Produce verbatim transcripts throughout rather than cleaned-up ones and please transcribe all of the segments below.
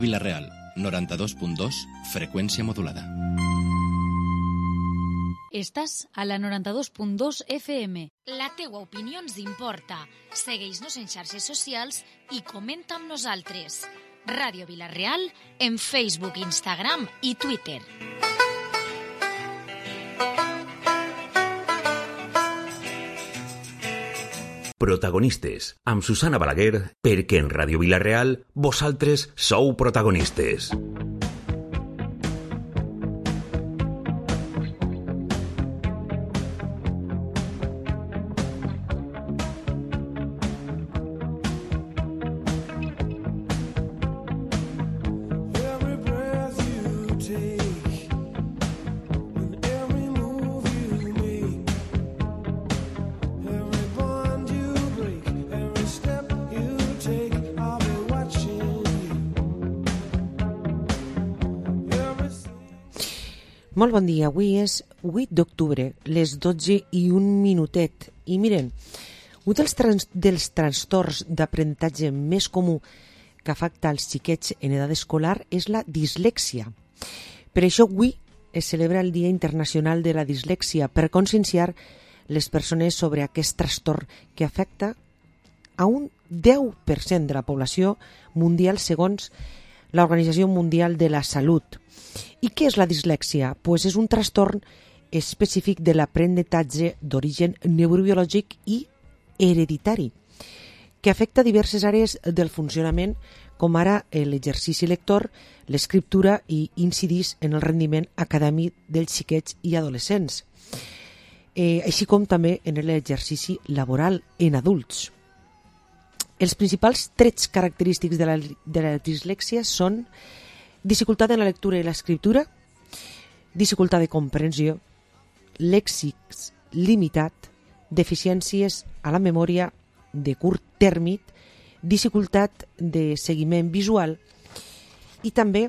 Vila-real, noranta-dos punt dos, freqüència modulada. Estàs a la noranta-dos punt dos F M. La teua opinió ens importa. Segueix-nos en xarxes socials i comenta amb nosaltres. Ràdio Vila-real en Facebook, Instagram i Twitter. Protagonistes, amb Susana Balaguer, perquè en Ràdio Vila-real vosaltres sou protagonistes. Molt bon dia, avui és vuit d'octubre, les dotze i un minutet. I miren, un dels, trans, dels trastorns d'aprenentatge més comú que afecta als xiquets en edat escolar és la dislèxia. Per això avui es celebra el Dia Internacional de la Dislèxia per conscienciar les persones sobre aquest trastorn que afecta a un deu per cent de la població mundial segons l'Organització Mundial de la Salut. I què és la dislèxia? Pues és un trastorn específic de l'aprenentatge d'origen neurobiològic i hereditari, que afecta diverses àrees del funcionament, com ara l'exercici lector, l'escriptura i incidís en el rendiment acadèmic dels xiquets i adolescents, eh, així com també en l'exercici laboral en adults. Els principals trets característics de la, de la dislèxia són dificultat en la lectura i l'escriptura, dificultat de comprensió, lèxics limitat, deficiències a la memòria de curt terme, dificultat de seguiment visual i també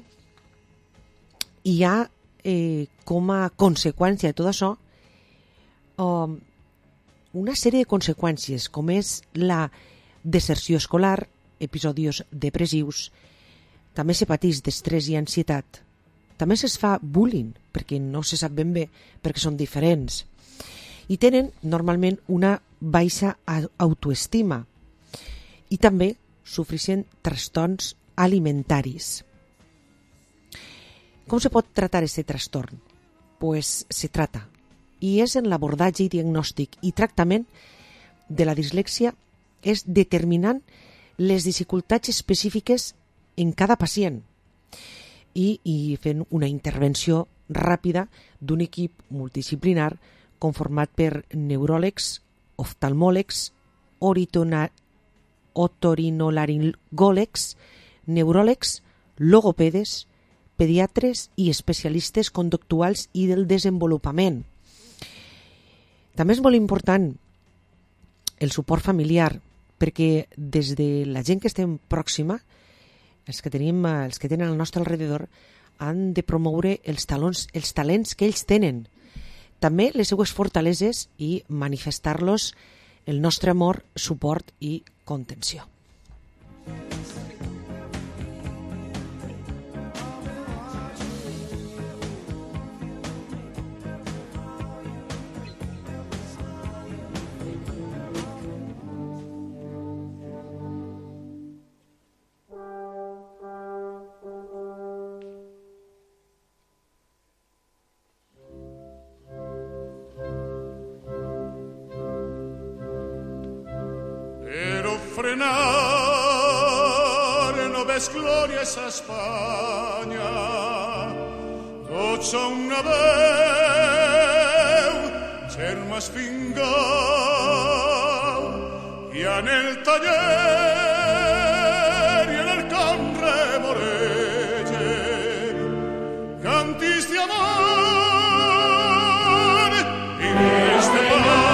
hi ha eh, com a conseqüència de tot això um, una sèrie de conseqüències com és la deserció escolar, episodis depressius. També se pateix d'estrès i ansietat. També es fa bullying, perquè no se sap ben bé, perquè són diferents. I tenen normalment una baixa autoestima. I també sofreixen trastorns alimentaris. Com se pot tratar aquest trastorn? Pues se trata. I és en l'abordatge i diagnòstic i tractament de la dislèxia és determinant les dificultats específiques en cada pacient i, i fent una intervenció ràpida d'un equip multidisciplinar conformat per neuròlegs, oftalmòlegs, otorinolaringòlegs, neuròlegs, logopedes, pediatres i especialistes conductuals i del desenvolupament. També és molt important el suport familiar, perquè des de la gent que estem pròxima, els que tenim, els que tenen al nostre alrededor, han de promoure els talons, els talents que ells tenen, també les seues fortaleses i manifestar-los el nostre amor, suport i contenció. Frenar, no ves glòries a Espanya, tots som una veu, germans fingau, i en el taller i en el camp remoregen, cantis d'amor i d'este pau.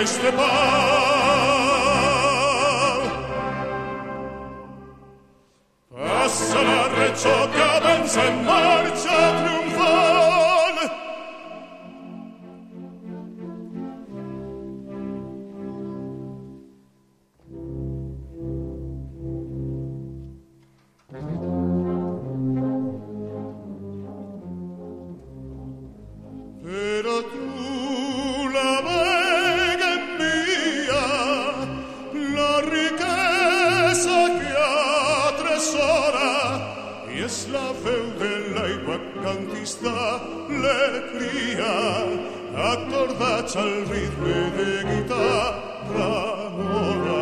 este pal. Passa la Reggio que avança en marxa triomfal. Però tu la vega envia, la riquesa que atresora, i és la veu de l'aigua cantista le cria, acordats al ritme de guitarra mora.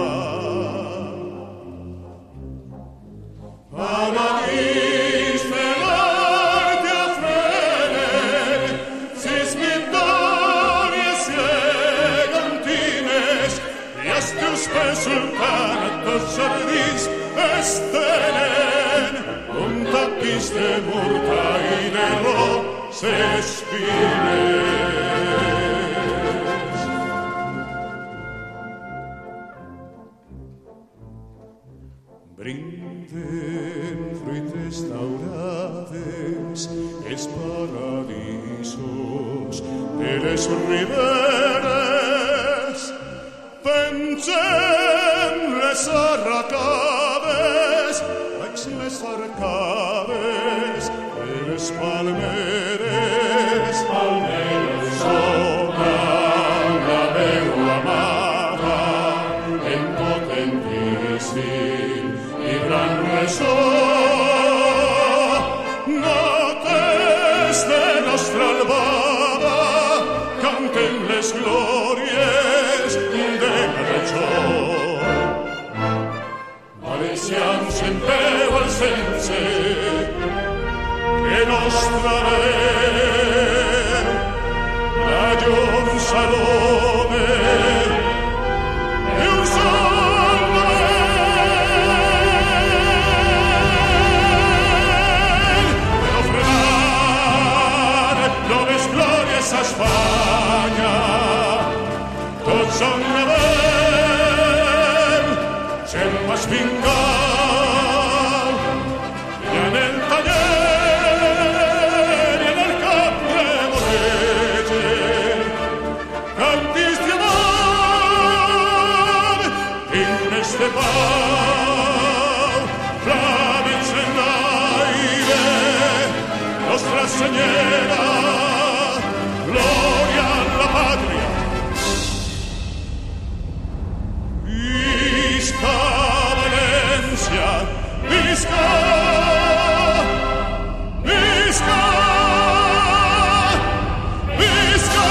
Paladins de l'art i ofrenen sis victòries gegantines i els teus pes sultant a tots jardins estenen un tapís de murta i de roses fines. Brinden fruites daurades els paradisos de les riberes. Pengen les arracades, baix les arcades de les palmeres. Palmeres sona la veu amada en potentíssim i gran ressò. Notes de nostra albada canten les glòries de la Regió. Valencians en peu al sense que nostra veu la llum s'adone i un sol novell per ofrenar noves glòries a Espanya. Tots som una veu, gent más vingal, i en el taller i en el camp remolegen cantis d'amor, himnes de pau, flames en l'aire, Nostra Senyera, glòria a la pàtria. Visca València, visca, visca, visca.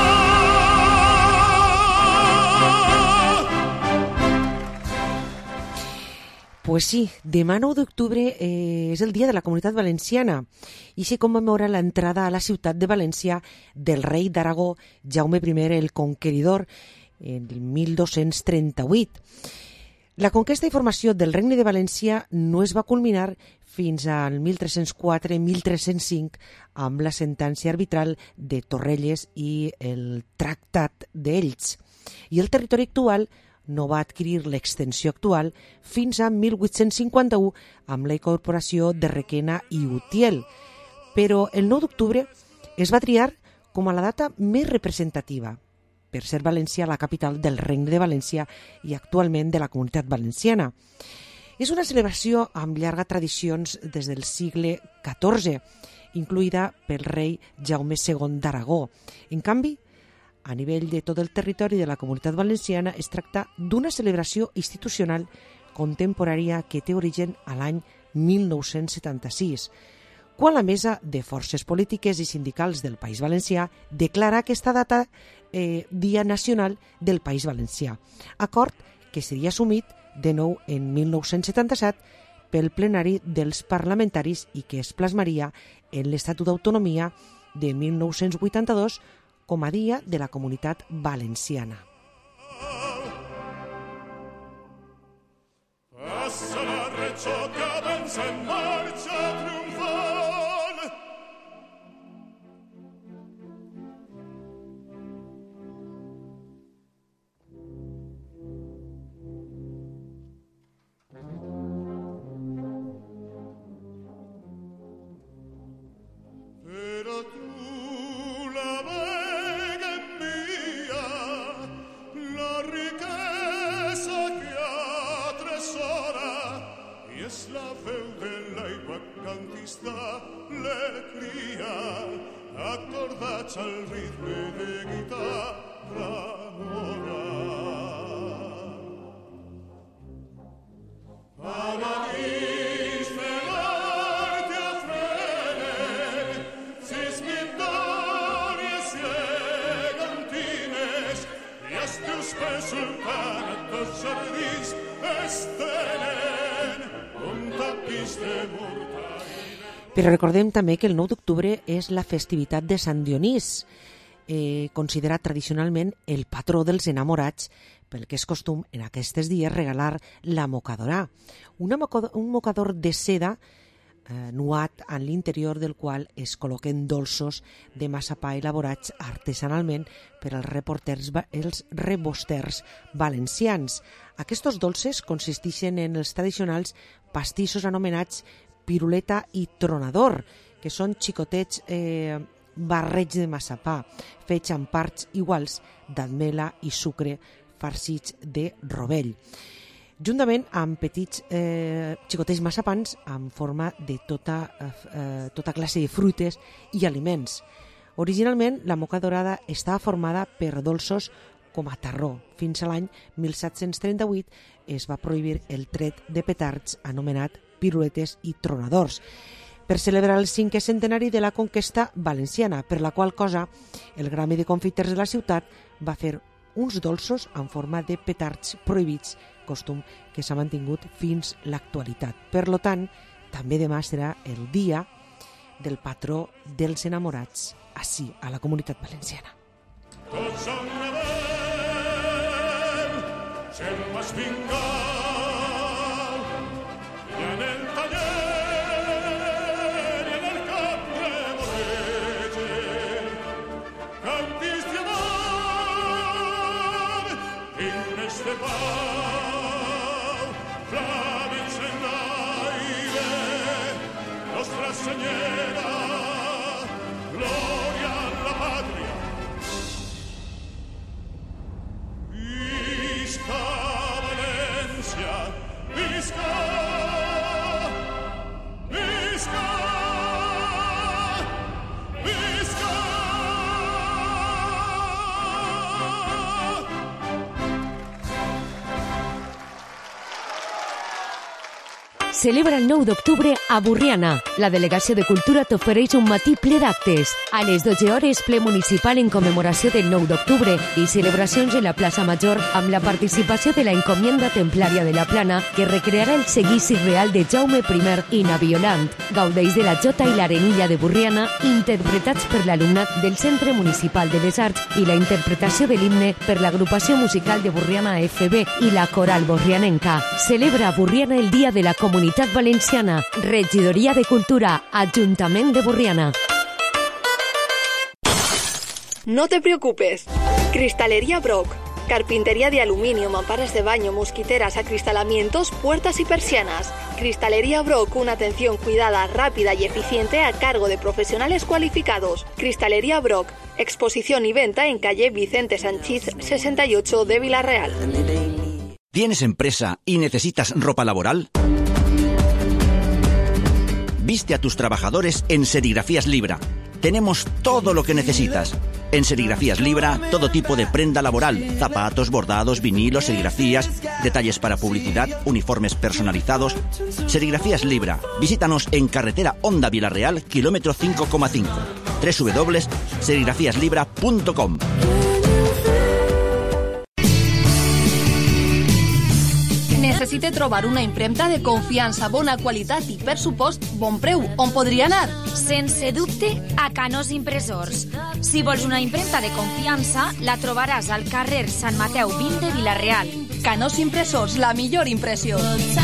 Pues sí, demà nou d'octubre eh, és el dia de la Comunitat Valenciana i se commemora l'entrada a la ciutat de València del rei d'Aragó, Jaume primer el Conqueridor, en el mil dos-cents trenta-vuit. La conquesta i formació del Regne de València no es va culminar fins al mil tres-cents quatre mil tres-cents cinc amb la sentència arbitral de Torrelles i el Tractat d'Elx. I el territori actual no va adquirir l'extensió actual fins a mil vuit-cents cinquanta-u amb la incorporació de Requena i Utiel. Però el nou d'octubre es va triar com a la data més representativa, per ser València la capital del Regne de València i actualment de la Comunitat Valenciana. És una celebració amb llarga tradicions des del segle catorze, incluïda pel rei Jaume segon d'Aragó. En canvi, a nivell de tot el territori de la Comunitat Valenciana es tracta d'una celebració institucional contemporània que té origen a l'any mil nou-cents setanta-sis, quan la Mesa de Forces Polítiques i Sindicals del País Valencià declara aquesta data eh, Dia Nacional del País Valencià, acord que seria assumit de nou en mil nou-cents setanta-set pel plenari dels parlamentaris i que es plasmaria en l'Estatut d'Autonomia de mil nou-cents vuitanta-dos com a Dia de la Comunitat Valenciana. Passa la Reggio que avança en marxa triomfal. sultana tots jardins estenen un tapís de mortal. Però recordem també que el nou d'octubre és la festivitat de Sant Dionís, eh, considerat tradicionalment el patró dels enamorats, pel que és costum en aquests dies regalar la mocadora, una moco- un mocador de seda eh, nuat en l'interior del qual es col·loquen dolços de massapà elaborats artesanalment per als reporters, els rebosters valencians. Aquests dolces consisteixen en els tradicionals pastissos anomenats piruleta i tronador, que són xicotets eh, barreig de massapà, fets amb parts iguals d'ametla i sucre farcits de rovell, juntament amb petits eh, xicotets massapans en forma de tota, eh, tota classe de fruites i aliments. Originalment, la moca dorada estava formada per dolços com a tarró. Fins a l'any mil set-cents trenta-vuit es va prohibir el tret de petards anomenat piruletes i tronadors, per celebrar el cinquè centenari de la conquesta valenciana, per la qual cosa el gremi de confiters de la ciutat va fer uns dolços en forma de petards prohibits, costum que s'ha mantingut fins l'actualitat. Per lo tant, també demà serà el dia del patró dels enamorats, ací, a la Comunitat Valenciana. Tots anàvem, se'n vas vingar, i en el taller i en el camp de Morege, cantis diamant, himnes de pau, flames en l'aire, Nostra Senyera, glòria a la pàtria. Visca València, visca, visca, visca. Celebra el nou d'octubre a Borriana. La Delegació de Cultura t'ofereix un matí ple d'actes. A les dotze hores, ple municipal en commemoració del nou d'octubre i celebracions en la plaça Major amb la participació de la encomienda templària de la Plana, que recrearà el seguici real de Jaume I i Naviolant. Gaudeix de la Jota i l'Arenilla de Borriana, interpretats per l'alumnat del Centre Municipal de les Arts, i la interpretació de l'himne per l'agrupació musical de Borriana F B i la Coral Borrianenca. Celebra a Borriana el Dia de la Comunitat Valenciana. Regidoria de Cultura, Ajuntament de Borriana. No te preocupes. Cristalería Brock. Carpintería de aluminio, mamparas de baño, mosquiteras, acristalamientos, puertas y persianas. Cristalería Brock, una atención cuidada, rápida y eficiente a cargo de profesionales cualificados. Cristalería Brock, exposición y venta en calle Vicente Sanchís sesenta y ocho de Villarreal. ¿Tienes empresa y necesitas ropa laboral? Viste a tus trabajadores en Serigrafías Libra. Tenemos todo lo que necesitas. En Serigrafías Libra, todo tipo de prenda laboral, zapatos, bordados, vinilos, serigrafías, detalles para publicidad, uniformes personalizados. Serigrafías Libra. Visítanos en carretera Honda Villarreal, kilómetro cinco coma cinco. doble u doble u doble u punto serigrafías libra punto com. Necessite trobar una impremta de confiança, bona qualitat i, per supost, bon preu. On podria anar? Sense dubte, a Canós Impressors. Si vols una impremta de confiança, la trobaràs al carrer Sant Mateu vint de Vila-real. Canós Impressors, la millor impressió.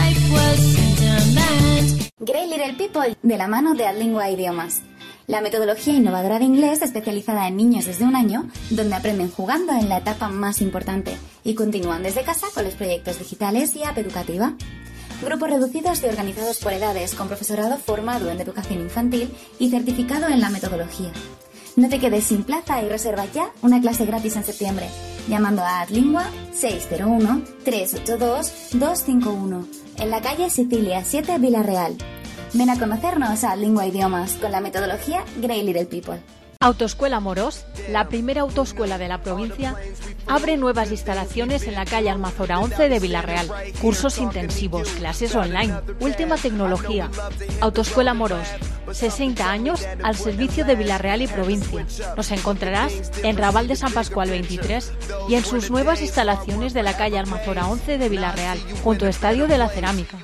Grey Little People, de la mano de Adlingua Idiomas. La metodología innovadora de inglés especializada en niños desde un año, donde aprenden jugando en la etapa más importante y continúan desde casa con los proyectos digitales y app educativa. Grupos reducidos y organizados por edades, con profesorado formado en educación infantil y certificado en la metodología. No te quedes sin plaza y reserva ya una clase gratis en septiembre, llamando a Adlingua seis cero uno, tres ocho dos, dos cinco uno, en la calle Sicilia siete, Villarreal. Ven a conocernos a Adlingua Idiomas con la metodología Grey Little People. Autoescuela Morós, la primera autoescuela de la provincia, abre nuevas instalaciones en la calle Almazora once de Villarreal. Cursos intensivos, clases online, última tecnología. Autoescuela Morós, sesenta años al servicio de Villarreal y provincia. Nos encontrarás en Raval de San Pascual veintitrés y en sus nuevas instalaciones de la calle Almazora once de Villarreal, junto al Estadio de la Cerámica.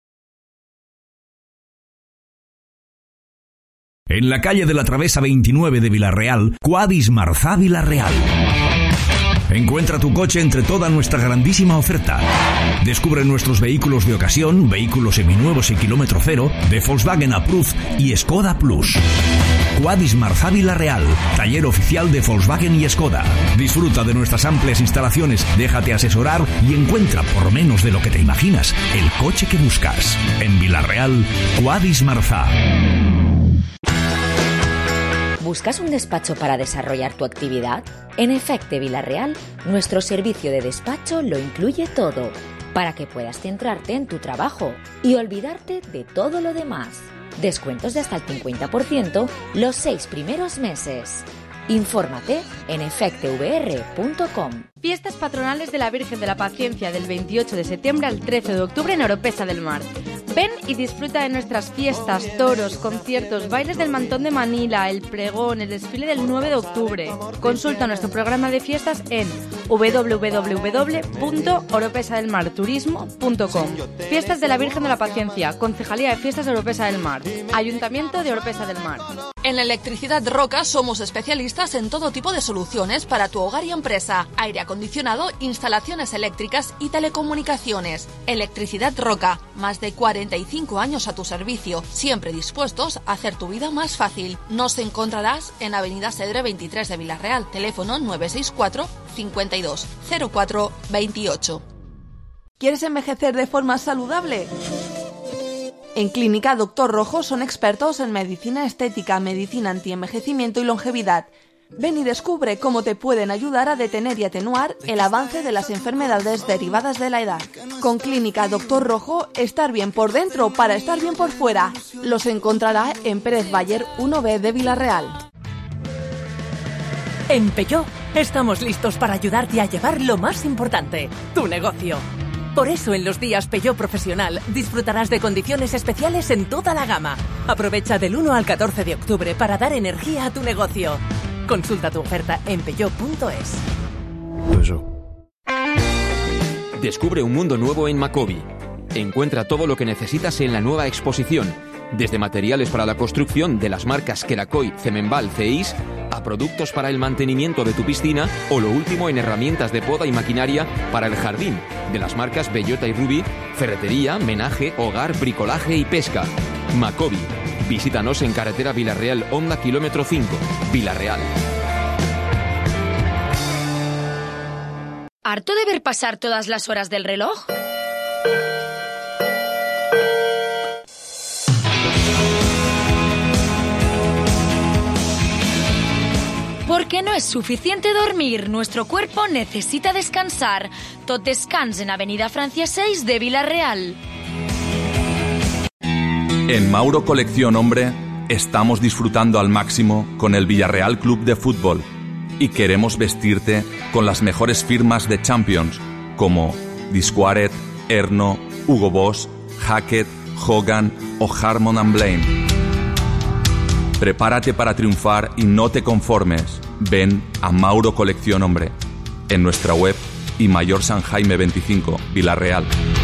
En la calle de la Travesa veintinueve de Villarreal, Quadis Marzá Villarreal. Encuentra tu coche entre toda nuestra grandísima oferta. Descubre nuestros vehículos de ocasión, vehículos seminuevos y kilómetro cero, de Volkswagen Approved y Skoda Plus. Quadis Marzá Villarreal, taller oficial de Volkswagen y Skoda. Disfruta de nuestras amplias instalaciones, déjate asesorar y encuentra, por menos de lo que te imaginas, el coche que buscas. En Villarreal, Quadis Marzá. ¿Buscas un despacho para desarrollar tu actividad? En Efecte Villarreal, nuestro servicio de despacho lo incluye todo, para que puedas centrarte en tu trabajo y olvidarte de todo lo demás. Descuentos de hasta el cincuenta por ciento los seis primeros meses. Infórmate en efecte v r punto com. Fiestas patronales de la Virgen de la Paciencia del veintiocho de septiembre al trece de octubre en Oropesa del Mar. Ven y disfruta de nuestras fiestas, toros, conciertos, bailes del Mantón de Manila, el pregón, el desfile del nueve de octubre. Consulta nuestro programa de fiestas en w w w punto oropesa del mar turismo punto com. Fiestas de la Virgen de la Paciencia, Concejalía de Fiestas de Oropesa del Mar, Ayuntamiento de Oropesa del Mar. En Electricidad Roca somos especialistas en todo tipo de soluciones para tu hogar y empresa. Aire acondicionado, instalaciones eléctricas y telecomunicaciones. Electricidad Roca, más de cuarenta y cinco años a tu servicio, siempre dispuestos a hacer tu vida más fácil. Nos encontrarás en Avenida Cedre veintitrés de Villarreal, teléfono nueve seis cuatro, cincuenta y dos, cero cuatro, veintiocho. ¿Quieres envejecer de forma saludable? En Clínica Doctor Rojo son expertos en medicina estética, medicina antienvejecimiento y longevidad. Ven y descubre cómo te pueden ayudar a detener y atenuar el avance de las enfermedades derivadas de la edad. Con Clínica Doctor Rojo, estar bien por dentro para estar bien por fuera. Los encontrará en Pérez Bayer uno B de Villarreal. En Peugeot estamos listos para ayudarte a llevar lo más importante, tu negocio. Por eso en los días Peugeot Profesional disfrutarás de condiciones especiales en toda la gama. Aprovecha del uno al catorce de octubre para dar energía a tu negocio. Consulta tu oferta en peugeot punto es. Descubre un mundo nuevo en Macobi. Encuentra todo lo que necesitas en la nueva exposición, desde materiales para la construcción de las marcas Kerakoy, Cemenbal, Ceis, a productos para el mantenimiento de tu piscina o lo último en herramientas de poda y maquinaria para el jardín, de las marcas Bellota y Ruby, ferretería, menaje, hogar, bricolaje y pesca. Macobi. Visítanos en carretera Villarreal Honda kilómetro cinco, Villarreal. ¿Harto de ver pasar todas las horas del reloj? Porque no es suficiente dormir, nuestro cuerpo necesita descansar. Tot descans en Avenida Francia seis de Villarreal. En Mauro Colección Hombre estamos disfrutando al máximo con el Villarreal Club de Fútbol y queremos vestirte con las mejores firmas de Champions como Disquaret, Erno, Hugo Boss, Hackett, Hogan o Harmon and Blaine. Prepárate para triunfar y no te conformes. Ven a Mauro Colección Hombre en nuestra web y Mayor San Jaime veinticinco, Villarreal.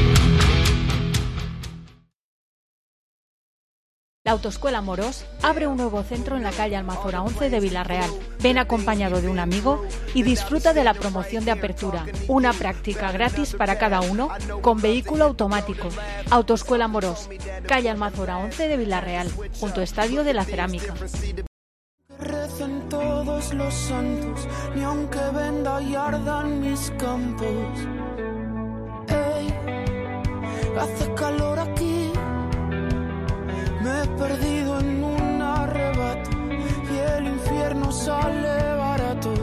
La Autoescuela Morós abre un nuevo centro en la calle Almazora once de Villarreal. Ven acompañado de un amigo y disfruta de la promoción de apertura. Una práctica gratis para cada uno con vehículo automático. Autoescuela Morós, calle Almazora once de Villarreal, junto al Estadio de la Cerámica. Recen todos los santos, ni aunque venda y ardan mis campos. Ey, hace calor aquí. Me he perdido en un arrebato y el infierno sale barato.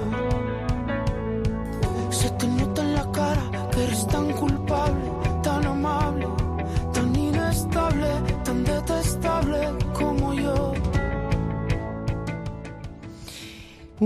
Se te nota en la cara que eres tan culpable, tan amable, tan inestable, tan detestable como yo.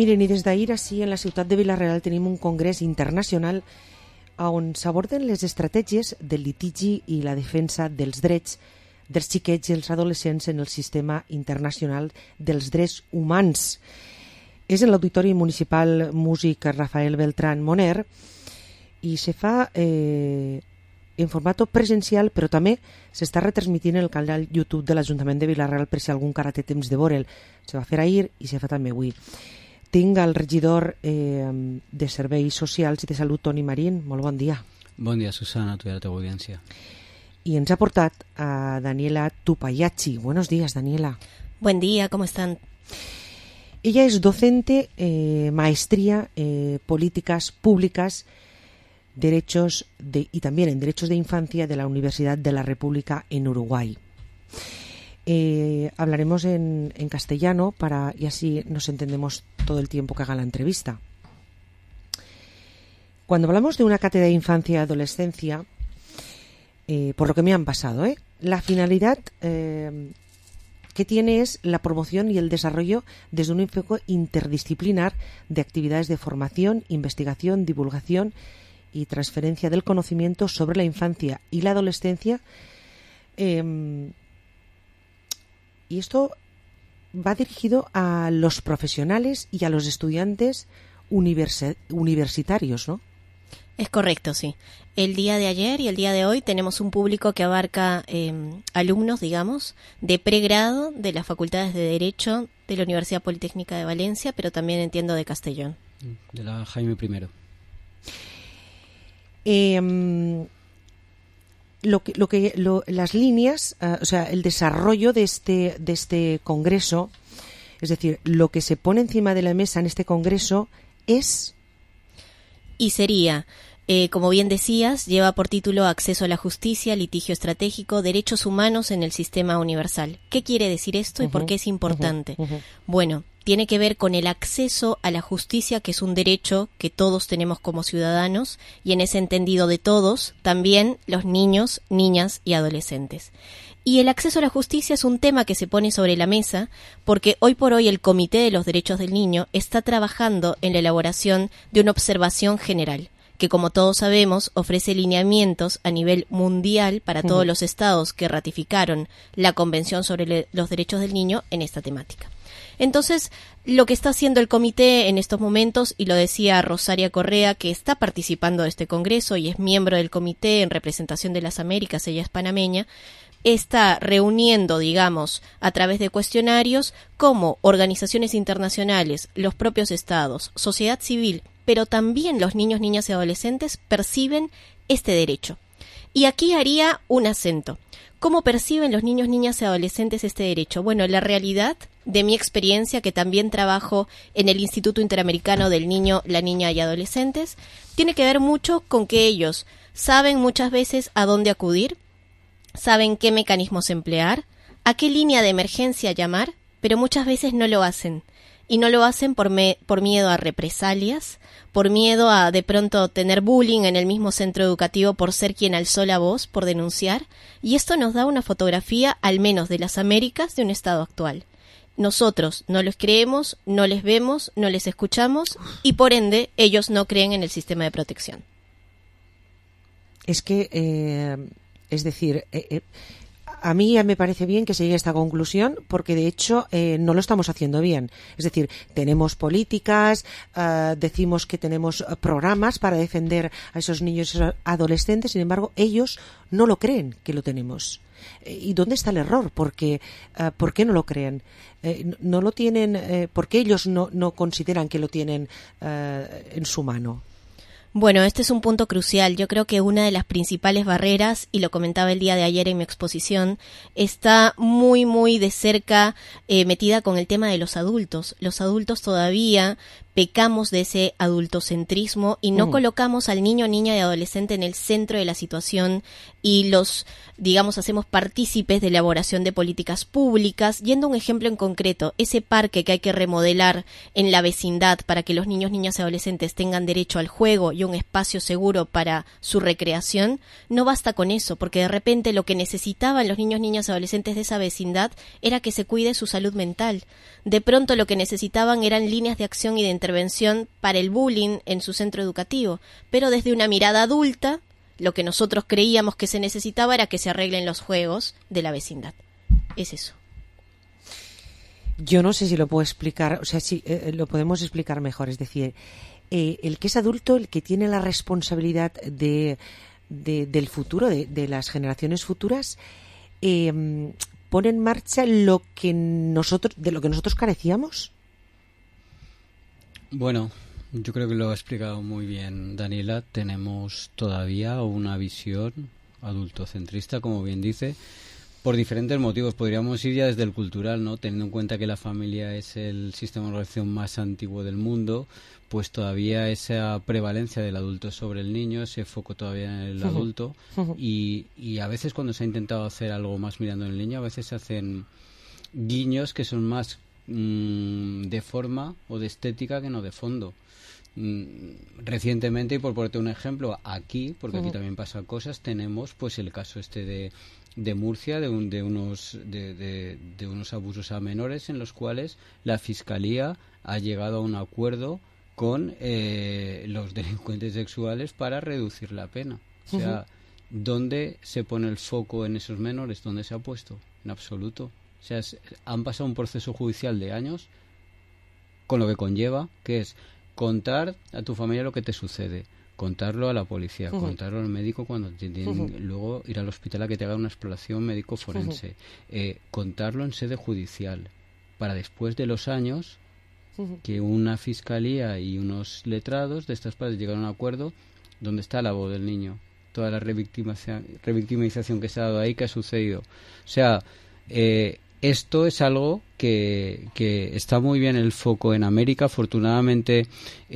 miren, i des d'ahir així en la ciutat de Vila-real tenim un congrés internacional on s'aborden les estratègies del litigi i la defensa dels drets dels xiquets i els adolescents en el sistema internacional dels drets humans. És en l'Auditori Municipal Músic Rafael Beltrán Moner i se fa eh, en format presencial, però també s'està retransmitint en el canal YouTube de l'Ajuntament de Vila-real per si algun encara té temps de veure'l. Se va fer ahir i se fa també avui. Tinc el regidor eh, de Serveis Socials i de Salut, Toni Marín. Molt bon dia. Bon dia, Susana, a tu y a la teva audiencia. Y ens ha portat a Daniela Tupayachi. Buenos días, Daniela. Buen día, ¿cómo están? Ella es docente, eh, maestría, eh, políticas públicas, derechos de, y también en derechos de infancia de la Universidad de la República en Uruguay. Eh, hablaremos en, en castellano para y así nos entendemos todo el tiempo que haga la entrevista. Cuando hablamos de una cátedra de infancia y adolescencia, eh, por lo que me han pasado, ¿eh? la finalidad eh, que tiene es la promoción y el desarrollo desde un enfoque interdisciplinar de actividades de formación, investigación, divulgación y transferencia del conocimiento sobre la infancia y la adolescencia. Eh, y esto va dirigido a los profesionales y a los estudiantes universi- universitarios, ¿no? Es correcto, sí. El día de ayer y el día de hoy tenemos un público que abarca eh, alumnos, digamos, de pregrado de las facultades de Derecho de la Universidad Politécnica de Valencia, pero también entiendo de Castellón. De la Jaime I. Eh, lo que, lo que, lo, las líneas, uh, o sea, el desarrollo de este, de este congreso, es decir, lo que se pone encima de la mesa en este congreso es... Y sería, eh, como bien decías, lleva por título Acceso a la Justicia, Litigio Estratégico, Derechos Humanos en el Sistema Universal. ¿Qué quiere decir esto y uh-huh, por qué es importante? Uh-huh, uh-huh. Bueno, tiene que ver con el acceso a la justicia, que es un derecho que todos tenemos como ciudadanos, y en ese entendido de todos, también los niños, niñas y adolescentes. Y el acceso a la justicia es un tema que se pone sobre la mesa porque hoy por hoy el Comité de los Derechos del Niño está trabajando en la elaboración de una observación general, que como todos sabemos ofrece lineamientos a nivel mundial para todos uh-huh. los estados que ratificaron la Convención sobre le- los Derechos del Niño en esta temática. Entonces, lo que está haciendo el comité en estos momentos, y lo decía Rosaria Correa, que está participando de este congreso y es miembro del comité en representación de las Américas, ella es panameña, está reuniendo, digamos, a través de cuestionarios cómo organizaciones internacionales, los propios estados, sociedad civil, pero también los niños, niñas y adolescentes perciben este derecho. Y aquí haría un acento. ¿Cómo perciben los niños, niñas y adolescentes este derecho? Bueno, la realidad de mi experiencia, que también trabajo en el Instituto Interamericano del Niño, la Niña y Adolescentes, tiene que ver mucho con que ellos saben muchas veces a dónde acudir, saben qué mecanismos emplear, a qué línea de emergencia llamar, pero muchas veces no lo hacen. Y no lo hacen por, me, por miedo a represalias, por miedo a de pronto tener bullying en el mismo centro educativo por ser quien alzó la voz, por denunciar. Y esto nos da una fotografía, al menos de las Américas, de un estado actual. Nosotros no los creemos, no les vemos, no les escuchamos y por ende ellos no creen en el sistema de protección. Es que, eh, es decir... Eh, eh, A mí ya me parece bien que se llegue a esta conclusión porque, de hecho, eh, no lo estamos haciendo bien. Es decir, tenemos políticas, uh, decimos que tenemos programas para defender a esos niños y esos adolescentes, sin embargo, ellos no lo creen que lo tenemos. ¿Y dónde está el error? Porque, uh, ¿por qué no lo creen? Eh, no lo tienen, eh, ¿por qué ellos no, no consideran que lo tienen uh, en su mano? Bueno, este es un punto crucial. Yo creo que una de las principales barreras, y lo comentaba el día de ayer en mi exposición, está muy, muy de cerca eh, metida con el tema de los adultos. Los adultos todavía pecamos de ese adultocentrismo y no mm. colocamos al niño, niña y adolescente en el centro de la situación y los, digamos, hacemos partícipes de elaboración de políticas públicas. Yendo a un ejemplo en concreto, ese parque que hay que remodelar en la vecindad para que los niños, niñas y adolescentes tengan derecho al juego y haya un espacio seguro para su recreación, no basta con eso, porque de repente lo que necesitaban los niños, niñas y adolescentes de esa vecindad era que se cuide su salud mental. De pronto lo que necesitaban eran líneas de acción y de intervención para el bullying en su centro educativo, pero desde una mirada adulta, lo que nosotros creíamos que se necesitaba era que se arreglen los juegos de la vecindad. Es eso. Yo no sé si lo puedo explicar, o sea, si eh, lo podemos explicar mejor. Es decir, eh, el que es adulto, el que tiene la responsabilidad de, de del futuro, de, de las generaciones futuras, eh, pone en marcha lo que nosotros, de lo que nosotros carecíamos. Bueno, yo creo que lo ha explicado muy bien Daniela. Tenemos todavía una visión adultocentrista, como bien dice, por diferentes motivos. Podríamos ir ya desde el cultural, ¿no? Teniendo en cuenta que la familia es el sistema de organización más antiguo del mundo, pues todavía esa prevalencia del adulto sobre el niño, ese foco todavía en el adulto, y, y a veces cuando se ha intentado hacer algo más mirando en el niño, a veces se hacen guiños que son más mmm, de forma o de estética que no de fondo. Recientemente, y por ponerte un ejemplo, aquí, porque aquí también pasan cosas, tenemos pues el caso este de de Murcia, de, un, de, unos, de, de, de unos abusos a menores en los cuales la Fiscalía ha llegado a un acuerdo con eh, los delincuentes sexuales para reducir la pena. O sea, uh-huh. ¿dónde se pone el foco en esos menores? ¿Dónde se ha puesto? En absoluto. O sea, es, han pasado un proceso judicial de años con lo que conlleva, que es contar a tu familia lo que te sucede, contarlo a la policía, uh-huh. contarlo al médico cuando te tienen, uh-huh. luego ir al hospital a que te haga una exploración médico forense, uh-huh. eh, contarlo en sede judicial, para después de los años uh-huh. que una fiscalía y unos letrados de estas partes llegaron a un acuerdo donde está la voz del niño, toda la revictimización, revictimización que se ha dado ahí, que ha sucedido. O sea, eh, esto es algo que, que está muy bien el foco en América. Afortunadamente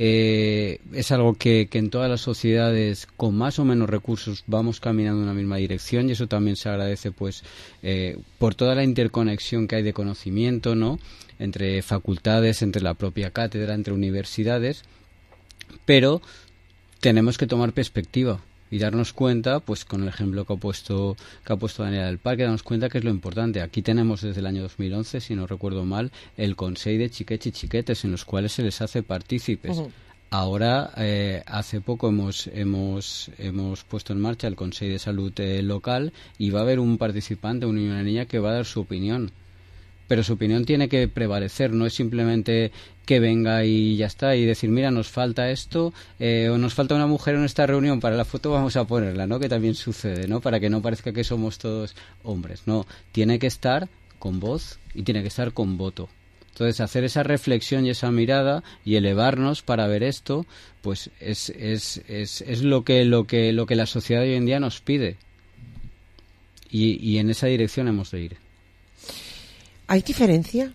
eh, es algo que, que en todas las sociedades con más o menos recursos vamos caminando en una misma dirección, y eso también se agradece pues eh, por toda la interconexión que hay de conocimiento, ¿no? Entre facultades, entre la propia cátedra, entre universidades, pero tenemos que tomar perspectiva y darnos cuenta, pues con el ejemplo que ha puesto que ha puesto Daniela del Parque, darnos cuenta que es lo importante. Aquí tenemos desde el año dos mil once, si no recuerdo mal, el Consell de Xiquets y Xiquetes, en los cuales se les hace partícipes. Uh-huh. Ahora, eh, hace poco hemos hemos hemos puesto en marcha el Consell de Salud eh, local, y va a haber un participante, un niño o una niña, que va a dar su opinión. Pero su opinión tiene que prevalecer, no es simplemente que venga y ya está, y decir, mira, nos falta esto, eh, o nos falta una mujer en esta reunión, para la foto vamos a ponerla, ¿no? Que también sucede, ¿no? Para que no parezca que somos todos hombres. No, tiene que estar con voz y tiene que estar con voto. Entonces, hacer esa reflexión y esa mirada y elevarnos para ver esto, pues es es es, es lo que lo que lo que la sociedad hoy en día nos pide. Y, y en esa dirección hemos de ir. ¿Hay diferencia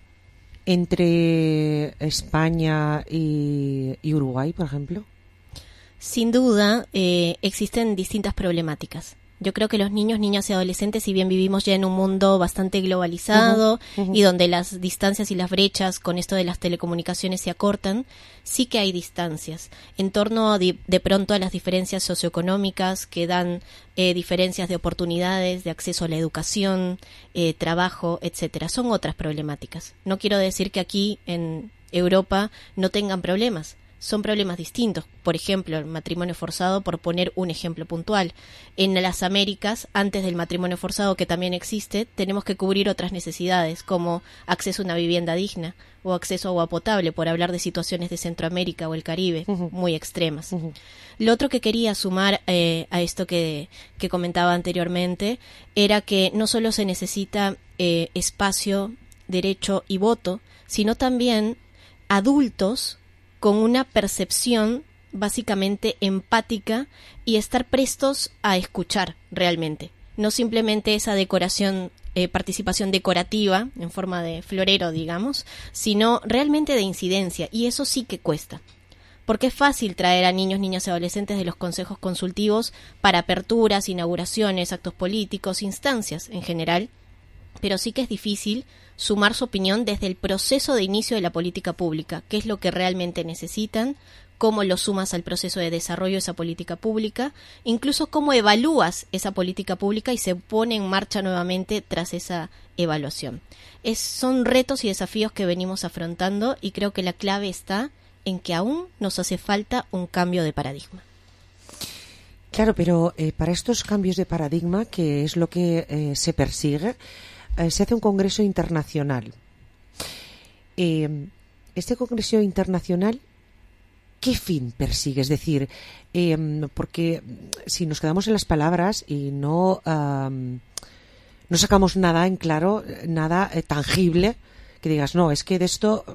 entre España y, y Uruguay, por ejemplo? Sin duda, eh, existen distintas problemáticas. Yo creo que los niños, niñas y adolescentes, si bien vivimos ya en un mundo bastante globalizado uh-huh, uh-huh. y donde las distancias y las brechas con esto de las telecomunicaciones se acortan, sí que hay distancias en torno de, de pronto a las diferencias socioeconómicas que dan eh, diferencias de oportunidades, de acceso a la educación, eh, trabajo, etcétera. Son otras problemáticas. No quiero decir que aquí en Europa no tengan problemas. Son problemas distintos. Por ejemplo, el matrimonio forzado, por poner un ejemplo puntual. En las Américas, antes del matrimonio forzado, que también existe, tenemos que cubrir otras necesidades, como acceso a una vivienda digna o acceso a agua potable, por hablar de situaciones de Centroamérica o el Caribe, uh-huh. muy extremas. Uh-huh. Lo otro que quería sumar eh, a esto que, que comentaba anteriormente era que no solo se necesita eh, espacio, derecho y voto, sino también adultos con una percepción básicamente empática y estar prestos a escuchar realmente. No simplemente esa decoración, eh, participación decorativa en forma de florero, digamos, sino realmente de incidencia, y eso sí que cuesta. Porque es fácil traer a niños, niñas y adolescentes de los consejos consultivos para aperturas, inauguraciones, actos políticos, instancias en general, pero sí que es difícil sumar su opinión desde el proceso de inicio de la política pública, qué es lo que realmente necesitan, cómo lo sumas al proceso de desarrollo de esa política pública, incluso cómo evalúas esa política pública y se pone en marcha nuevamente tras esa evaluación. Es, son retos y desafíos que venimos afrontando y creo que la clave está en que aún nos hace falta un cambio de paradigma. Claro, pero eh, para estos cambios de paradigma, que es lo que eh, se persigue, eh, se hace un congreso internacional. Eh, este congreso internacional, ¿qué fin persigue? Es decir, eh, porque si nos quedamos en las palabras y no, um, no sacamos nada en claro, nada eh, tangible, que digas, no, es que de esto...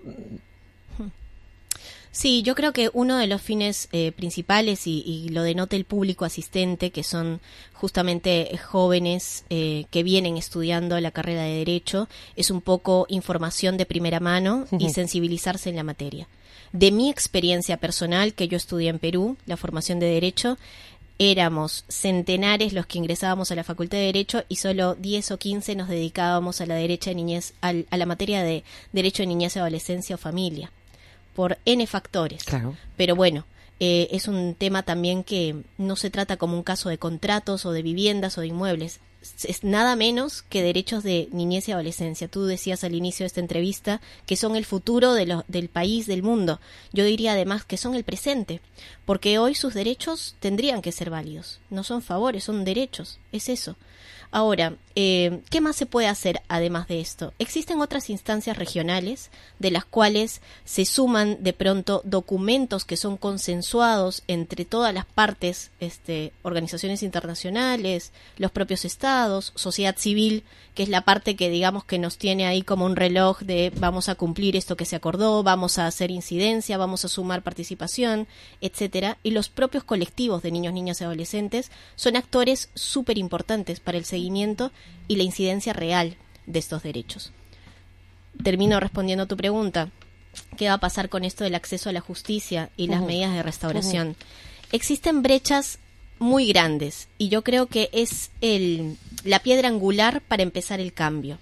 Sí, yo creo que uno de los fines eh, principales, y, y lo denota el público asistente, que son justamente jóvenes eh, que vienen estudiando la carrera de Derecho, es un poco información de primera mano y Ujú. sensibilizarse en la materia. De mi experiencia personal, que yo estudié en Perú, la formación de Derecho, éramos centenares los que ingresábamos a la Facultad de Derecho y solo diez o quince nos dedicábamos a la derecha de niñez, al, a la materia de Derecho de Niñez, Adolescencia o Familia, por N factores. Claro. Pero bueno, eh, es un tema también que no se trata como un caso de contratos o de viviendas o de inmuebles. Es nada menos que derechos de niñez y adolescencia. Tú decías al inicio de esta entrevista que son el futuro de lo, del país, del mundo. Yo diría además que son el presente, porque hoy sus derechos tendrían que ser válidos. No son favores, son derechos. Es eso. Ahora, eh, ¿qué más se puede hacer además de esto? Existen otras instancias regionales de las cuales se suman de pronto documentos que son consensuados entre todas las partes, este, organizaciones internacionales, los propios estados, sociedad civil, que es la parte que digamos que nos tiene ahí como un reloj de vamos a cumplir esto que se acordó, vamos a hacer incidencia, vamos a sumar participación, etcétera. Y los propios colectivos de niños, niñas y adolescentes son actores súper importantes para el seguimiento y la incidencia real de estos derechos. Termino respondiendo a tu pregunta. ¿Qué va a pasar con esto del acceso a la justicia y las Ujú. medidas de restauración? Ujú. Existen brechas muy grandes y yo creo que es el, la piedra angular para empezar el cambio.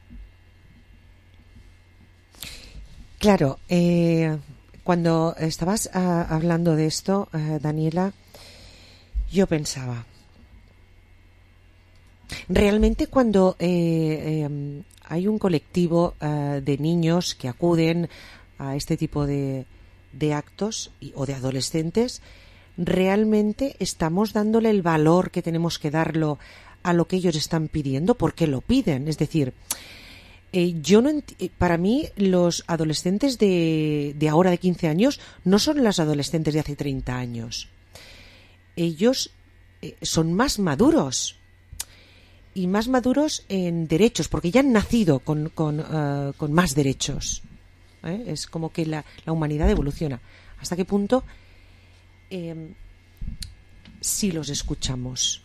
Claro, eh, cuando estabas ah, hablando de esto, eh, Daniela, yo pensaba, realmente cuando eh, eh, hay un colectivo eh, de niños que acuden a este tipo de, de actos y, o de adolescentes, ¿realmente estamos dándole el valor que tenemos que darlo a lo que ellos están pidiendo? Porque lo piden. Es decir, eh, yo no ent- eh, para mí los adolescentes de, de ahora de quince años no son los adolescentes de hace treinta años. Ellos eh, son más maduros. Y más maduros en derechos, porque ya han nacido con, con, uh, con más derechos. ¿Eh? Es como que la, la humanidad evoluciona. ¿Hasta qué punto eh, sí los escuchamos?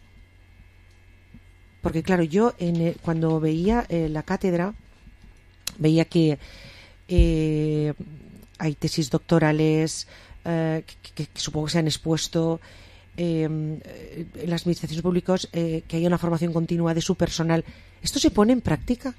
Porque claro, yo en el- cuando veía eh, la cátedra, veía que eh, hay tesis doctorales eh, que, que- que supongo que se han expuesto eh, en las administraciones públicas, eh, que haya una formación continua de su personal. ¿Esto se pone en práctica?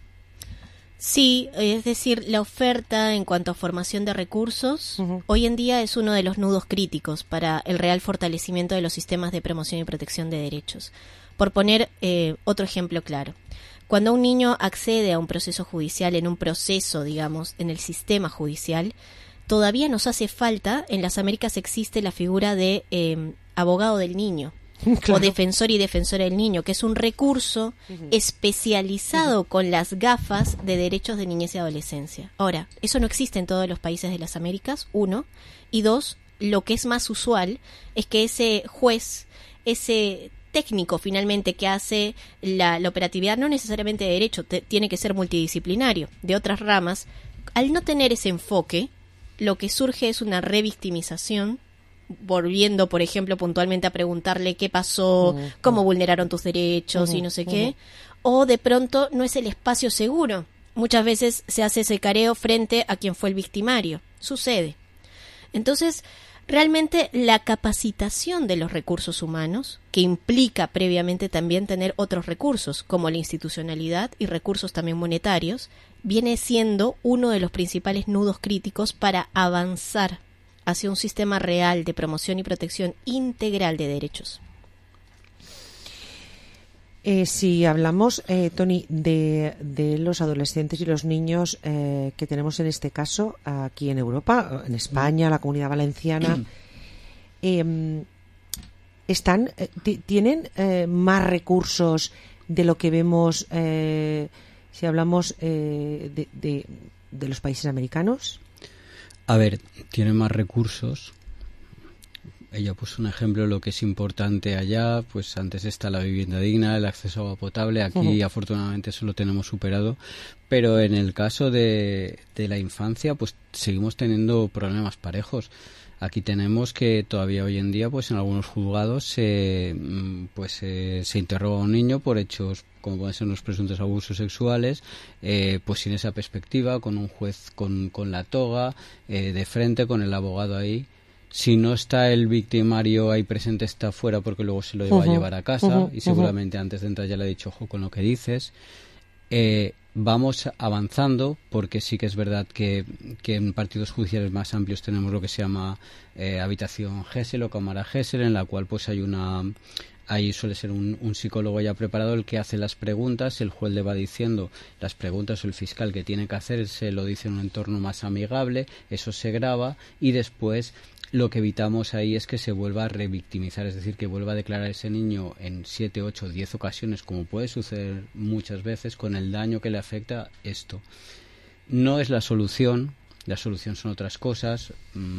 Sí, es decir, la oferta en cuanto a formación de recursos hoy en día es uno de los nudos críticos para el real fortalecimiento de los sistemas de promoción y protección de derechos. Por poner eh, otro ejemplo claro, cuando un niño accede a un proceso judicial, en un proceso, digamos, en el sistema judicial, todavía nos hace falta, en las Américas existe la figura de eh, abogado del niño. Claro. O defensor y defensora del niño, que es un recurso Ujú. especializado con las gafas de derechos de niñez y adolescencia. Ahora, eso no existe en todos los países de las Américas, uno. Y dos, lo que es más usual es que ese juez, ese técnico finalmente que hace la, la operatividad, no necesariamente de derecho, te- tiene que ser multidisciplinario, de otras ramas, al no tener ese enfoque, lo que surge es una revictimización, volviendo, por ejemplo, puntualmente a preguntarle qué pasó, Ujú. cómo vulneraron tus derechos y Ujú, no sé ujú. qué, o de pronto no es el espacio seguro. Muchas veces se hace ese careo frente a quien fue el victimario. Sucede. Entonces, realmente la capacitación de los recursos humanos, que implica previamente también tener otros recursos, como la institucionalidad y recursos también monetarios, viene siendo uno de los principales nudos críticos para avanzar hacia un sistema real de promoción y protección integral de derechos. Eh, si hablamos, eh, Toni, de, de los adolescentes y los niños eh, que tenemos en este caso aquí en Europa, en España, la Comunidad Valenciana, eh, están, eh, t- tienen eh, más recursos de lo que vemos eh, si hablamos eh, de, de, de los países americanos. A ver, tienen más recursos. Ella puso un ejemplo de lo que es importante allá, pues antes está la vivienda digna, el acceso a agua potable, aquí uh-huh. afortunadamente eso lo tenemos superado, pero en el caso de, de la infancia pues seguimos teniendo problemas parejos. Aquí tenemos que todavía hoy en día pues en algunos juzgados se, pues, eh, se interroga a un niño por hechos como pueden ser los presuntos abusos sexuales, eh, pues sin esa perspectiva, con un juez con, con la toga, eh, de frente, con el abogado ahí. Si no está el victimario ahí presente, está fuera porque luego se lo lleva uh-huh, a llevar a casa uh-huh, y seguramente uh-huh. antes de entrar ya le ha dicho ojo con lo que dices. Eh, vamos avanzando porque sí que es verdad que, que en partidos judiciales más amplios tenemos lo que se llama eh, habitación Gesell o cámara Gesell, en la cual pues hay una... Ahí suele ser un, un psicólogo ya preparado el que hace las preguntas, el juez le va diciendo las preguntas o el fiscal que tiene que hacer, se lo dice en un entorno más amigable, eso se graba y después lo que evitamos ahí es que se vuelva a revictimizar, es decir, que vuelva a declarar ese niño en siete, ocho, diez ocasiones, como puede suceder muchas veces, con el daño que le afecta esto. No es la solución. La solución son otras cosas.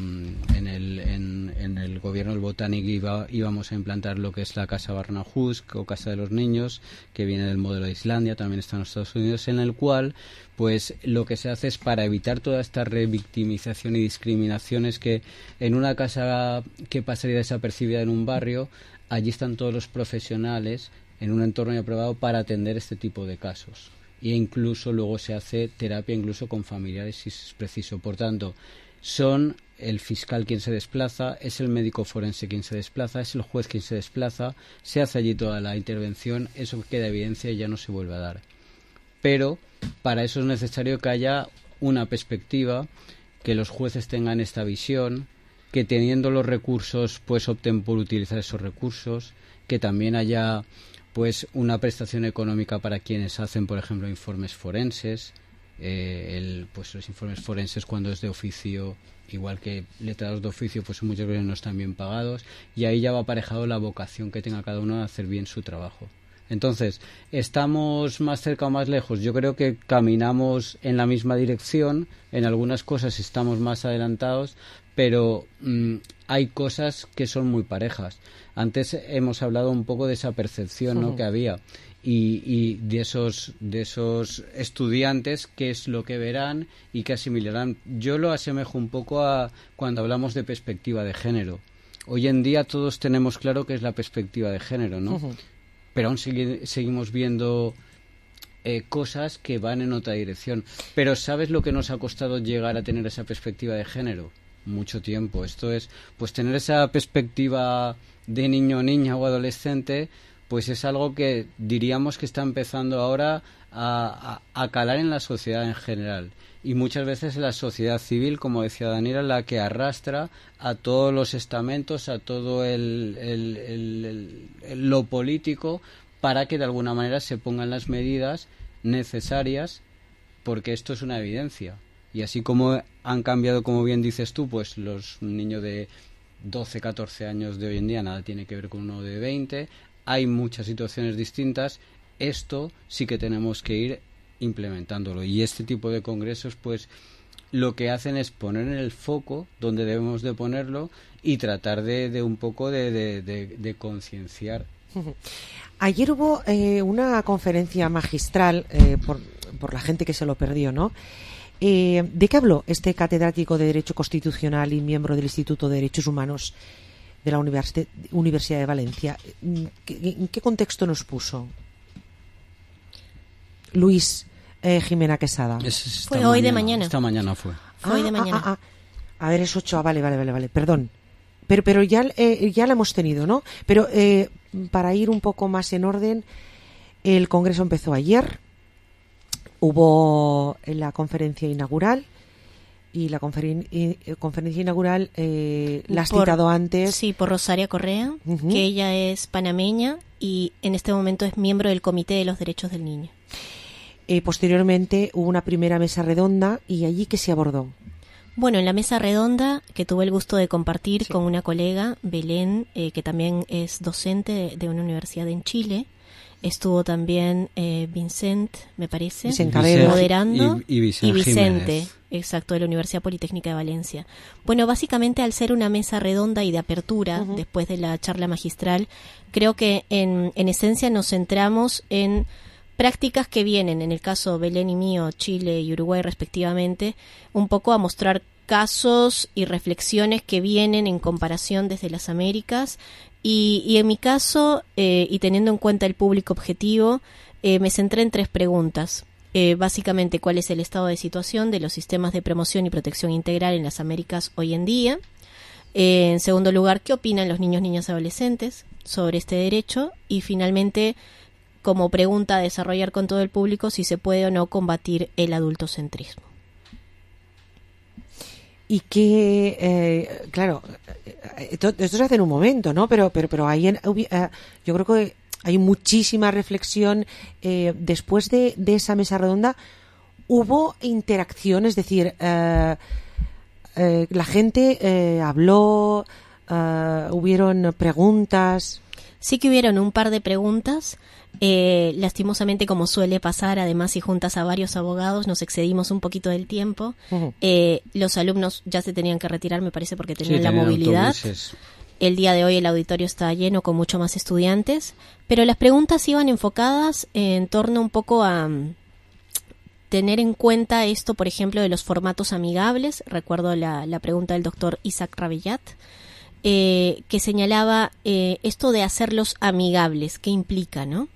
En el, en, en el gobierno del Botánic iba, íbamos a implantar lo que es la Casa Barnahus o Casa de los Niños, que viene del modelo de Islandia, también está en los Estados Unidos, en el cual pues lo que se hace es para evitar toda esta revictimización y discriminaciones que en una casa que pasaría desapercibida en un barrio, allí están todos los profesionales en un entorno ya aprobado para atender este tipo de casos. E incluso luego se hace terapia incluso con familiares si es preciso. Por tanto, son el fiscal quien se desplaza, es el médico forense quien se desplaza, es el juez quien se desplaza, se hace allí toda la intervención, eso queda evidencia y ya no se vuelve a dar. Pero para eso es necesario que haya una perspectiva, que los jueces tengan esta visión, que teniendo los recursos pues opten por utilizar esos recursos, que también haya pues una prestación económica para quienes hacen, por ejemplo, informes forenses, eh, el, pues los informes forenses cuando es de oficio, igual que letrados de oficio, pues muchas veces no están bien pagados, y ahí ya va aparejado la vocación que tenga cada uno de hacer bien su trabajo. Entonces, ¿estamos más cerca o más lejos? Yo creo que caminamos en la misma dirección, en algunas cosas estamos más adelantados, pero mmm, hay cosas que son muy parejas. Antes hemos hablado un poco de esa percepción, ¿no?, uh-huh. que había y, y de esos de esos estudiantes, qué es lo que verán y qué asimilarán. Yo lo asemejo un poco a cuando hablamos de perspectiva de género. Hoy en día todos tenemos claro qué es la perspectiva de género, ¿no? Uh-huh. Pero aún segui- seguimos viendo eh, cosas que van en otra dirección. Pero ¿sabes lo que nos ha costado llegar a tener esa perspectiva de género? Mucho tiempo. Esto es, pues tener esa perspectiva de niño, niña o adolescente, pues es algo que diríamos que está empezando ahora a, a, a calar en la sociedad en general. Y muchas veces la sociedad civil, como decía Daniela, la que arrastra a todos los estamentos, a todo el, el, el, el, el, lo político, para que de alguna manera se pongan las medidas necesarias, porque esto es una evidencia. Y así como han cambiado, como bien dices tú, pues los niños de doce, catorce años de hoy en día nada tiene que ver con uno de veinte, hay muchas situaciones distintas, esto sí que tenemos que ir implementándolo. Y este tipo de congresos, pues lo que hacen es poner en el foco donde debemos de ponerlo y tratar de, de un poco de, de, de, de concienciar. Ayer hubo eh, una conferencia magistral eh, por, por la gente que se lo perdió, ¿no? Eh, ¿De qué habló este catedrático de Derecho Constitucional y miembro del Instituto de Derechos Humanos de la Universi- Universidad de Valencia? ¿En qué, en qué contexto nos puso? Luis eh, Jimena Quesada. Fue hoy de mañana. Esta mañana fue. Fue ah, hoy de mañana. Ah, ah, ah. A ver, es ocho. Ah, vale, vale, vale, vale. Perdón. Pero, pero ya, eh, ya la hemos tenido, ¿no? Pero eh, para ir un poco más en orden, el Congreso empezó ayer. Hubo la conferencia inaugural Y la conferen eh, conferencia inaugural eh, la has por, citado antes. Sí, por Rosaria Correa, uh-huh. que ella es panameña y en este momento es miembro del Comité de los Derechos del Niño. Eh, posteriormente hubo una primera mesa redonda y allí ¿qué se abordó? Bueno, en la mesa redonda que tuve el gusto de compartir sí. con una colega, Belén, eh, que también es docente de, de una universidad en Chile. Estuvo también eh, Vincent, me parece, Vicente moderando, y, y, Vicente, y Vicente Jiménez. Exacto, de la Universidad Politécnica de Valencia. Bueno, básicamente al ser una mesa redonda y de apertura, uh-huh. después de la charla magistral, creo que en, en esencia nos centramos en prácticas que vienen, en el caso Belén y mío, Chile y Uruguay respectivamente, un poco a mostrar casos y reflexiones que vienen en comparación desde las Américas. Y, y en mi caso, eh, y teniendo en cuenta el público objetivo, eh, me centré en tres preguntas. Eh, básicamente, ¿cuál es el estado de situación de los sistemas de promoción y protección integral en las Américas hoy en día? Eh, en segundo lugar, ¿qué opinan los niños, niñas y adolescentes sobre este derecho? Y finalmente, como pregunta a desarrollar con todo el público, si se puede o no combatir el adultocentrismo. Y que, eh, claro, esto, esto se hace en un momento, ¿no? Pero, pero, pero ahí en, uh, yo creo que hay muchísima reflexión. Eh, después de, de esa mesa redonda, hubo interacción, es decir, eh, eh, la gente eh, habló, eh, hubieron preguntas. Sí que hubieron un par de preguntas. Eh, lastimosamente, como suele pasar, además si juntas a varios abogados nos excedimos un poquito del tiempo. Uh-huh. Eh, los alumnos ya se tenían que retirar, me parece, porque tenían sí, la movilidad. Autobuses. El día de hoy el auditorio está lleno con mucho más estudiantes, pero las preguntas iban enfocadas en torno un poco a tener en cuenta esto, por ejemplo, de los formatos amigables. Recuerdo la, la pregunta del doctor Isaac Ravellat, eh, que señalaba eh, esto de hacerlos amigables, ¿qué implica, no?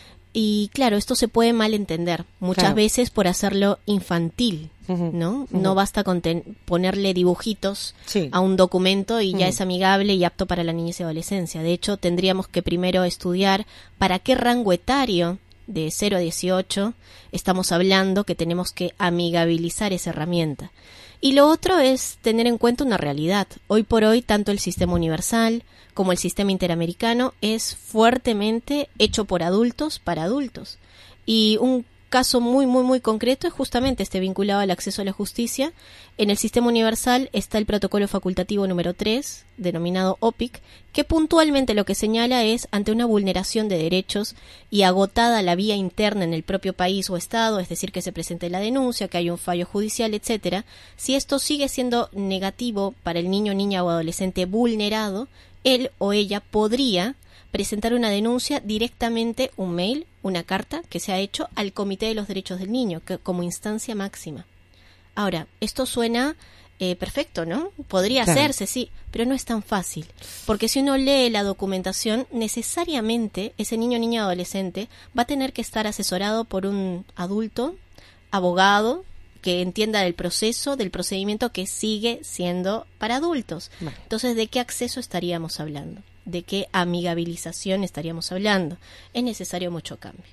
Y claro, esto se puede malentender muchas claro. veces por hacerlo infantil, uh-huh. ¿no? Uh-huh. No basta con ten- ponerle dibujitos sí. a un documento y uh-huh. ya es amigable y apto para la niñez y adolescencia. De hecho, tendríamos que primero estudiar para qué rango etario de cero a dieciocho estamos hablando que tenemos que amigabilizar esa herramienta. Y lo otro es tener en cuenta una realidad. Hoy por hoy, tanto el sistema universal como el sistema interamericano es fuertemente hecho por adultos para adultos. Y un caso muy, muy, muy concreto es justamente este vinculado al acceso a la justicia. En el sistema universal está el protocolo facultativo número tres, denominado O P I C, que puntualmente lo que señala es, ante una vulneración de derechos y agotada la vía interna en el propio país o estado, es decir, que se presente la denuncia, que hay un fallo judicial, etcétera, si esto sigue siendo negativo para el niño, niña o adolescente vulnerado, él o ella podría presentar una denuncia directamente, un mail, una carta que se ha hecho al Comité de los Derechos del Niño, que, como instancia máxima. Ahora, esto suena eh, perfecto, ¿no? Podría claro. hacerse, sí, pero no es tan fácil, porque si uno lee la documentación, necesariamente ese niño, niña o adolescente va a tener que estar asesorado por un adulto, abogado, que entienda del proceso, del procedimiento que sigue siendo para adultos. Vale. Entonces, ¿de qué acceso estaríamos hablando? ¿De qué amigabilización estaríamos hablando? Es necesario mucho cambio.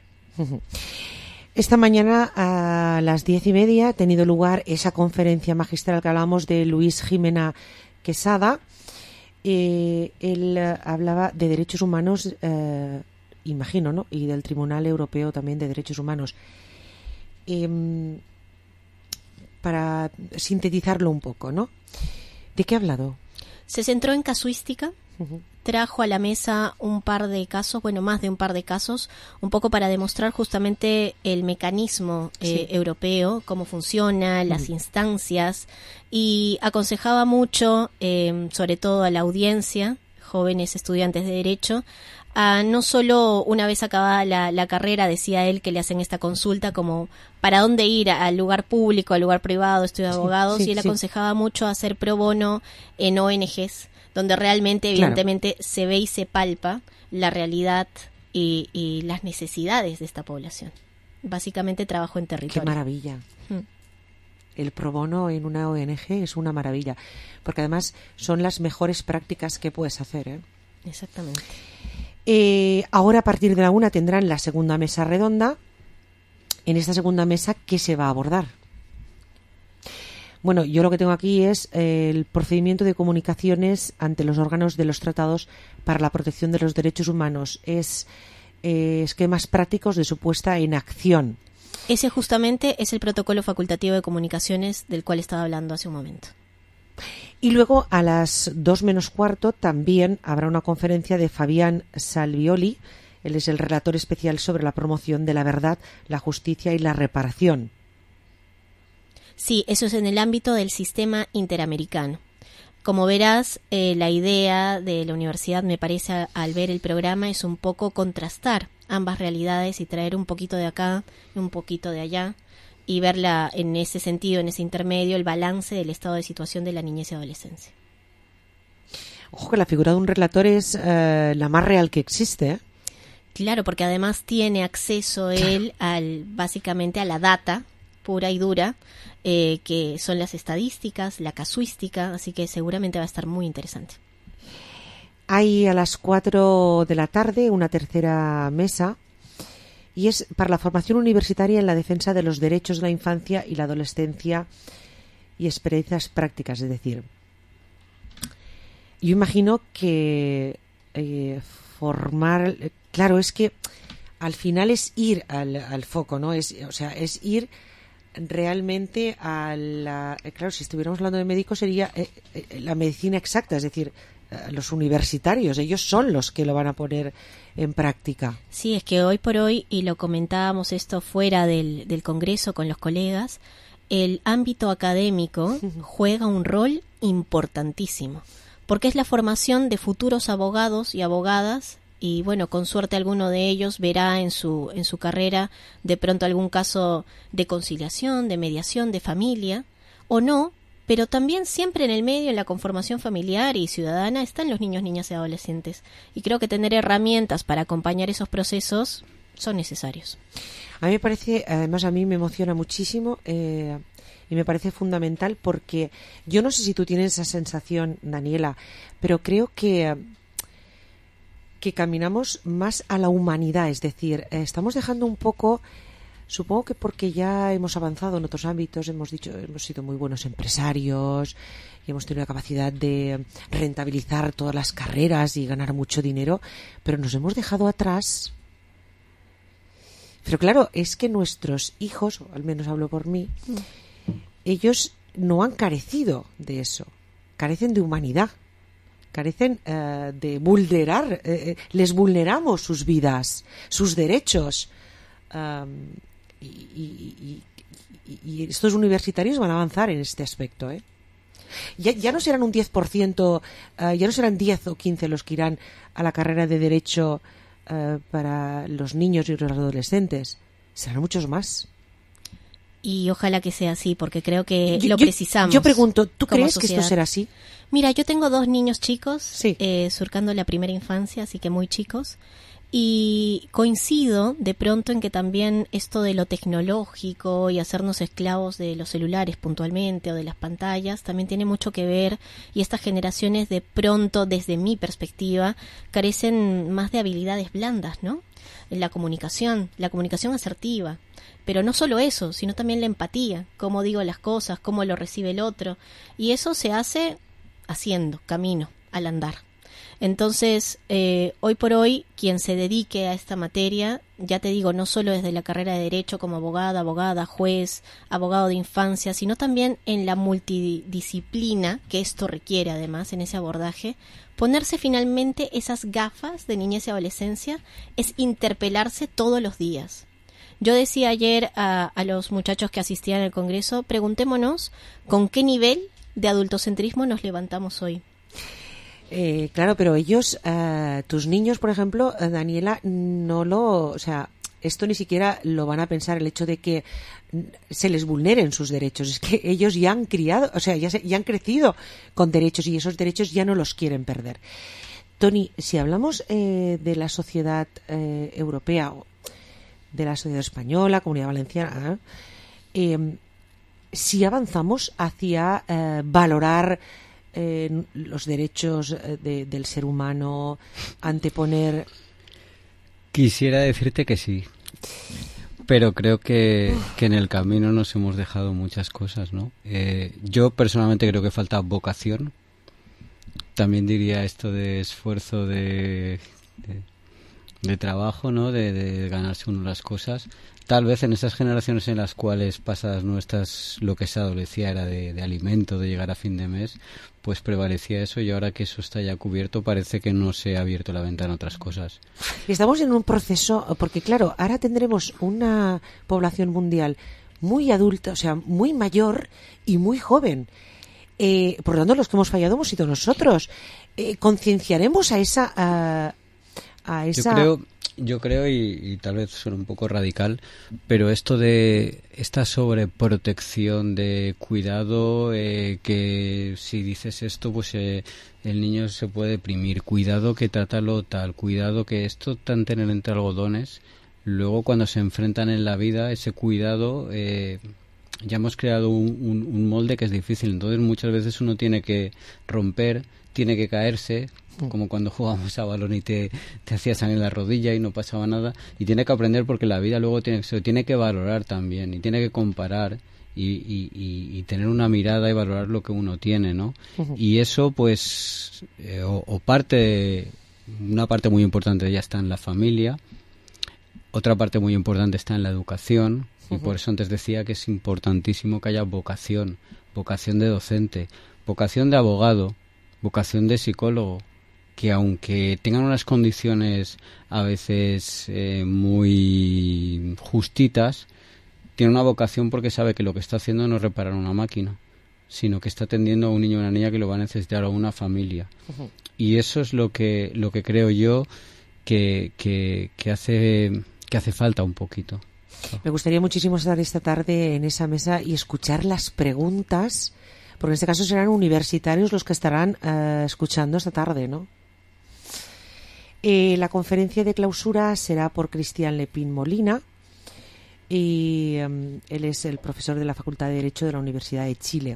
Esta mañana a las diez y media ha tenido lugar esa conferencia magistral que hablábamos de Luis Jimena Quesada. Eh, él eh, hablaba de derechos humanos, eh, imagino, ¿no? Y del Tribunal Europeo también de Derechos Humanos. Eh, para sintetizarlo un poco, ¿no? ¿De qué ha hablado? Se centró en casuística. Uh-huh. Trajo a la mesa un par de casos, bueno, más de un par de casos, un poco para demostrar justamente el mecanismo eh, sí. europeo, cómo funciona, las uh-huh. instancias, y aconsejaba mucho, eh, sobre todo a la audiencia, jóvenes estudiantes de Derecho, a no solo una vez acabada la, la carrera, decía él, que le hacen esta consulta como para dónde ir, al lugar público, al lugar privado, estudio de abogados, sí, sí, y él sí. aconsejaba mucho hacer pro bono en O N Ges, donde realmente, evidentemente, claro. se ve y se palpa la realidad y, y las necesidades de esta población. Básicamente trabajo en territorio. ¡Qué maravilla! Hmm. El pro bono en una O N Ge es una maravilla, porque además son las mejores prácticas que puedes hacer, ¿eh? Exactamente. Eh, ahora a partir de la una tendrán la segunda mesa redonda. En esta segunda mesa, ¿qué se va a abordar? Bueno, yo lo que tengo aquí es eh, el procedimiento de comunicaciones ante los órganos de los tratados para la protección de los derechos humanos. Es eh, esquemas prácticos de su puesta en acción. Ese justamente es el protocolo facultativo de comunicaciones del cual estaba hablando hace un momento. Y luego a las dos menos cuarto también habrá una conferencia de Fabián Salvioli. Él es el relator especial sobre la promoción de la verdad, la justicia y la reparación. Sí, eso es en el ámbito del sistema interamericano. Como verás, eh, la idea de la universidad, me parece, al ver el programa, es un poco contrastar ambas realidades y traer un poquito de acá y un poquito de allá, y verla en ese sentido, en ese intermedio, el balance del estado de situación de la niñez y adolescencia. Ojo que la figura de un relator es eh, la más real que existe, ¿eh? Claro, porque además tiene acceso él al, básicamente a la data pura y dura, eh, que son las estadísticas, la casuística, así que seguramente va a estar muy interesante. Hay a las cuatro de la tarde una tercera mesa y es para la formación universitaria en la defensa de los derechos de la infancia y la adolescencia y experiencias prácticas, es decir, yo imagino que eh, formar, claro, es que al final es ir al, al foco, ¿no? Es, o sea, es ir realmente a la... Claro, si estuviéramos hablando de médicos sería eh, eh, la medicina exacta, es decir, eh, los universitarios, ellos son los que lo van a poner en práctica. Sí, es que hoy por hoy, y lo comentábamos esto fuera del, del Congreso con los colegas, el ámbito académico juega un rol importantísimo, porque es la formación de futuros abogados y abogadas. Y bueno, con suerte alguno de ellos verá en su en su carrera de pronto algún caso de conciliación, de mediación, de familia, o no, pero también siempre en el medio, en la conformación familiar y ciudadana, están los niños, niñas y adolescentes. Y creo que tener herramientas para acompañar esos procesos son necesarios. A mí me parece, además a mí me emociona muchísimo eh, y me parece fundamental porque yo no sé si tú tienes esa sensación, Daniela, pero creo que... que caminamos más a la humanidad, es decir, eh, estamos dejando un poco, supongo que porque ya hemos avanzado en otros ámbitos, hemos dicho, hemos sido muy buenos empresarios y hemos tenido la capacidad de rentabilizar todas las carreras y ganar mucho dinero, pero nos hemos dejado atrás. Pero claro, es que nuestros hijos, o al menos hablo por mí, ellos no han carecido de eso, carecen de humanidad. Carecen uh, de vulnerar, eh, les vulneramos sus vidas, sus derechos. Um, y, y, y, y estos universitarios van a avanzar en este aspecto, ¿eh? Ya, ya no serán un diez por ciento, uh, ya no serán diez o quince los que irán a la carrera de Derecho uh, para los niños y los adolescentes. Serán muchos más. Y ojalá que sea así, porque creo que yo, lo yo, precisamos. Yo pregunto, ¿tú crees sociedad. que esto será así? Mira, yo tengo dos niños chicos, sí. eh, surcando la primera infancia, así que muy chicos, y coincido de pronto en que también esto de lo tecnológico y hacernos esclavos de los celulares puntualmente o de las pantallas también tiene mucho que ver, y estas generaciones de pronto, desde mi perspectiva, carecen más de habilidades blandas, ¿no? La comunicación, la comunicación asertiva. Pero no solo eso, sino también la empatía, cómo digo las cosas, cómo lo recibe el otro. Y eso se hace haciendo, camino, al andar. Entonces, eh, hoy por hoy, quien se dedique a esta materia, ya te digo, no solo desde la carrera de Derecho como abogada, abogada, juez, abogado de infancia, sino también en la multidisciplina que esto requiere, además, en ese abordaje, ponerse finalmente esas gafas de niñez y adolescencia es interpelarse todos los días. Yo decía ayer a, a los muchachos que asistían al Congreso, preguntémonos con qué nivel de adultocentrismo nos levantamos hoy. Eh, claro, pero ellos, uh, tus niños, por ejemplo, uh, Daniela, no lo, o sea, esto ni siquiera lo van a pensar, el hecho de que se les vulneren sus derechos. Es que ellos ya han criado, o sea, ya, se, ya han crecido con derechos y esos derechos ya no los quieren perder. Tony, si hablamos eh, de la sociedad eh, europea, de la sociedad española, Comunidad Valenciana, eh, si avanzamos hacia eh, valorar eh, los derechos de, del ser humano, anteponer... Quisiera decirte que sí. Pero creo que, que en el camino nos hemos dejado muchas cosas, ¿no? Eh, yo personalmente creo que falta vocación. También diría esto de esfuerzo de, de, de trabajo, ¿no? De, de ganarse uno las cosas. Tal vez en esas generaciones en las cuales pasadas nuestras, lo que se adolecía era de, de alimento, de llegar a fin de mes, pues prevalecía eso, y ahora que eso está ya cubierto parece que no se ha abierto la ventana a otras cosas. Estamos en un proceso, porque claro, ahora tendremos una población mundial muy adulta, o sea, muy mayor y muy joven. Eh, por lo tanto, los que hemos fallado hemos sido nosotros. Eh, concienciaremos a esa... A, a esa... Yo creo... Yo creo, y, y tal vez suena un poco radical, pero esto de esta sobreprotección de cuidado, eh, que si dices esto, pues eh, el niño se puede deprimir, cuidado que trátalo tal, cuidado que esto tan tener entre algodones, luego cuando se enfrentan en la vida, ese cuidado, eh, ya hemos creado un, un, un molde que es difícil, entonces muchas veces uno tiene que romper, tiene que caerse, como cuando jugábamos a balón y te, te hacías sangre en la rodilla y no pasaba nada, y tiene que aprender, porque la vida luego tiene, se tiene que valorar también, y tiene que comparar y, y, y, y tener una mirada y valorar lo que uno tiene, ¿no? Uh-huh. Y eso pues eh, o, o parte, una parte muy importante de ella está en la familia, otra parte muy importante está en la educación, uh-huh. y por eso antes decía que es importantísimo que haya vocación, vocación de docente, vocación de abogado, vocación de psicólogo, que aunque tengan unas condiciones a veces eh, muy justitas, tiene una vocación porque sabe que lo que está haciendo no es reparar una máquina, sino que está atendiendo a un niño o una niña que lo va a necesitar, a una familia. Uh-huh. Y eso es lo que lo que creo yo que, que, que hace que hace falta un poquito. Me gustaría muchísimo estar esta tarde en esa mesa y escuchar las preguntas, porque en este caso serán universitarios los que estarán uh, escuchando esta tarde, ¿no? Eh, la conferencia de clausura será por Cristian Lepín Molina, y um, él es el profesor de la Facultad de Derecho de la Universidad de Chile.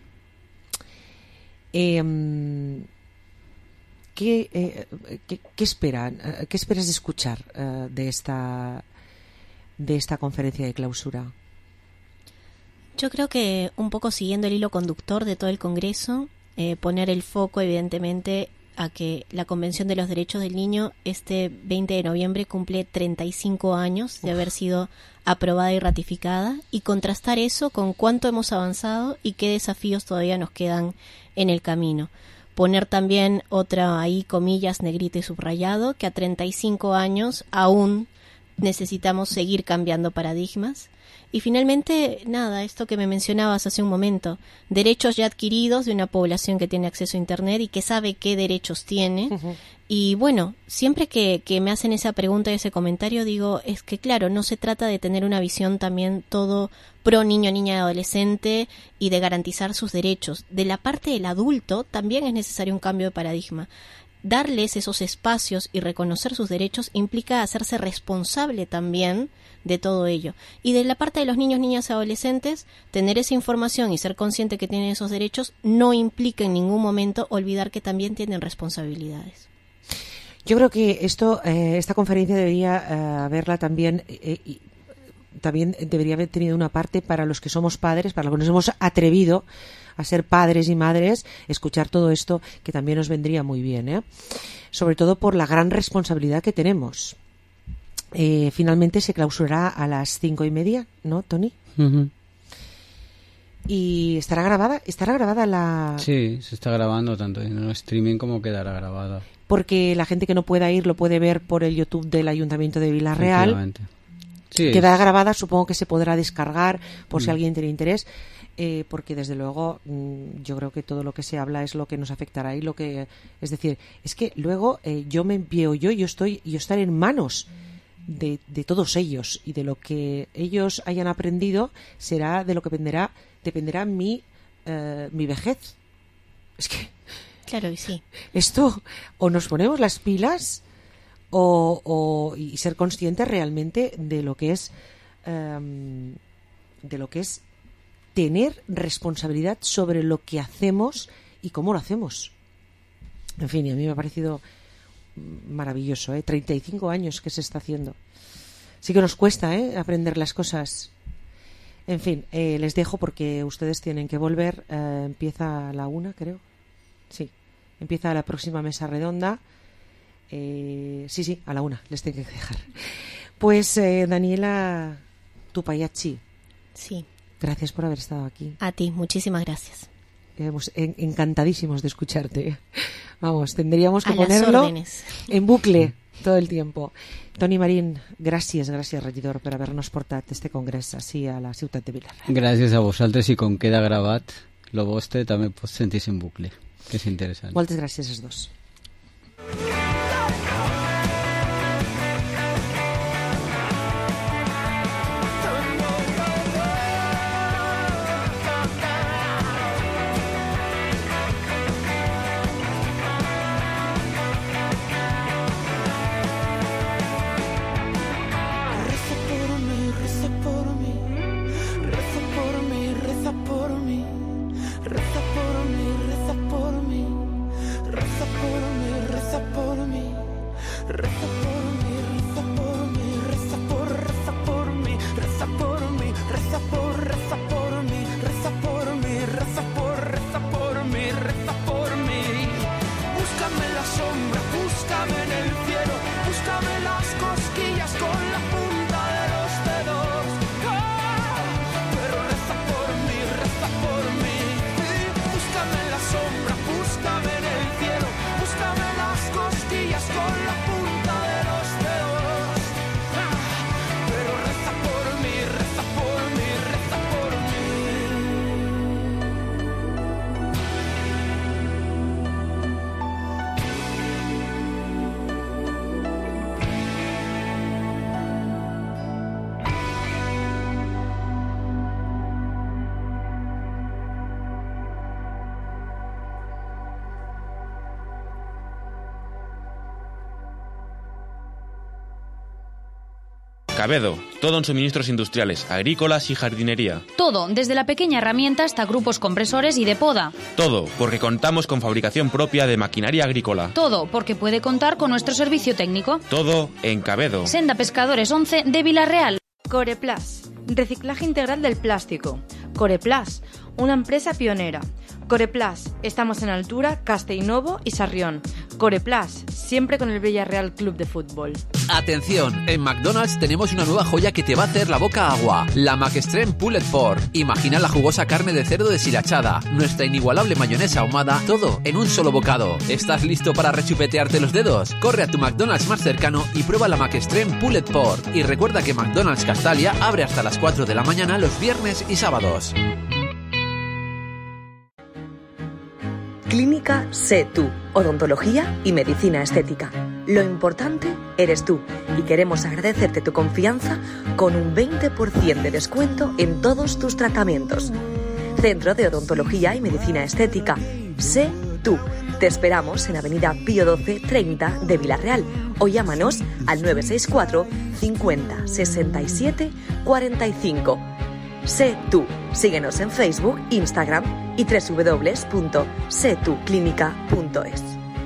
Eh, um, ¿qué, eh, qué, ¿Qué esperan? ¿Qué esperas de escuchar uh, de esta de esta conferencia de clausura? Yo creo que un poco siguiendo el hilo conductor de todo el Congreso, eh, poner el foco evidentemente a que la Convención de los Derechos del Niño este veinte de noviembre cumple treinta y cinco años de haber sido aprobada y ratificada, y contrastar eso con cuánto hemos avanzado y qué desafíos todavía nos quedan en el camino. Poner también otra ahí, comillas, negrito y subrayado, que a treinta y cinco años aún necesitamos seguir cambiando paradigmas. Y finalmente, nada, esto que me mencionabas hace un momento, derechos ya adquiridos de una población que tiene acceso a Internet y que sabe qué derechos tiene. Uh-huh. Y bueno, siempre que, que me hacen esa pregunta y ese comentario, digo, es que claro, no se trata de tener una visión también todo pro niño, niña y adolescente y de garantizar sus derechos. De la parte del adulto también es necesario un cambio de paradigma. Darles esos espacios y reconocer sus derechos implica hacerse responsable también de todo ello. Y de la parte de los niños, niñas y adolescentes, tener esa información y ser consciente que tienen esos derechos no implica en ningún momento olvidar que también tienen responsabilidades. Yo creo que esto, eh, esta conferencia debería eh, haberla también, eh, y también debería haber tenido una parte para los que somos padres, para los que nos hemos atrevido a ser padres y madres, escuchar todo esto, que también nos vendría muy bien, ¿eh? Sobre todo por la gran responsabilidad que tenemos. Eh, finalmente se clausurará a las cinco y media, ¿no, Tony? Uh-huh. Y estará grabada, estará grabada la... Sí, se está grabando tanto en el streaming como quedará grabada. Porque la gente que no pueda ir lo puede ver por el YouTube del Ayuntamiento de Vila-real. Sí, quedará es... grabada, supongo que se podrá descargar por mm. si alguien tiene interés. Eh, porque desde luego mmm, yo creo que todo lo que se habla es lo que nos afectará y lo que, es decir, es que luego eh, yo me envío yo, yo estoy, yo estaré en manos de, de todos ellos, y de lo que ellos hayan aprendido será de lo que dependerá, dependerá mi, eh, mi vejez. Es que claro, y sí. Esto, o nos ponemos las pilas o, o y ser conscientes realmente de lo que es um, de lo que es tener responsabilidad sobre lo que hacemos y cómo lo hacemos. En fin, y a mí me ha parecido maravilloso, ¿eh? treinta y cinco años que se está haciendo. sí que nos cuesta, ¿eh? Aprender las cosas. En fin, eh, les dejo porque ustedes tienen que volver. Eh, empieza a la una, creo. Sí, empieza la próxima mesa redonda. Eh, sí, sí, a la una, les tengo que dejar. Pues, eh, Daniela Tupayachi. Sí. Gracias por haber estado aquí. A ti, muchísimas gracias. Estamos en- encantadísimos de escucharte. Vamos, tendríamos que A las ponerlo órdenes. en bucle todo el tiempo. Toni Marín, gràcies, gràcies, regidor, per haver-nos portat este congrés així a la ciutat de Vilarreal. Gràcies a vosaltres, i com queda gravat, lo vostre també pot sentir-se en bucle, que és interessant. Moltes gràcies als dos. Reza por mí, reza por mí, reza por mí, reza por mí, reza por mí, reza por mí, reza por mí, reza por mí, reza por mí, reza por mí, reza por, reza por mí, reza por mí, reza por, reza por mí, reza por mí, reza por, reza por mí, reza por mí. Búscame en la sombra, búscame en el cielo, búscame las cosquillas con la punta de los dedos. ¡Ah! Pero reza por mí, reza por mí. Búscame en la sombra, búscame en el cielo, búscame las cosquillas con la punta de los dedos. ¡Ah! Pero reza por mí, reza por mí, reza por mí. Cabedo, todo en suministros industriales, agrícolas y jardinería. Todo, desde la pequeña herramienta hasta grupos compresores y de poda. Todo, porque contamos con fabricación propia de maquinaria agrícola. Todo, porque puede contar con nuestro servicio técnico. Todo en Cabedo. Senda Pescadores once de Vilarreal. Coreplas, reciclaje integral del plástico. Coreplas, una empresa pionera. Coreplas, estamos en Altura, Castellnovo y Sarrión. Coreplas, siempre con el Villarreal Club de Fútbol. Atención, en McDonald's tenemos una nueva joya que te va a hacer la boca agua. La McExtreme Pulled Pork. Imagina la jugosa carne de cerdo deshilachada, nuestra inigualable mayonesa ahumada, todo en un solo bocado. ¿Estás listo para rechupetearte los dedos? Corre a tu McDonald's más cercano y prueba la McExtreme Pulled Pork. Y recuerda que McDonald's Castalia abre hasta las cuatro de la mañana los viernes y sábados. Clínica Sé Tú, odontología y medicina estética. Lo importante eres tú y queremos agradecerte tu confianza con un veinte por ciento de descuento en todos tus tratamientos. Centro de Odontología y Medicina Estética. Sé Tú. Te esperamos en Avenida Pío doce treinta de Vilarreal o llámanos al nueve seis cuatro cincuenta sesenta y siete cuarenta y cinco. Sé Tú. Síguenos en Facebook, Instagram y doble u doble u doble u punto sé tú clínica punto es.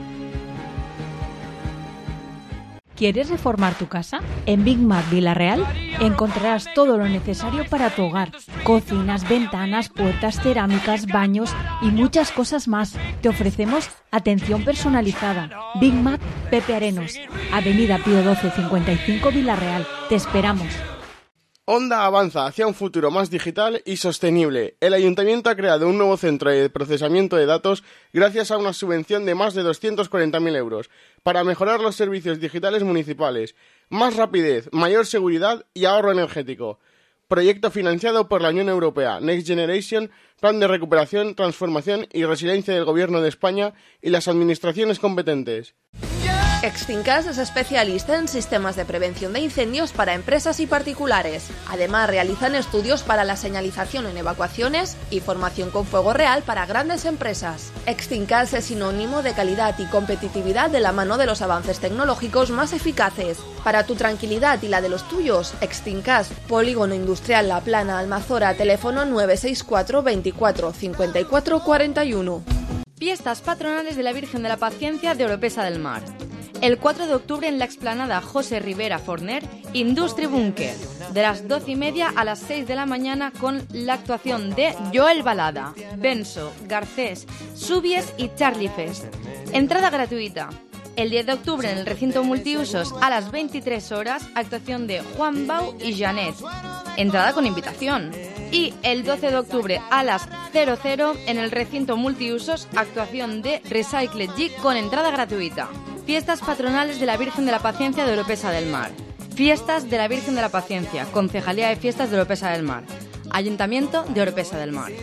¿Quieres reformar tu casa? En Big Mac Vilarreal encontrarás todo lo necesario para tu hogar. Cocinas, ventanas, puertas, cerámicas, baños y muchas cosas más. Te ofrecemos atención personalizada. Big Mac Pepe Arenos, Avenida Pío doce cincuenta y cinco Vilarreal. Te esperamos. Honda avanza hacia un futuro más digital y sostenible. El Ayuntamiento ha creado un nuevo centro de procesamiento de datos gracias a una subvención de más de doscientos cuarenta mil euros para mejorar los servicios digitales municipales, más rapidez, mayor seguridad y ahorro energético. Proyecto financiado por la Unión Europea, Next Generation, Plan de Recuperación, Transformación y Resiliencia del Gobierno de España y las administraciones competentes. Extincas es especialista en sistemas de prevención de incendios para empresas y particulares. Además, realizan estudios para la señalización en evacuaciones y formación con fuego real para grandes empresas. Extincas es sinónimo de calidad y competitividad de la mano de los avances tecnológicos más eficaces. Para tu tranquilidad y la de los tuyos, Extincas, Polígono Industrial La Plana, Almazora, teléfono nueve seis cuatro veinticuatro cincuenta y cuatro cuarenta y uno. Fiestas patronales de la Virgen de la Paciencia de Oropesa del Mar. El cuatro de octubre en la explanada José Rivera Forner, Industria Bunker, de las doce y media a las seis de la mañana con la actuación de Joel Balada, Benzo, Garcés, Subies y Charlie Fest. Entrada gratuita. El diez de octubre en el recinto multiusos a las veintitrés horas, actuación de Juan Bau y Janet. Entrada con invitación. Y el doce de octubre a las cero cero en el recinto multiusos, actuación de Recycle G con entrada gratuita. Fiestas patronales de la Virgen de la Paciencia de Oropesa del Mar. Fiestas de la Virgen de la Paciencia, Concejalía de Fiestas de Oropesa del Mar. Ayuntamiento de Oropesa del Mar.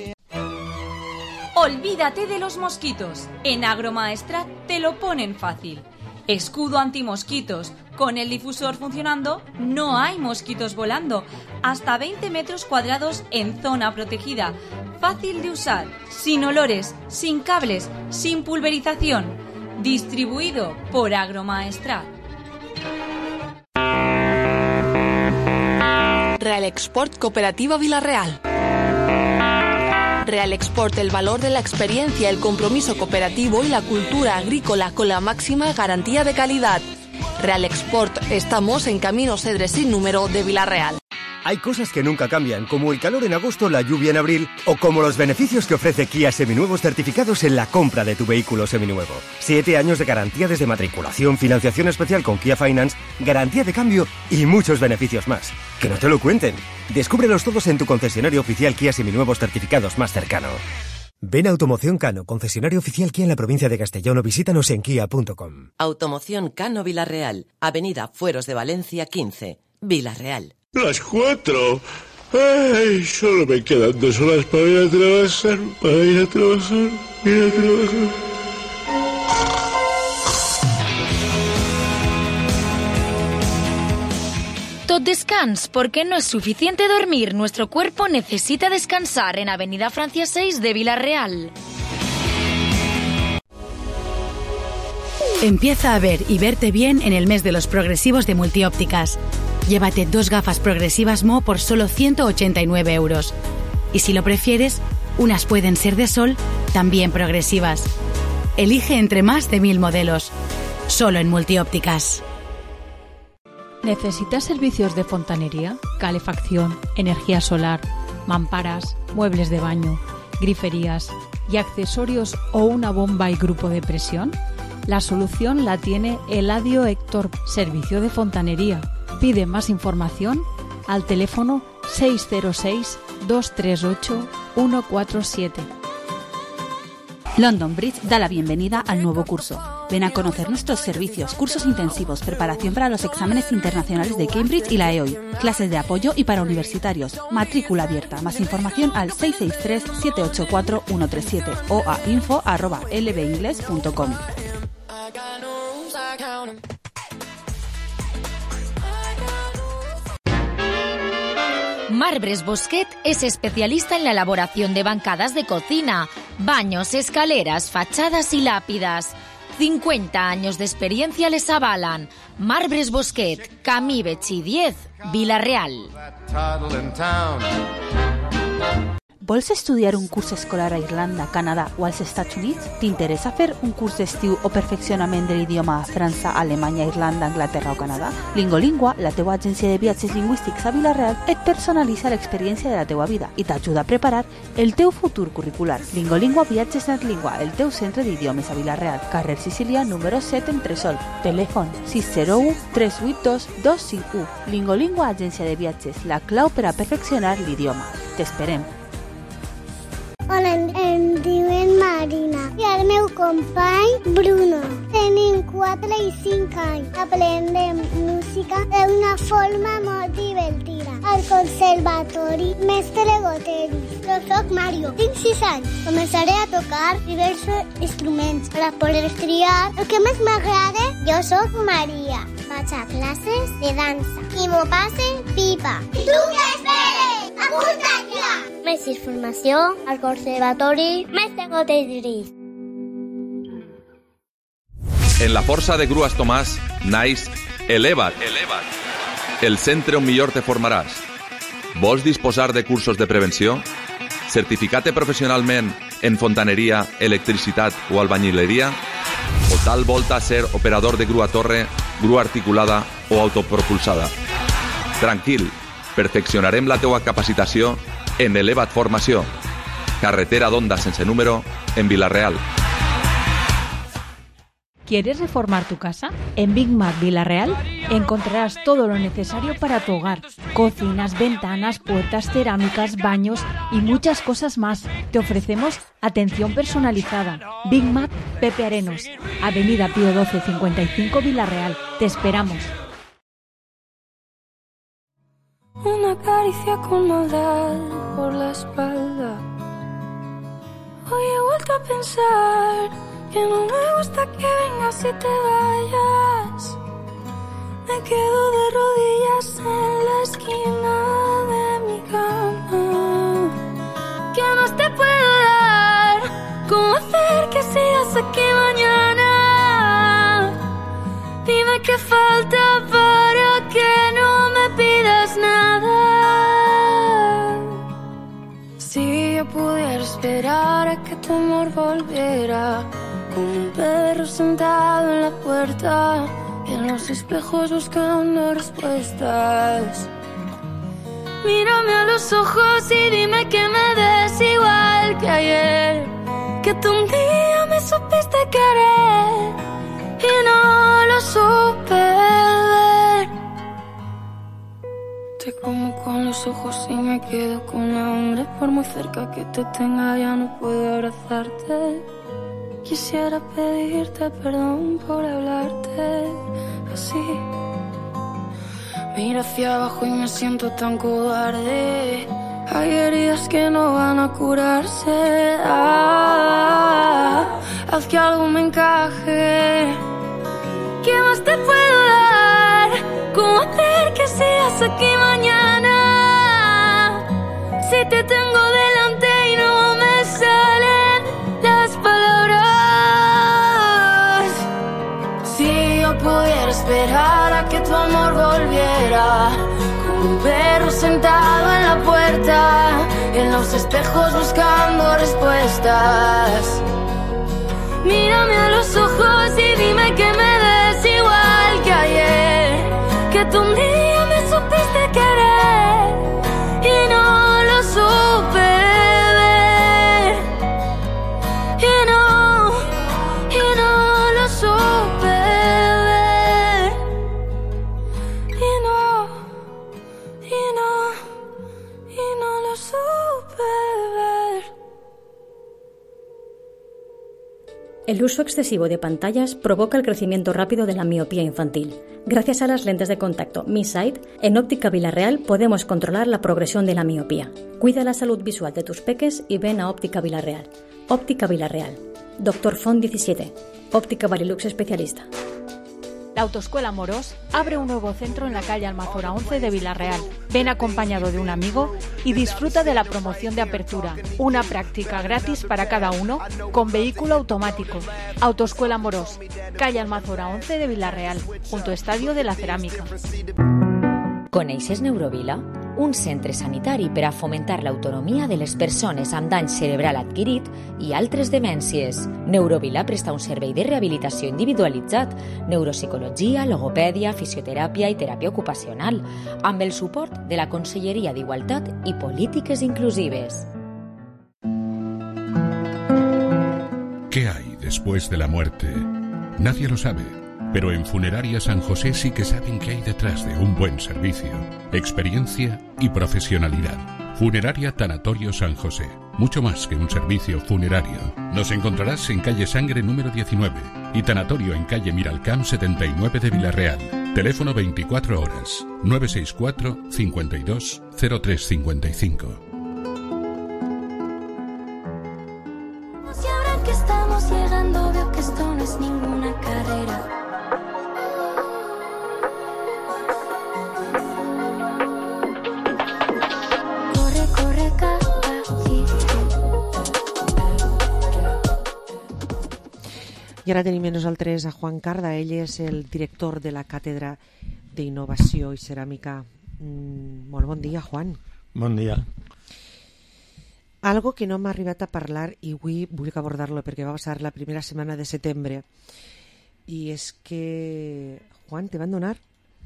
Olvídate de los mosquitos. En Agromaestrat te lo ponen fácil. Escudo antimosquitos. Con el difusor funcionando, no hay mosquitos volando. Hasta veinte metros cuadrados en zona protegida. Fácil de usar, sin olores, sin cables, sin pulverización. Distribuido por Agromaestrat. Real Export Cooperativa Vilarreal. Real Export, el valor de la experiencia, el compromiso cooperativo y la cultura agrícola con la máxima garantía de calidad. Real Export, estamos en Camino Cedres sin número de Vilarreal. Hay cosas que nunca cambian, como el calor en agosto, la lluvia en abril, o como los beneficios que ofrece Kia Seminuevos certificados en la compra de tu vehículo seminuevo. Siete años de garantía desde matriculación, financiación especial con Kia Finance, garantía de cambio y muchos beneficios más. ¡Que no te lo cuenten! Descúbrelos todos en tu concesionario oficial Kia Seminuevos certificados más cercano. Ven a Automoción Cano, concesionario oficial Kia en la provincia de Castellón, o visítanos en kia punto com. Automoción Cano Vilarreal, Avenida Fueros de Valencia quince, Vilarreal. Las cuatro. Ay, solo me quedan dos horas para ir a trabajar, para ir a trabajar, ir a trabajar. Tot descans, porque no es suficiente dormir. Nuestro cuerpo necesita descansar en Avenida Francia seis de Vilarreal. Empieza a ver y verte bien en el mes de los progresivos de Multiópticas. Llévate dos gafas progresivas M O por solo ciento ochenta y nueve euros. Y si lo prefieres, unas pueden ser de sol, también progresivas. Elige entre más de mil modelos. Solo en Multiópticas. ¿Necesitas servicios de fontanería, calefacción, energía solar, mamparas, muebles de baño, griferías y accesorios o una bomba y grupo de presión? La solución la tiene Eladio Héctor, servicio de fontanería. Pide más información al teléfono seis cero seis, dos tres ocho, uno cuatro siete. London Bridge da la bienvenida al nuevo curso. Ven a conocer nuestros servicios, cursos intensivos, preparación para los exámenes internacionales de Cambridge y la E O I, clases de apoyo y para universitarios, matrícula abierta. Más información al seis seis tres, siete ocho cuatro, uno tres siete o a info arroba l b ingles punto com. Marbres Bosquet es especialista en la elaboración de bancadas de cocina, baños, escaleras, fachadas y lápidas. cincuenta años de experiencia les avalan. Marbres Bosquet, Camí Betxí diez, Vilarreal. Vols estudiar un curs escolar a Irlanda, Canadà o als Estats Units? T'interessa fer un curs d'estiu o perfeccionament de l'idioma a França, Alemanya, Irlanda, Anglaterra o Canadà? Lingolingua, la teua agència de viatges lingüístics a Vilarreal, et personalitza l'experiència de la teua vida i t'ajuda a preparar el teu futur curricular. Lingolingua Viatges Natlingua, el teu centre d'idiomes a Vilarreal, carrer Sicília, número set, Entresol. Telèfon sis zero u, tres vuit dos, dos cinc u. Lingolingua Agència de Viatges, la clau per a perfeccionar l'idioma. T'esperem. Hola, em diuen Marina i el meu company Bruno. Tenim quatre i cinc anys. Aprendem música d'una forma molt divertida. Al conservatori Mestre Goteri. Jo soc Mario, tinc sis anys. Començaré a tocar diversos instruments per a poder triar el que més m'agrada. Jo soc Maria. Vaig a classes de dansa i m'ho passe pipa. I tu què esperes? Apunta't ja! Més informació al Conservatori Mestre Goteri. En la Força de Grues Tomàs naix Eleva't, el centre on millor te formaràs. Vols disposar de cursos de prevenció? Certificar-te professionalment en fontaneria, electricitat o albañileria? O Tal volta a ser operador de grua torre, grua articulada o autopropulsada. Tranquil, perfeccionarem la teua capacitació en Elevat Formació. Carretera d'Onda sense número en Vila-real. ¿Quieres reformar tu casa? En Big Mac Vila-real encontrarás todo lo necesario para tu hogar. Cocinas, ventanas, puertas, cerámicas, baños y muchas cosas más. Te ofrecemos atención personalizada. Big Mac Pepe Arenos, Avenida Pío doce cincuenta y cinco Vila-real. Te esperamos. Una caricia con maldad por la espalda. Hoy he vuelto a pensar que no me gusta que vengas y te vayas. Me quedo de rodillas en la esquina de mi cama. ¿Qué más te puedo dar? ¿Cómo hacer que sigas aquí mañana? Dime qué falta para que no me pidas nada. Si yo pudiera esperar a que tu amor volviera, como un perro sentado en la puerta, en los espejos buscando respuestas. Mírame a los ojos y dime que me des igual que ayer, que tú un día me supiste querer y no lo supe ver. Te como con los ojos y me quedo con hambre. Por muy cerca que te tenga ya no puedo abrazarte. Quisiera pedirte perdón por hablarte así. Miro hacia abajo y me siento tan cobarde. Hay heridas que no van a curarse. Ah, haz que algo me encaje. ¿Qué más te puedo dar? ¿Cómo hacer que sigas aquí mañana? Si te tengo delante y no me salen las palabras. Si yo pudiera esperar a que tu amor volviera, como un perro sentado en la puerta, en los espejos buscando respuestas. Mírame a los ojos y dime que me des igual que ayer, que tú un día me supiste querer y no lo supe ver. Y no, y no lo supe ver. Y no, y no, y no lo supe ver. El uso excesivo de pantallas provoca el crecimiento rápido de la miopía infantil. Gracias a las lentes de contacto Mi Sight, en Óptica Vila-real podemos controlar la progresión de la miopía. Cuida la salud visual de tus peques y ven a Óptica Vila-real. Óptica Vila-real. Doctor Font diecisiete. Óptica Varilux especialista. La Autoescuela Morós abre un nuevo centro en la calle Almazora once de Vila-real. Ven acompañado de un amigo y disfruta de la promoción de apertura. Una práctica gratis para cada uno con vehículo automático. Autoescuela Morós, calle Almazora once de Vila-real, junto Estadio de la Cerámica. Coneixes Neurovila? Un centre sanitari per a fomentar l'autonomia de les persones amb dany cerebral adquirit i altres demències. Neurovila presta un servei de rehabilitació individualitzat, neuropsicologia, logopèdia, fisioteràpia i teràpia ocupacional, amb el suport de la Conselleria d'Igualtat i Polítiques Inclusives. ¿Qué hay después de la muerte? Nadie lo sabe. Pero en Funeraria San José sí que saben qué hay detrás de un buen servicio, experiencia y profesionalidad. Funeraria Tanatorio San José. Mucho más que un servicio funerario. Nos encontrarás en calle Sangre número diecinueve y Tanatorio en calle Miralcamp setenta y nueve de Vila-real. Teléfono veinticuatro horas, nueve seis cuatro, cincuenta y dos, cero tres cincuenta y cinco. Y ahora que estamos llegando veo que esto no es ninguna carrera. I ara tenim amb nosaltres a Juan Carda. Ell és el director de la Càtedra d'Innovació i Ceràmica. Mm, molt bon dia, Juan. Bon dia. Algo que no m'ha arribat a parlar i avui vull abordar-lo perquè va passar la primera setmana de setembre. I és que, Juan, te van donar,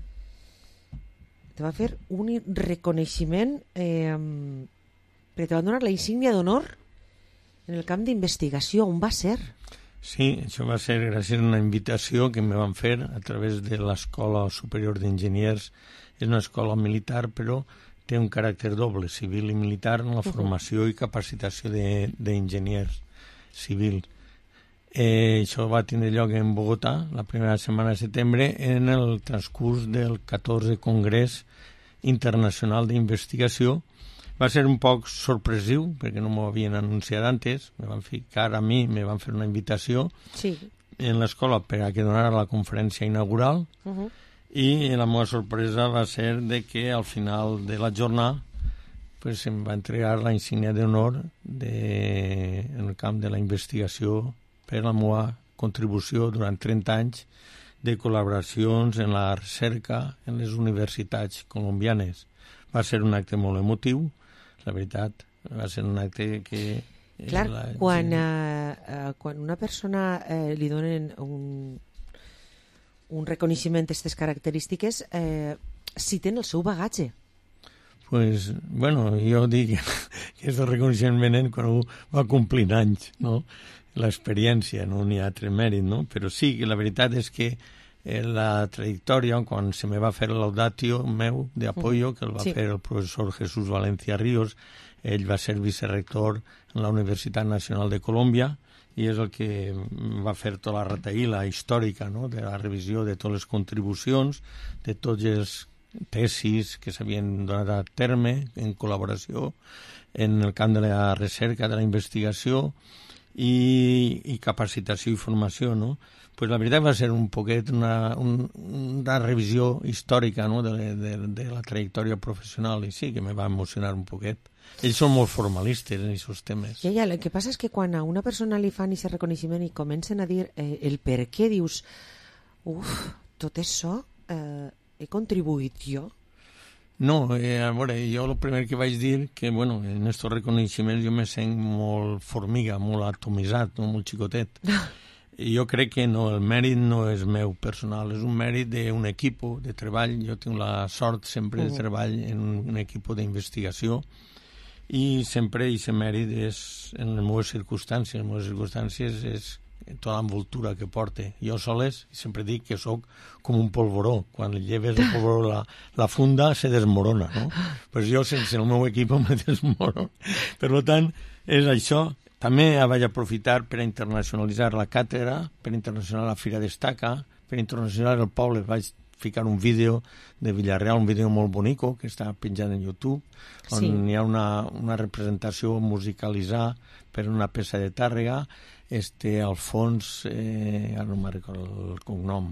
te va fer un reconeixement, eh, perquè te van donar la insígnia d'honor en el camp d'investigació. On va ser? Sí, això va ser gràcies a una invitació que me van fer a través de l'Escola Superior d'Enginyers. És una escola militar, però té un caràcter doble, civil i militar, en la formació i capacitació d'enginyers civils. Eh, això va tindre lloc en Bogotà la primera setmana de setembre en el transcurs del catorzè Congrés Internacional d'Investigació. Va ser un poc sorpresiu, perquè no m'ho havien anunciat antes, me van ficar a mi, me van fer una invitació sí. en l'escola per a que donara la conferència inaugural, uh -huh. i la meva sorpresa va ser de que al final de la jornada pues, em va entregar la insígnia d'honor de, en el camp de la investigació per la meva contribució durant trenta anys de col·laboracions en la recerca en les universitats colombianes. Va ser un acte molt emotiu, la veritat, va ser un acte que... Clar, la... quan, eh, eh, quan una persona eh, li donen un, un reconeixement d'aquestes característiques, eh, citen el seu bagatge. Pues, bueno, jo dic que aquest reconeixement venen quan algú va complint anys, no? L'experiència, no n'hi ha altre mèrit, no? Però sí, que la veritat és que eh, la trajectòria, quan se me va fer l'audatio meu d'apoyo, que el va sí. fer el professor Jesús Valencia Ríos, ell va ser vicerector en la Universitat Nacional de Colòmbia i és el que va fer tota la retaïla històrica, no? De la revisió de totes les contribucions, de tots els tesis que s'havien donat a terme en col·laboració en el camp de la recerca, de la investigació i, i capacitació i formació, no? Pues la veritat va ser un poquet una, un, una revisió històrica, no? de, de, de la trajectòria professional, i sí que me va emocionar un poquet. Ells són molt formalistes en aquests temes. Ja, ja, el que passa és que quan a una persona li fan aquest reconeixement i comencen a dir eh, el per què, dius, uf, tot això eh, he contribuït jo? No, eh, a veure, jo el primer que vaig dir que, bueno, en aquests reconeixements jo me sent molt formiga, molt atomitzat, no? Molt xicotet. I jo crec que no, el mèrit no és meu personal, és un mèrit d'un equip de treball. Jo tinc la sort sempre de treball en un, un equip d'investigació i sempre aquest mèrit és en les meves circumstàncies. En les meves circumstàncies és tota l'envoltura que porte. Jo soles sempre dic que sóc com un polvoró. Quan lleves el polvoró la, la funda se desmorona, no? Pues jo sense el meu equip me desmorono. Per tant, és això. També vaig aprofitar per a internacionalitzar la càtedra, per a internacionalitzar la Fira Destaca, per a internacionalitzar el poble. Vaig ficar un vídeo de Villarreal, un vídeo molt bonico que està penjat en YouTube, on sí. hi ha una, una representació musicalitzada per una peça de Tàrrega. Este, al fons, eh, ara no me'n recordo el cognom.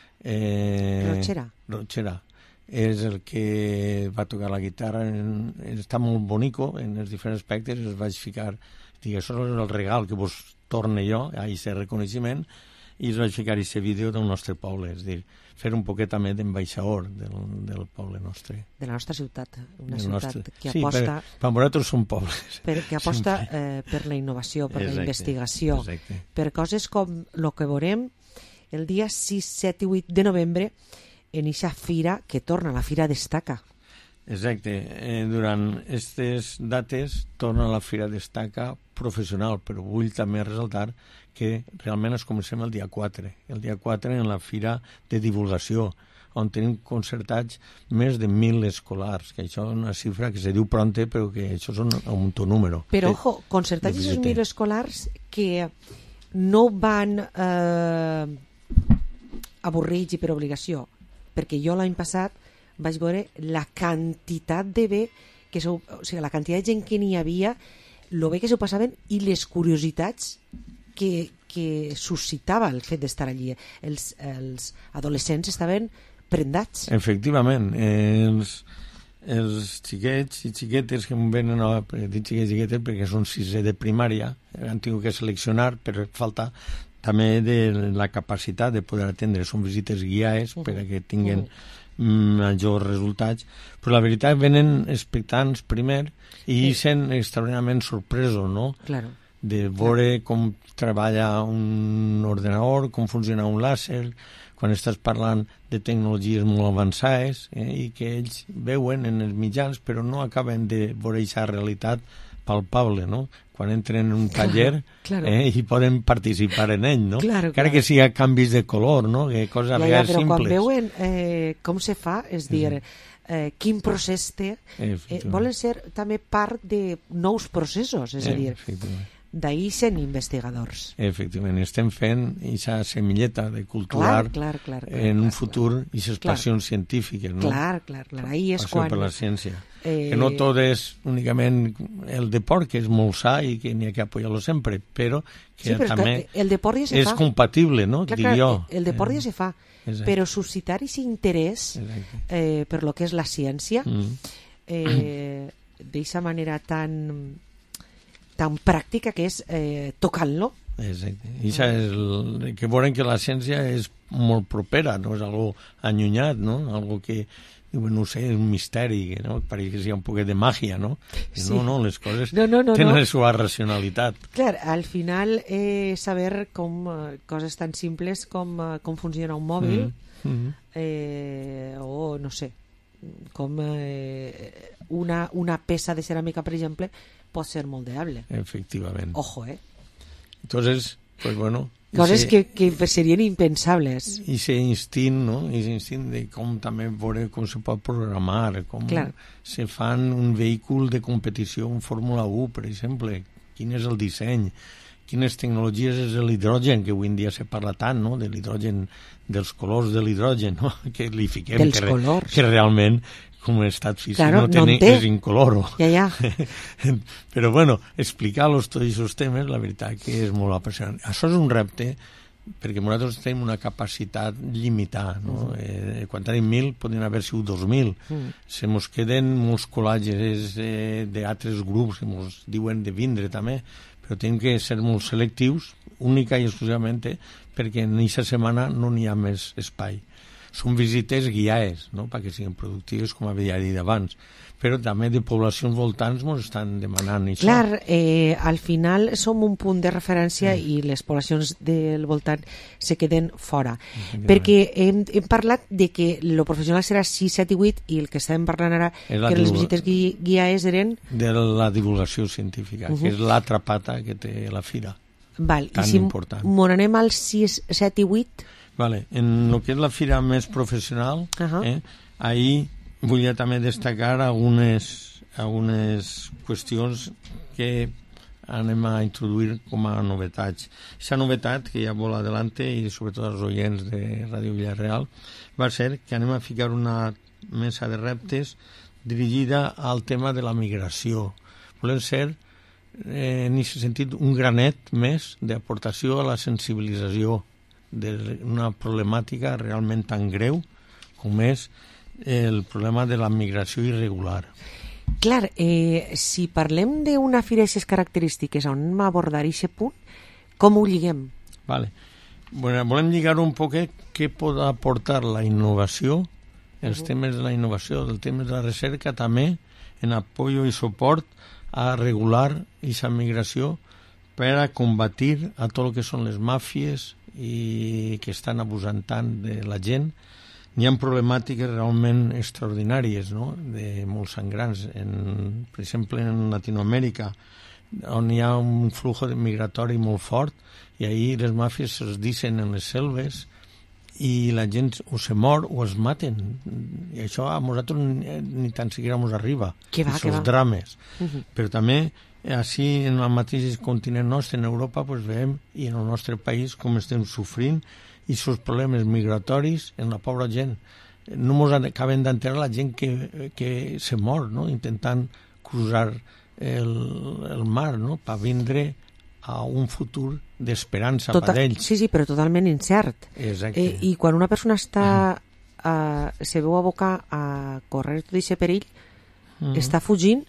Eh, Rochera. Rochera. És el que va tocar la guitarra. En, està molt bonico en els diferents aspectes. Es vaig ficar, dic, això és el regal que vos torne jo, a aquest reconeixement, i es vaig ficar aquest vídeo del nostre poble, és a dir, fer un poquet també d'ambaixador del, del poble nostre. De la nostra ciutat, una del ciutat nostre... que sí, aposta... Per, per nosaltres són pobles. Per, que aposta eh, per la innovació, per exacte, la investigació, exacte. Per coses com el que veurem el dia sis, set i vuit de novembre en eixa fira que torna, la Fira Destaca. Exacte. Eh, durant aquestes dates torna la Fira Destaca professional, però vull també ressaltar que realment es comencem el dia quatre. El dia quatre en la Fira de Divulgació, on tenim concertats més de mil escolars, que això és una xifra que se diu pronte, però que això és un, un número. Però, de, ojo, concertats de mil escolars que no van eh, avorrits i per obligació, perquè jo l'any passat vaig veure la quantitat de bé, que sou, o sigui, la quantitat de gent que n'hi havia, el bé que s'ho passaven i les curiositats que, que suscitava el fet d'estar allí. Els, els adolescents estaven prendats. Efectivament, els, els xiquets i xiquetes que em venen a dir xiquets i xiquetes perquè són sisè de primària, han tingut que seleccionar per falta també de la capacitat de poder atendre. Són visites guiades uh-huh. per a que tinguin uh-huh. majors resultats, però la veritat venen expectants primer i sí. sent extraordinàriament sorpresos, no? Claro. de veure com treballa un ordenador, com funciona un làser, quan estàs parlant de tecnologies molt avançades, eh, i que ells veuen en els mitjans, però no acaben de veure aquesta realitat palpable, no? Quan entren en un taller, claro. eh, i poden participar en ell, no? Claro, Encara claro. que siga canvis de color, no? Que coses a ja, vegades ja, però simples. quan veuen eh, com se fa, és dir, eh, quin procés té, eh, volen ser també part de nous processos, és a dir, d'ahir sent investigadors. Efectivament, estem fent aquesta semilleta de culturar clar, clar, clar, clar, en un clar, futur aquestes clar. passions científiques, no? Clar, clar, clar. Ahir és passió quan... per la ciència. Eh... Que no tot és únicament el deport, que és molt sa i que n'hi ha que apoyar-lo sempre, però que sí, però també que el deport ja se és fa. compatible, no? Clar, Dic clar, jo. el deport ja se fa, Exacte. però suscitar aquest interès eh, per lo que és la ciència, Mm. eh, d'aquesta manera tan tan pràctica que és eh, tocant-lo. Exacte. I això és el, que veurem que la ciència és molt propera, no és algo allunyat, no? Algo que, no sé, és un misteri, no? Pareix que sigui un poquet de màgia, no? Sí. No, no, les coses no, no, no, tenen no. la seva racionalitat. Clar, al final eh, saber com eh, coses tan simples com eh, com funciona un mòbil, mm -hmm. eh, o no sé, com eh, una, una peça de ceràmica, per exemple, pot ser moldeable. Efectivament. Ojo, eh? Entonces, pues bueno... Coses ese, que, que serien impensables. I ese instint, no? I ese instint de com també veure com se pot programar, com Clar. se fan un vehicle de competició, un Fórmula u, per exemple, quin és el disseny, quines tecnologies és l'hidrogen, que avui en dia se parla tant, no?, de l'hidrogen, dels colors de l'hidrogen, no?, que li fiquem, dels que, colors. que realment com a estat físic claro, no, ten, no té. és incoloro. Ja, ja. Però bueno, explicar-los tots aquests temes, la veritat que és molt apassionant. Això és un repte, perquè nosaltres tenim una capacitat limitada, no? Mm. Eh, quan tenim mil, podien haver sigut dos mil. Mm. Se mos queden molts col·làgers eh, d'altres grups, que mos diuen de vindre també, però tenim que ser molt selectius, única i exclusivament, perquè en aquesta setmana no n'hi ha més espai. Són visites guiades, no?, perquè siguin productives, com havia dit abans, però també de poblacions voltants ens estan demanant això. Clar, eh, al final som un punt de referència sí. i les poblacions del voltant se queden fora. Perquè hem, hem parlat de que el professional serà sis, set i vuit i el que estàvem parlant ara, que les visites gui guiades eren... De la divulgació científica, uh -huh. que és l'altra pata que té la fira. Val, tan i si important. M'on anem al sis, set i vuit... Vale. En el que és la fira més professional, uh -huh. eh, ahir volia també destacar algunes, algunes qüestions que anem a introduir com a novetats. Aquesta novetat, que ja vol adelante, i sobretot els oients de Ràdio Villarreal, va ser que anem a ficar una mesa de reptes dirigida al tema de la migració. Volem ser, eh, en aquest sentit, un granet més d'aportació a la sensibilització d'una problemàtica realment tan greu com és el problema de la migració irregular. Clar, eh, si parlem d'una fira d'aquestes característiques on anem a abordar aquest punt, com ho lliguem? Vale. Bueno, volem lligar un poquet què pot aportar la innovació, els uh -huh. temes de la innovació, dels temes de la recerca, també en apoyo i suport a regular aquesta migració per a combatir a tot el que són les màfies i que estan abusant tant de la gent. N'hi ha problemàtiques realment extraordinàries, no?, de molt sangrants. En, per exemple, en Latinoamèrica, on hi ha un flux migratori molt fort, i ahir les màfies es dicen en les selves i la gent o se mor o es maten. I això a nosaltres ni, ni tan siquiera ens arriba. Que va, que va. Els drames. Uh -huh. Però també així en el mateix continent nostre, en Europa, pues veiem, i en el nostre país, com estem sofrint i els problemes migratoris en la pobra gent. No ens acaben d'enterar la gent que, que se mor, no?, intentant cruzar el, el mar, no?, per vindre a un futur d'esperança Total, per ells. Sí, sí, però totalment incert. Exacte. Eh, I quan una persona està uh, se veu abocar a córrer tot aquest perill, uh-huh. està fugint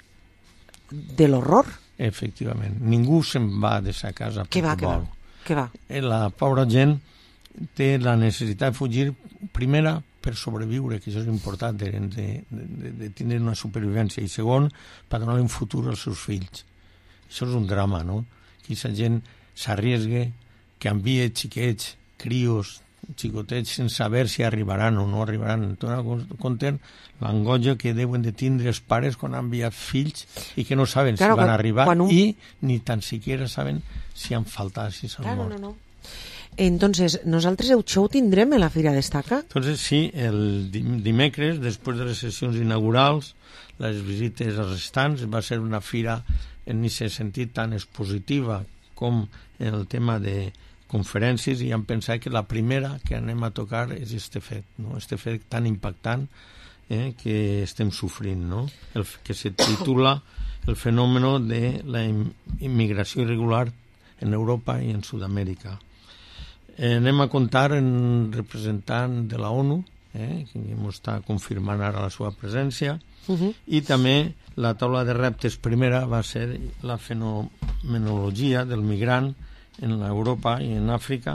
de l'horror. Efectivament. Ningú se'n va de sa casa que va, perquè que vol. va, que va. La pobra gent té la necessitat de fugir, primera, per sobreviure, que això és important, de, de, de, de tindre una supervivència, i segon, per donar un futur als seus fills. Això és un drama, no?, que aquesta gent s'arriesgue, que envia xiquets, crios, xicotets sense saber si arribaran o no arribaran. Dona compte l'angoixa que deuen de tindre els pares quan han enviat fills i que no saben claro, si van quan, arribar quan un... i ni tan siquiera saben si han faltat, si s'han claro, mort. No, no. Entonces, nosaltres el show tindrem en la Fira Destaca? Entonces, sí, el dimecres, després de les sessions inaugurals, les visites als restants, va ser una fira en aquest sentit tan expositiva com en el tema de conferències, i hem pensat que la primera que anem a tocar és este fet, no? Este fet tan impactant eh, que estem sofrint, no? El que se titula el fenòmeno de la immigració irregular en Europa i en Sud-amèrica. Eh, anem a comptar en representant de la ONU, eh, que ens està confirmant ara la seva presència, uh-huh. i també la taula de reptes primera va ser la fenomenologia del migrant en Europa i en Àfrica,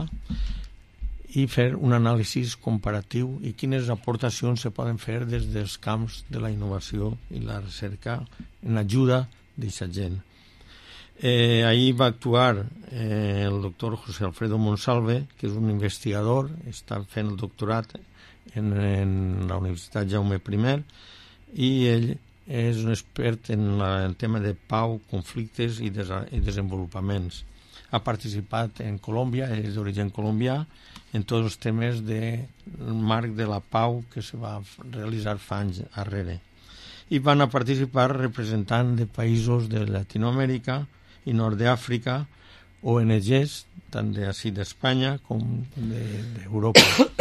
i fer un anàlisi comparatiu i quines aportacions se poden fer des dels camps de la innovació i la recerca en ajuda d'aquesta gent. Eh, ahir va actuar eh, el doctor José Alfredo Monsalve, que és un investigador, està fent el doctorat en, en la Universitat Jaume I, i ell és un expert en la, el tema de pau, conflictes i, des, i desenvolupaments. Ha participat en Colòmbia, és d'origen colombià, en tots els temes del marc de la pau que se va realitzar fa anys darrere. I van a participar representants de països de Llatinoamèrica i Nord d'Àfrica, O N Ges, tant d'ací d'Espanya com d'Europa.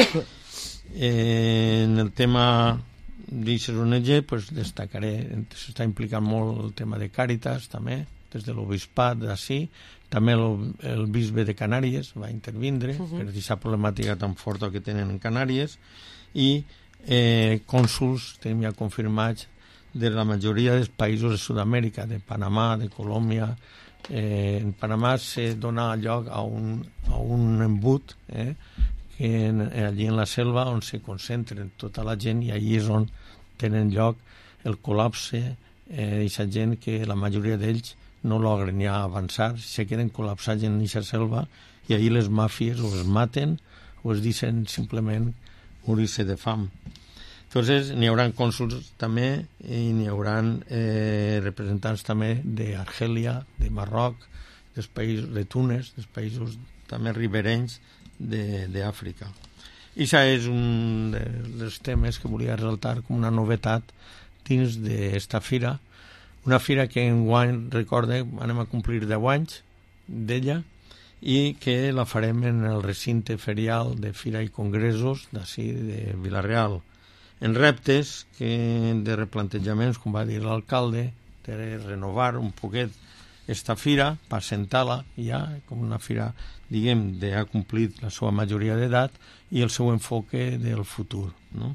Eh, en el tema d'aquestes O N G, pues, destacaré, s'està implicant molt el tema de Càritas, també, des de l'Obispat d'ací, també el, el bisbe de Canàries va intervindre uh-huh. per aquesta problemàtica tan forta que tenen en Canàries, i eh, cònsuls tenim ja confirmats de la majoria dels països de Sud-amèrica, de Panamà, de Colòmbia. Eh, en Panamà se dona lloc a un, a un embut eh, que en, allí en la selva on se concentren tota la gent, i allí és on tenen lloc el col·lapse eh, d'aquesta gent que la majoria d'ells no logren ja avançar, se queden col·lapsats en aquesta selva, i ahir les màfies o es maten o es deixen simplement morir-se de fam. Entonces, n'hi haurà cònsuls també, i n'hi haurà eh, representants també d'Argèlia, de Marroc, dels països de Túnez, dels països també riberenys d'Àfrica. I això és un dels temes que volia resaltar com una novetat dins d'esta fira, una fira que enguany, recorde, anem a complir deu anys d'ella, i que la farem en el recinte ferial de Fira i Congressos d'ací de Vila-real. En reptes que de replantejaments, com va dir l'alcalde, de renovar un poquet esta fira, per sentar-la ja com una fira, diguem, de ha complit la seva majoria d'edat i el seu enfoque del futur, no?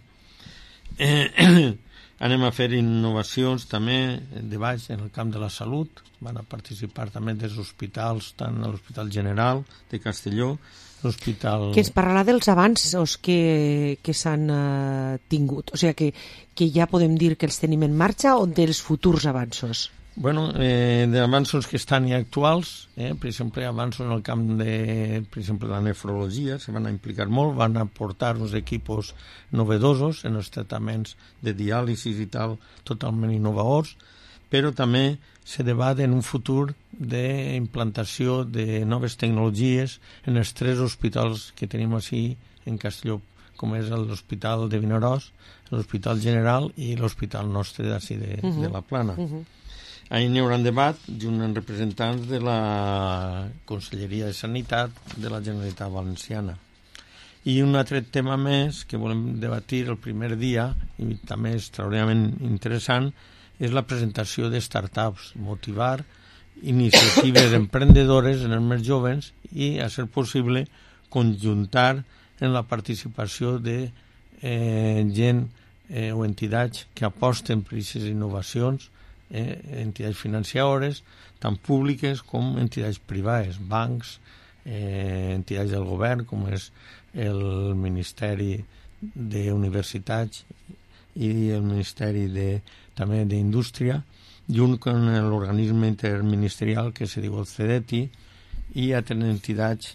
Eh, anem a fer innovacions també de baix en el camp de la salut. Van a participar també dels hospitals, tant a l'Hospital General de Castelló, l'Hospital... Que ens parlarà dels avanços que, que s'han uh, tingut, o sigui que, que ja podem dir que els tenim en marxa, o dels futurs avanços? Bueno, eh, d'avanços que estan ja actuals, eh, per exemple, avanços en el camp de, per exemple, la nefrologia, se van a implicar molt, van a portar uns equipos novedosos en els tractaments de diàlisis i tal, totalment innovadors, però també se debat en un futur d'implantació de noves tecnologies en els tres hospitals que tenim així en Castelló, com és l'Hospital de Vinaròs, l'Hospital General i l'Hospital nostre d'ací de, uh-huh. de la Plana. Uh-huh. Ahir n'hi haurà un debat junt amb representants de la Conselleria de Sanitat de la Generalitat Valenciana. I un altre tema més que volem debatir el primer dia, i també és extraordinàriament interessant, és la presentació de startups, motivar iniciatives emprenedores en els més joves i, a ser possible, conjuntar en la participació de eh, gent eh, o entitats que aposten per aquestes innovacions, eh, entitats financeres, tant públiques com entitats privades, bancs, eh, entitats del govern, com és el Ministeri d'Universitats i el Ministeri de, també d'Indústria, junt amb l'organisme interministerial que se diu el CEDETI i altres entitats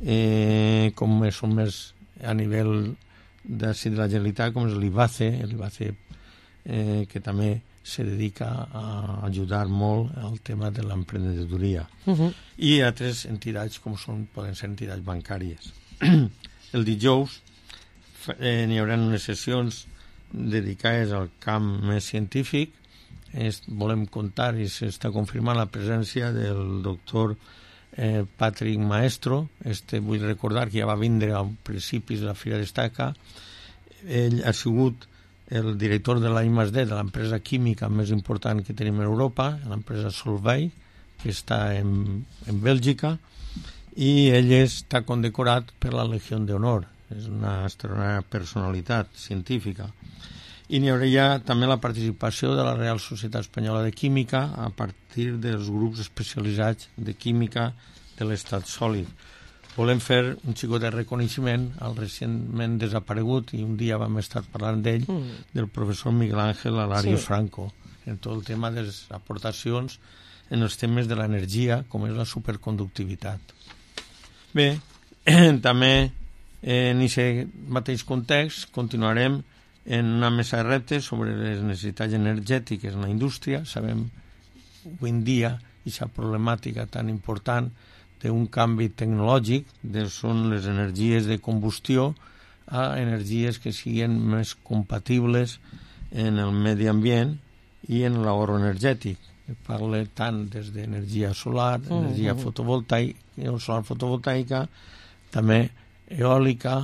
eh, com són més a nivell de, de la Generalitat, com és l'IBACE, l'IBACE eh, que també se dedica a ajudar molt al tema de l'emprenedoria. Uh-huh. I altres entitats com són, poden ser entitats bancàries. El dijous eh, n'hi haurà unes sessions dedicades al camp més científic. Es, volem contar i s'està confirmant la presència del doctor eh, Patrick Maestro. Este vull recordar que ja va vindre a principis de la Fira d'Estaca. Ell ha sigut el director de la I més D de l'empresa química més important que tenim a Europa, l'empresa Solvay, que està en, en Bèlgica, i ell està condecorat per la Legió d'Honor. És una extraordinària personalitat científica. I n'hi hauria també la participació de la Real Societat Espanyola de Química a partir dels grups especialitzats de química de l'estat sòlid. Volem fer un xicot de reconeixement al recentment desaparegut, i un dia vam estar parlant d'ell, mm. del professor Miguel Ángel Alarios sí. Franco, en tot el tema de les aportacions en els temes de l'energia, com és la superconductivitat. Bé, també en aquest mateix context continuarem en una mesa de reptes sobre les necessitats energètiques en la indústria. Sabem avui en dia aquesta problemàtica tan important d'un canvi tecnològic, de són les energies de combustió a energies que siguin més compatibles en el medi ambient i en l'ahorro energètic. Parla tant des d'energia solar, mm-hmm. energia fotovoltaica, solar fotovoltaica, també eòlica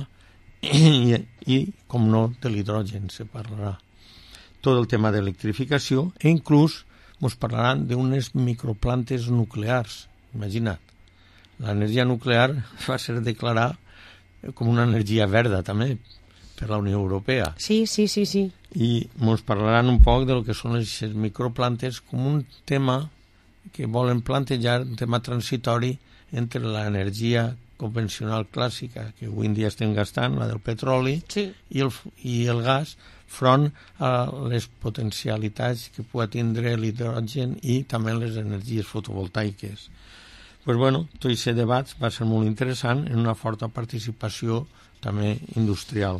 i, i com no, de l'hidrogen se parlarà. Tot el tema d'electrificació, e inclús ens parlaran d'unes microplantes nuclears. Imagina't. L'energia nuclear va ser declarada com una energia verda, també, per la Unió Europea. Sí, sí, sí, sí. I ens parlaran un poc del que són les microplantes com un tema que volen plantejar, un tema transitori entre l'energia convencional clàssica que avui en dia estem gastant, la del petroli, sí. i, el, i el gas, front a les potencialitats que pot tindre l'hidrogen i també les energies fotovoltaiques. Pues bueno, tot aquest debat va ser molt interessant en una forta participació també industrial.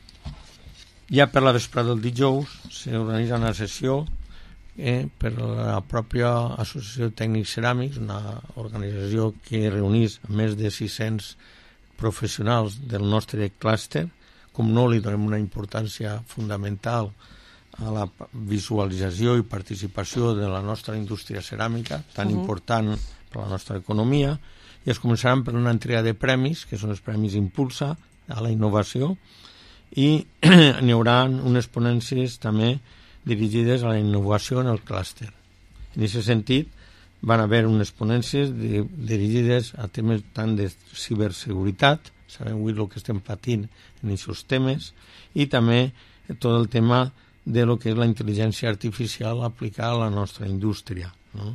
Ja per la vesprada del dijous s'organitza una sessió eh, per la pròpia Associació de Tècnics Ceràmics, una organització que reunís més de sis-cents professionals del nostre clúster. Com no, li donem una importància fundamental a la visualització i participació de la nostra indústria ceràmica, tan uh-huh. important per la nostra economia, i es començaran per una entrega de premis, que són els premis Impulsa a la innovació, i n'hi haurà unes ponències també dirigides a la innovació en el clúster. En aquest sentit, van haver unes ponències de, dirigides a temes tant de ciberseguretat, sabem avui el que estem patint en aquests temes, i també tot el tema de lo que és la intel·ligència artificial aplicada a la nostra indústria, no?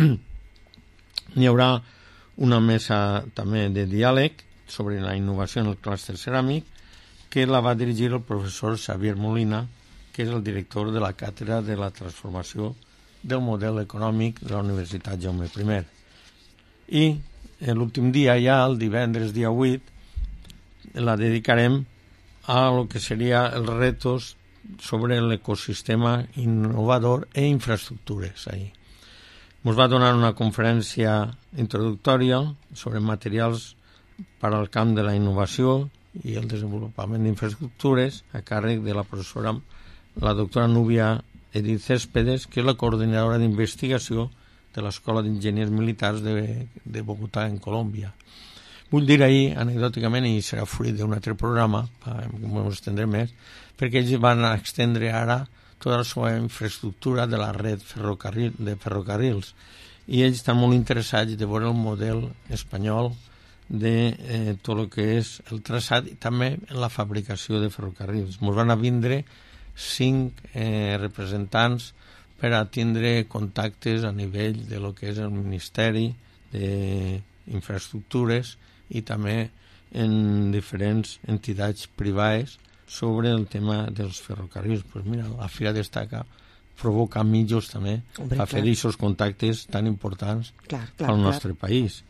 N'hi haurà una mesa també de diàleg sobre la innovació en el clúster ceràmic que la va dirigir el professor Xavier Molina, que és el director de la càtedra de la transformació del model econòmic de la Universitat Jaume I. I l'últim dia, ja el divendres dia vuit, la dedicarem a lo que seria els retos sobre l'ecosistema innovador e infraestructures ahí. Ens va donar una conferència introductòria sobre materials per al camp de la innovació i el desenvolupament d'infraestructures a càrrec de la professora, la doctora Núbia Edith Céspedes, que és la coordinadora d'investigació de l'Escola d'Enginyers Militars de, de Bogotà, en Colòmbia. Vull dir ahir, anecdòticament, i serà fruit d'un altre programa, que m'ho estendré més, perquè ells van extendre ara tota la seva infraestructura de la red ferrocarril, de ferrocarrils, i ells estan molt interessats de veure el model espanyol de eh, tot el que és el traçat i també la fabricació de ferrocarrils. Ens van a vindre cinc eh, representants per a tindre contactes a nivell de lo que és el Ministeri d'Infraestructures i també en diferents entitats privades sobre el tema dels ferrocarrils. Pues mira, la Fira d'Estaca provoca mitjos també Hombre, per fer clar. aquests contactes tan importants Clar, clar, al clar. nostre país.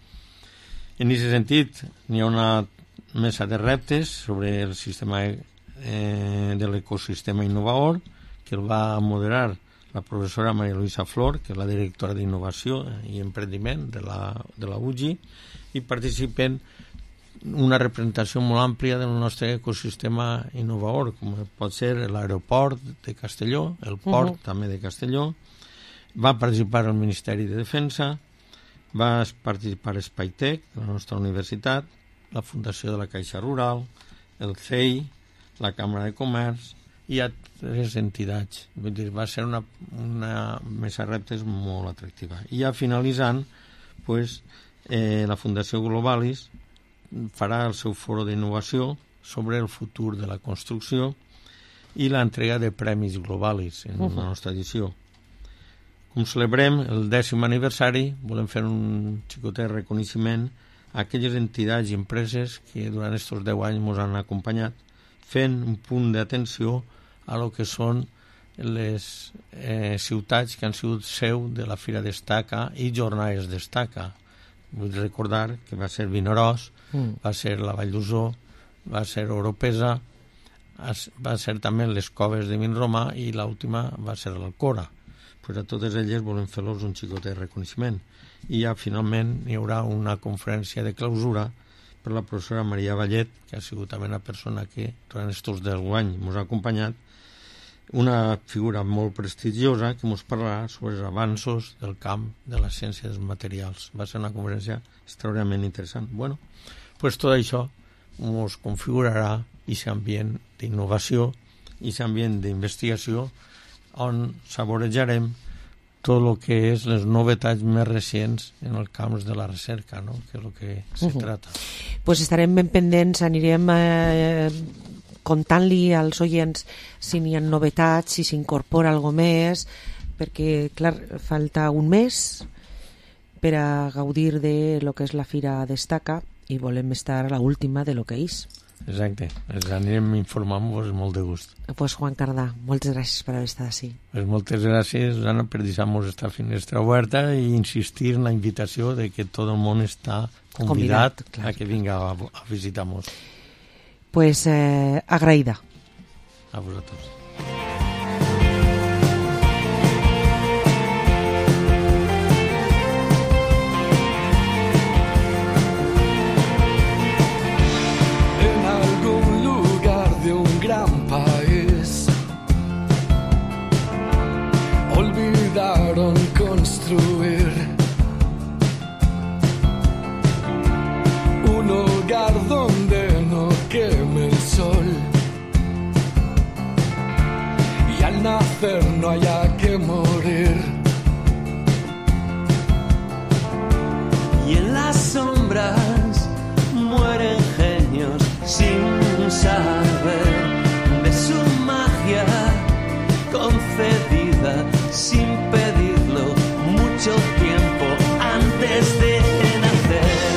En aquest sentit, n'hi ha una mesa de reptes sobre el sistema eh, de l'ecosistema innovador que el va moderar la professora Maria Luisa Flor, que és la directora d'innovació i emprendiment de la, de la U G I, i participen una representació molt àmplia del nostre ecosistema innovador, com pot ser l'aeroport de Castelló, el port Uh-huh. també de Castelló. Va participar el Ministeri de Defensa, va participar Spytec, la nostra universitat, la Fundació de la Caixa Rural, el C E I, la Càmera de Comerç i altres entitats. Vull dir, va ser una, una mesa de reptes molt atractiva. I ja finalitzant, pues, eh, la Fundació Globalis farà el seu foro d'innovació sobre el futur de la construcció i l'entrega de premis Globalis en Uh-huh. la nostra edició. Com celebrem el dècim aniversari, volem fer un xicotet reconeixement a aquelles entitats i empreses que durant aquests deu anys ens han acompanyat, fent un punt d'atenció a lo que són les eh, ciutats que han sigut seu de la Fira Destaca i Jornades Destaca. Vull recordar que va ser Vinaròs, Mm. va ser la Vall d'Uso, va ser Oropesa, va ser també les Coves de Vinromà i l'última va ser l'Alcora. Pues a totes elles volem fer-los un xicotet de reconeixement. I ja finalment hi haurà una conferència de clausura per la professora Maria Vallet, que ha sigut també una persona que durant aquests deu anys ens ha acompanyat, una figura molt prestigiosa que ens parlarà sobre els avanços del camp de les ciències materials. Va ser una conferència extraordinàriament interessant. Bueno, pues tot això ens configurarà aquest ambient d'innovació i aquest ambient d'investigació on saborejarem tot el que és les novetats més recents en el camp de la recerca, no? Que és el que se Uh-huh. trata. Pues estarem ben pendents, anirem eh, contant-li als oients si n'hi ha novetats, si s'incorpora alguna més, perquè, clar, falta un mes per a gaudir de lo que és la Fira Destaca i volem estar a l'última de lo que és. Exacte, ens anirem informant-vos molt de gust. Pues Juan Cardà, moltes gràcies per haver estat així. Pues moltes gràcies, Susana, per deixar-nos esta finestra oberta i insistir en la invitació de que tot el món està convidat, Convidat, clar. a que vinga a, a visitar-nos. Pues eh, agraïda. A vosaltres. En algún lugar de un gran país olvidaron construir un hogar donde no queme el sol y al nacer no haya que morir. Y en las sombras mueren genios sin saber de su magia concedida sin pedirlo mucho tiempo antes de nacer.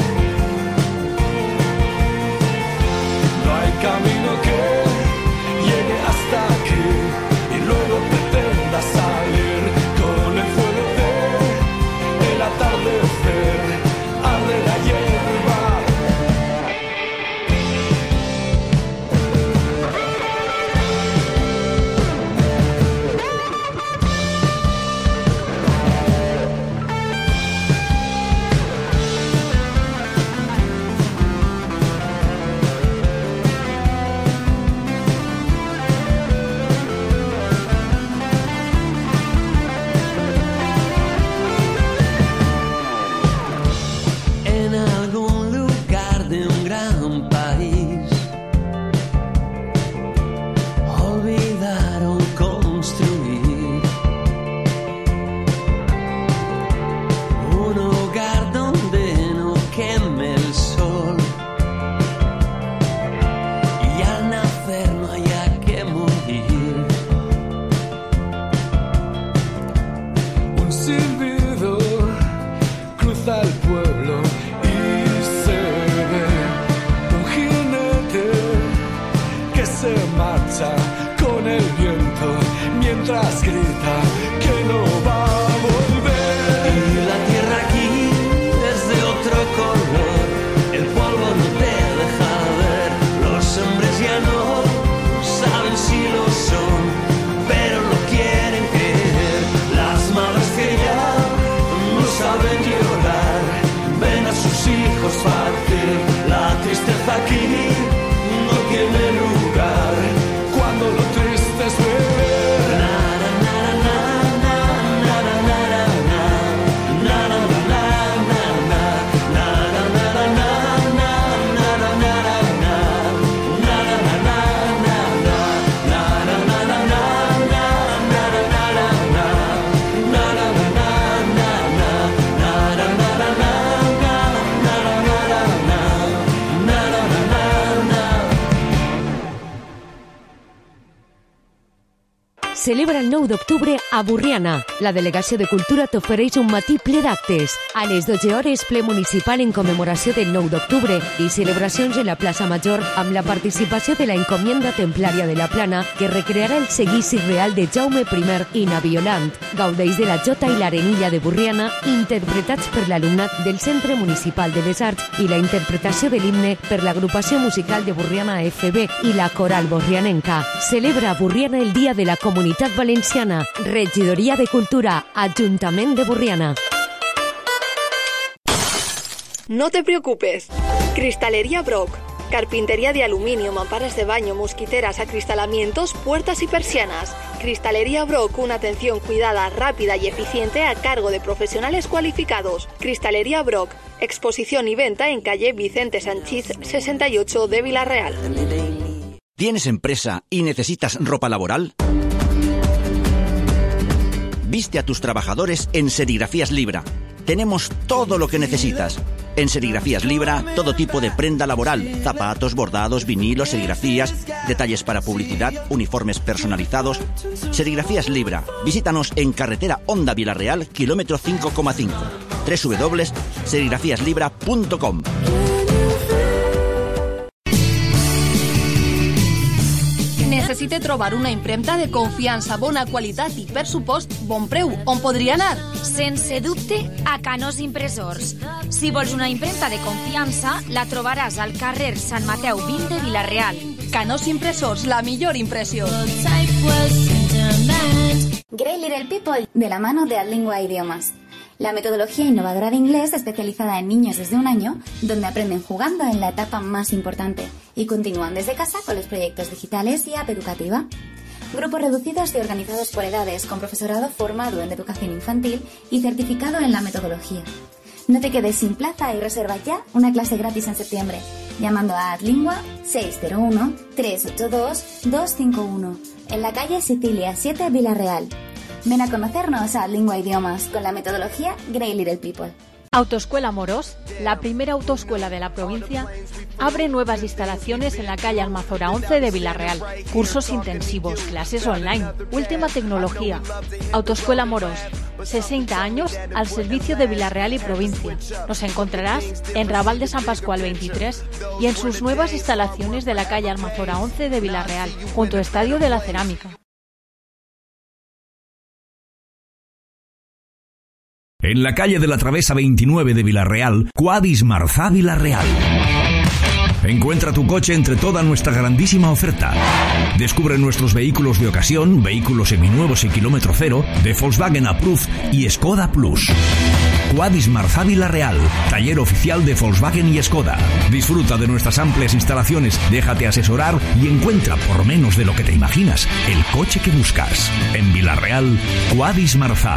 No hay camino que celebra el nou d'octubre a Borriana. La Delegació de Cultura t'ofereix un matí ple d'actes. A les dotze hores, ple municipal en commemoració del nou d'octubre i celebracions en la plaça Major amb la participació de la Encomienda Templària de la Plana, que recrearà el seguici real de Jaume primer i Naviolant. Gaudeix de la Jota i l'Arenilla de Borriana, interpretats per l'alumnat del Centre Municipal de les Arts, i la interpretació de l'himne per l'Agrupació Musical de Borriana F B i la Coral Borrianenca. Celebra a Borriana el Dia de la Comunitat Valenciana. Regidoria de Cultura, Ajuntament de Borriana. No te preocupes. Cristalería Brock. Carpintería de aluminio, mamparas de baño, mosquiteras, acristalamientos, puertas y persianas. Cristalería Brock, una atención cuidada, rápida y eficiente a cargo de profesionales cualificados. Cristalería Brock, exposición y venta en calle Vicente Sanchís sesenta y ocho de Villarreal. ¿Tienes empresa y necesitas ropa laboral? Viste a tus trabajadores en Serigrafías Libra. Tenemos todo lo que necesitas. En Serigrafías Libra, todo tipo de prenda laboral, zapatos, bordados, vinilos, serigrafías, detalles para publicidad, uniformes personalizados. Serigrafías Libra. Visítanos en carretera Honda Villarreal, kilómetro cinco coma cinco. doble u doble u doble u punto serigrafías libra punto com. Necessite trobar una impremta de confiança, bona qualitat i, per supost, bon preu. On podria anar? Sense dubte, a Canós Impressors. Si vols una impremta de confiança, la trobaràs al carrer Sant Mateu vint de Vila-real. Canós Impressors, la millor impressió. Grey Little People, de la mano de Adlingua Idiomas. La metodología innovadora de inglés especializada en niños desde un año, donde aprenden jugando en la etapa más importante y continúan desde casa con los proyectos digitales y app educativa. Grupos reducidos y organizados por edades, con profesorado formado en educación infantil y certificado en la metodología. No te quedes sin plaza y reserva ya una clase gratis en septiembre, llamando a Adlingua seis cero uno, tres ocho dos, dos cinco uno, en la calle Sicilia siete, Villarreal. Ven a conocernos a Lingua Idiomas con la metodología Grey Little People. Autoescuela Morós, la primera autoescuela de la provincia, abre nuevas instalaciones en la calle Almazora once de Villarreal. Cursos intensivos, clases online, última tecnología. Autoescuela Morós, sesenta años al servicio de Villarreal y provincia. Nos encontrarás en Raval de San Pascual veintitrés y en sus nuevas instalaciones de la calle Almazora once de Villarreal, junto al Estadio de la Cerámica. En la calle de la Travesa veintinueve de Villarreal, Quadis Marzá Villarreal. Encuentra tu coche entre toda nuestra grandísima oferta. Descubre nuestros vehículos de ocasión, vehículos seminuevos y kilómetro cero, de Volkswagen Approved y Skoda Plus. Quadis Marzá Villarreal, taller oficial de Volkswagen y Skoda. Disfruta de nuestras amplias instalaciones, déjate asesorar y encuentra, por menos de lo que te imaginas, el coche que buscas. En Villarreal, Quadis Marzá.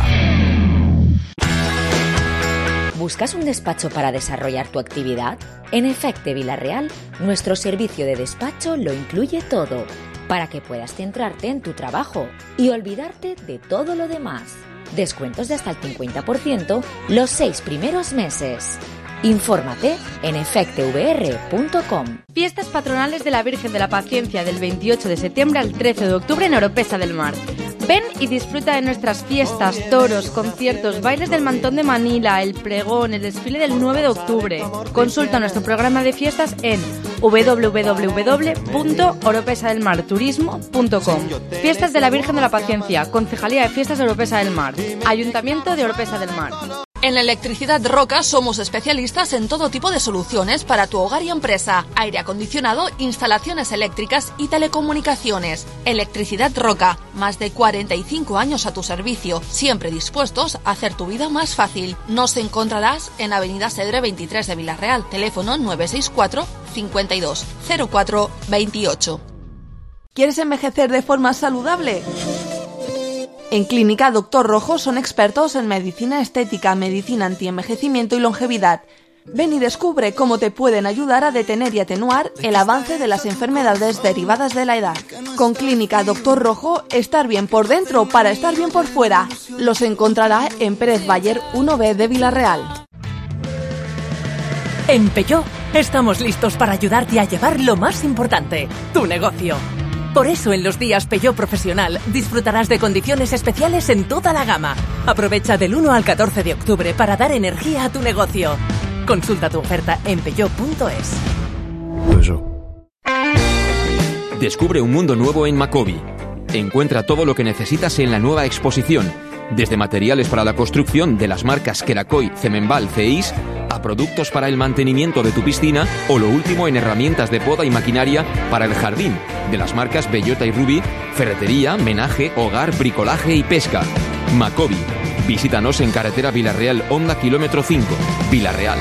¿Buscas un despacho para desarrollar tu actividad? En Efecte Villarreal, nuestro servicio de despacho lo incluye todo, para que puedas centrarte en tu trabajo y olvidarte de todo lo demás. Descuentos de hasta el cincuenta por ciento los seis primeros meses. Infórmate en efecte v r punto com. Fiestas patronales de la Virgen de la Paciencia del veintiocho de septiembre al trece de octubre en Oropesa del Mar. Ven y disfruta de nuestras fiestas, toros, conciertos, bailes del Mantón de Manila, el pregón, el desfile del nueve de octubre. Consulta nuestro programa de fiestas en w w w punto oropesa del mar turismo punto com. Fiestas de la Virgen de la Paciencia, Concejalía de Fiestas de Oropesa del Mar, Ayuntamiento de Oropesa del Mar. En Electricidad Roca somos especialistas en todo tipo de soluciones para tu hogar y empresa. Aire acondicionado, instalaciones eléctricas y telecomunicaciones. Electricidad Roca, más de cuarenta y cinco años a tu servicio, siempre dispuestos a hacer tu vida más fácil. Nos encontrarás en Avenida Cedre veintitrés de Villarreal, teléfono nueve seis cuatro, cincuenta y dos, cero cuatro, veintiocho. ¿Quieres envejecer de forma saludable? En Clínica Doctor Rojo son expertos en medicina estética, medicina antienvejecimiento y longevidad. Ven y descubre cómo te pueden ayudar a detener y atenuar el avance de las enfermedades derivadas de la edad. Con Clínica Doctor Rojo, estar bien por dentro para estar bien por fuera. Los encontrará en Pérez Bayer uno B de Villarreal. En Peugeot estamos listos para ayudarte a llevar lo más importante, tu negocio. Por eso en los días Peugeot Profesional disfrutarás de condiciones especiales en toda la gama. Aprovecha del uno al catorce de octubre para dar energía a tu negocio. Consulta tu oferta en peugeot punto es. Descubre un mundo nuevo en Macobi. Encuentra todo lo que necesitas en la nueva exposición, desde materiales para la construcción de las marcas Kerakoy, Cemenbal, Ceis, a productos para el mantenimiento de tu piscina o lo último en herramientas de poda y maquinaria para el jardín, de las marcas Bellota y Ruby, ferretería, menaje, hogar, bricolaje y pesca. Macobi. Visítanos en carretera Villarreal, Honda kilómetro cinco, Villarreal.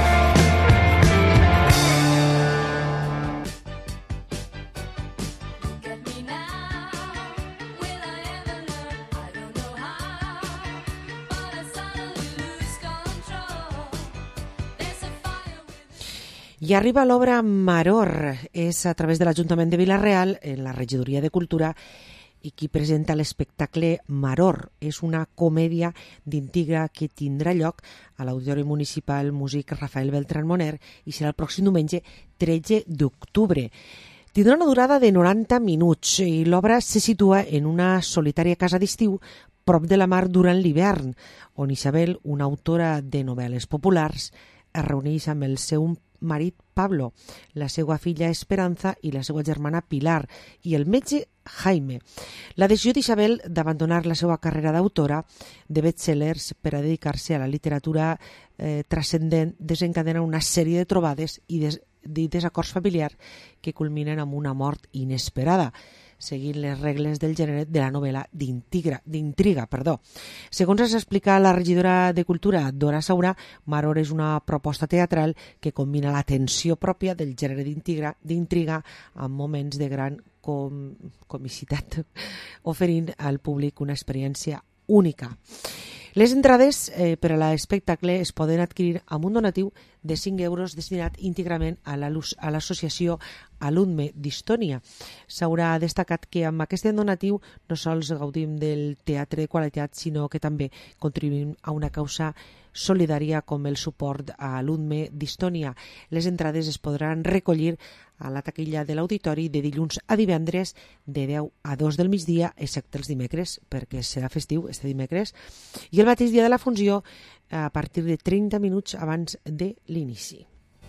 I arriba l'obra Maror, és a través de l'Ajuntament de Vila-real, en la regidoria de Cultura, i qui presenta l'espectacle Maror. És una comèdia d'Intigra que tindrà lloc a l'Auditori Municipal Músic Rafael Beltrán Moner i serà el pròxim diumenge tretze d'octubre. Tindrà una durada de noranta minuts i l'obra se situa en una solitària casa d'estiu prop de la mar durant l'hivern, on Isabel, una autora de novel·les populars, es reuneix amb el seu marit Pablo, la seva filla Esperanza i la seva germana Pilar i el metge Jaime. La decisió d'Isabel d'abandonar la seva carrera d'autora de bestsellers per a dedicar-se a la literatura eh, transcendent desencadena una sèrie de trobades i des de desacords familiars que culminen amb una mort inesperada, seguint les regles del gènere de la novel·la d'intriga. Perdó. Segons es explica la regidora de Cultura, Dora Saurà, Maror és una proposta teatral que combina la tensió pròpia del gènere d'intriga amb moments de gran com comicitat, oferint al públic una experiència única. Les entrades eh, per a l'espectacle es poden adquirir amb un donatiu de cinc euros destinat íntegrament a l'associació Alumne d'Istònia. S'haurà destacat que amb aquest donatiu no sols gaudim del teatre de qualitat, sinó que també contribuïm a una causa solidària com el suport a Alumne d'Istònia. Les entrades es podran recollir a la taquilla de l'auditori de dilluns a divendres de deu a dos del migdia, excepte els dimecres, perquè serà festiu este dimecres, i el mateix dia de la funció a partir de trenta minuts abans de l'inici.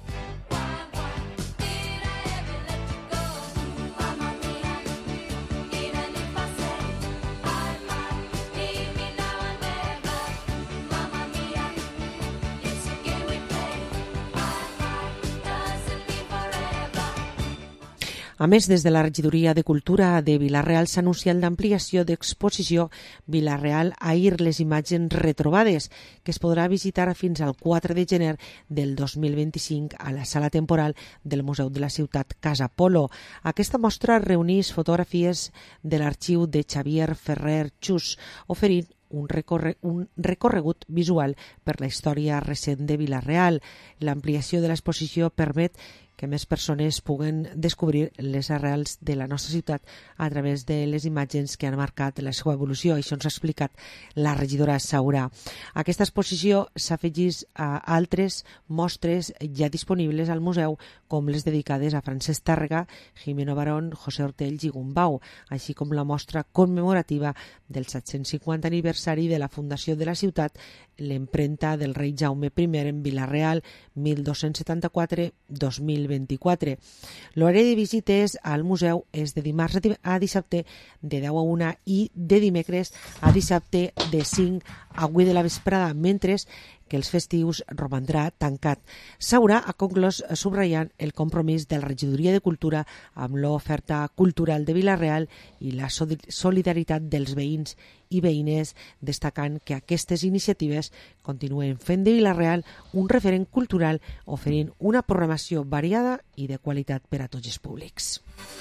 A més, des de la regidoria de Cultura de Vila-real s'ha anunciat l'ampliació d'exposició Vila-real Ahir, les imatges retrobades, que es podrà visitar fins al quatre de gener del dos mil vint-i-cinc a la sala temporal del Museu de la Ciutat Casa Polo. Aquesta mostra reuneix fotografies de l'arxiu de Xavier Ferrer Xus, oferint un, recorre, un recorregut visual per la història recent de Vila-real. L'ampliació de l'exposició permet que més persones puguen descobrir les arrels de la nostra ciutat a través de les imatges que han marcat la seva evolució. Això ens ha explicat la regidora Saurà. Aquesta exposició s'afegeix a altres mostres ja disponibles al museu, com les dedicades a Francesc Tàrrega, Jimeno Barón, José Ortells i Gumbau, així com la mostra commemorativa del set-cents cinquanta aniversari de la fundació de la ciutat, l'empremta del rei Jaume primer en Vila-real, mil dos-cents setanta-quatre a dos mil vint-i-quatre. L'horari de visites al museu és de dimarts a dissabte de deu a una i de dimecres a dissabte de cinc a vuit de la vesprada, mentre que els festius romandrà tancat. Saurà ha conclòs subratllant el compromís de la regidoria de Cultura amb l'oferta cultural de Vila-real i la solidaritat dels veïns i veïnes, destacant que aquestes iniciatives continuen fent de Vila-real un referent cultural, oferint una programació variada i de qualitat per a tots els públics.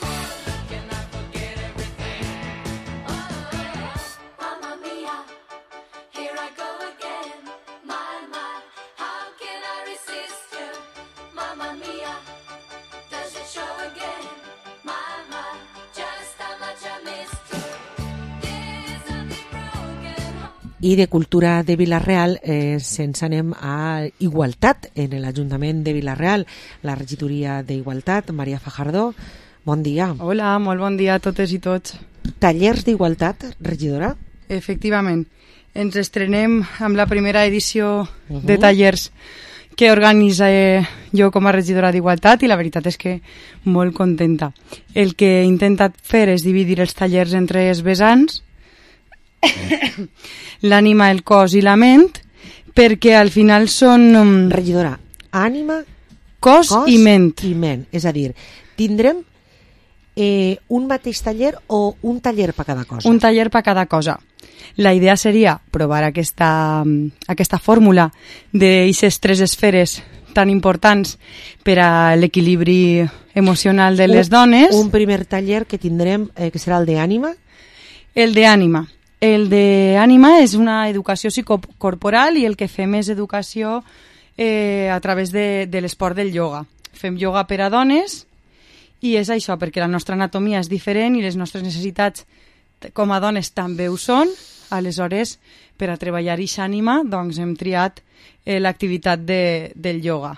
I de Cultura de Vila-real eh, se'ns anem a Igualtat en l'Ajuntament de Vila-real. La regidoria d'Igualtat, Maria Fajardo, Bon dia. Hola, molt bon dia a totes i tots. Tallers d'Igualtat, regidora? Efectivament. Ens estrenem amb la primera edició uh-huh. de tallers que organitza jo com a regidora d'Igualtat i la veritat és que molt contenta. El que he intentat fer és dividir els tallers entre els vessants, l'ànima, el cos i la ment, perquè al final són... Um... Regidora, ànima, cos, cos i ment. I ment. És a dir, tindrem eh, un mateix taller o un taller per cada cosa? Un taller per cada cosa. La idea seria provar aquesta, aquesta fórmula d'aquestes tres esferes tan importants per a l'equilibri emocional de les un, dones. Un primer taller que tindrem, eh, que serà el d'ànima? El d'ànima. El d'ànima és una educació psicocorporal i el que fem és educació eh, a través de, de l'esport del ioga. Fem ioga per a dones i és això, perquè la nostra anatomia és diferent i les nostres necessitats com a dones també ho són. Aleshores, per a treballar aquesta ànima, doncs hem triat eh, l'activitat de, del ioga.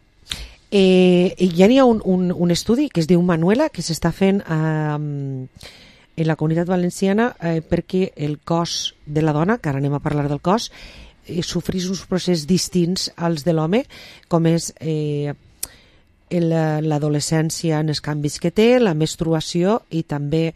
Eh, ja n'hi ha un, un, un estudi que es diu Manuela, que s'està fent eh, en la Comunitat Valenciana eh, perquè el cos de la dona, que ara anem a parlar del cos, eh, sofrís uns processos distints als de l'home, com és eh, l'adolescència en els canvis que té, la menstruació i també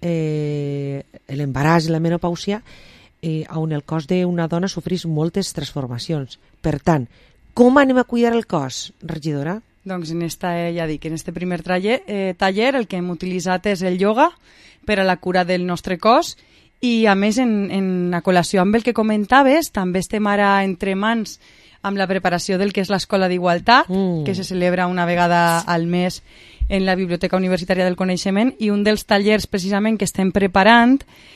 eh, l'embaràs i la menopàusia, eh, on el cos d'una dona sofrís moltes transformacions. Per tant, com anem a cuidar el cos, regidora? Doncs en esta, eh, ja dic, en este primer taller, eh, taller el que hem utilitzat és el ioga per a la cura del nostre cos i a més en, en a col·lació amb el que comentaves també estem ara entre mans amb la preparació del que és l'Escola d'Igualtat, mm. que se celebra una vegada al mes en la Biblioteca Universitària del Coneixement i un dels tallers precisament que estem preparant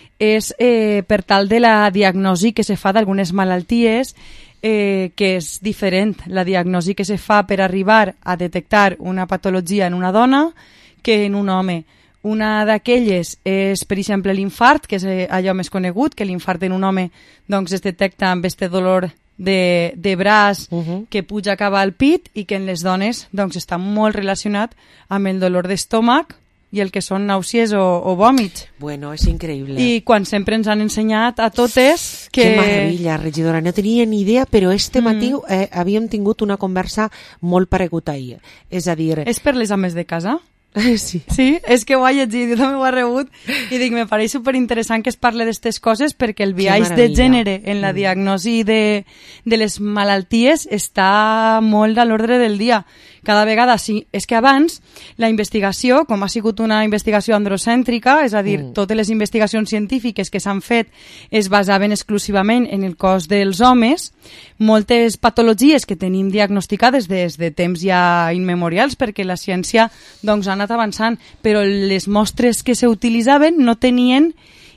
és eh, per tal de la diagnosi que se fa d'algunes malalties eh, que és diferent la diagnosi que se fa per arribar a detectar una patologia en una dona que en un home. Una d'aquelles és, per exemple, l'infart, que és allò més conegut, que l'infart en un home doncs, es detecta amb este dolor de, de braç uh-huh. que puja cap al pit i que en les dones doncs, està molt relacionat amb el dolor d'estómac i el que són nàusees o, o vòmits. Bueno, és increïble. I quan sempre ens han ensenyat a totes que... Que meravella, regidora. No tenia ni idea, però este mm. matí eh, havíem tingut una conversa molt pareguda ahir. És a dir... És per les ames de casa? Sí. Sí, és que ho ha llegit, jo també ho he rebut i dic, me pareix superinteressant que es parle d'aquestes coses perquè el biaix de gènere en la diagnosi de, de les malalties està molt a l'ordre del dia. Cada vegada, sí, és que abans la investigació, com ha sigut una investigació androcèntrica, és a dir, mm. totes les investigacions científiques que s'han fet es basaven exclusivament en el cos dels homes, moltes patologies que tenim diagnosticades des de temps ja immemorials perquè la ciència doncs, ha anat avançant, però les mostres que s'utilitzaven no tenien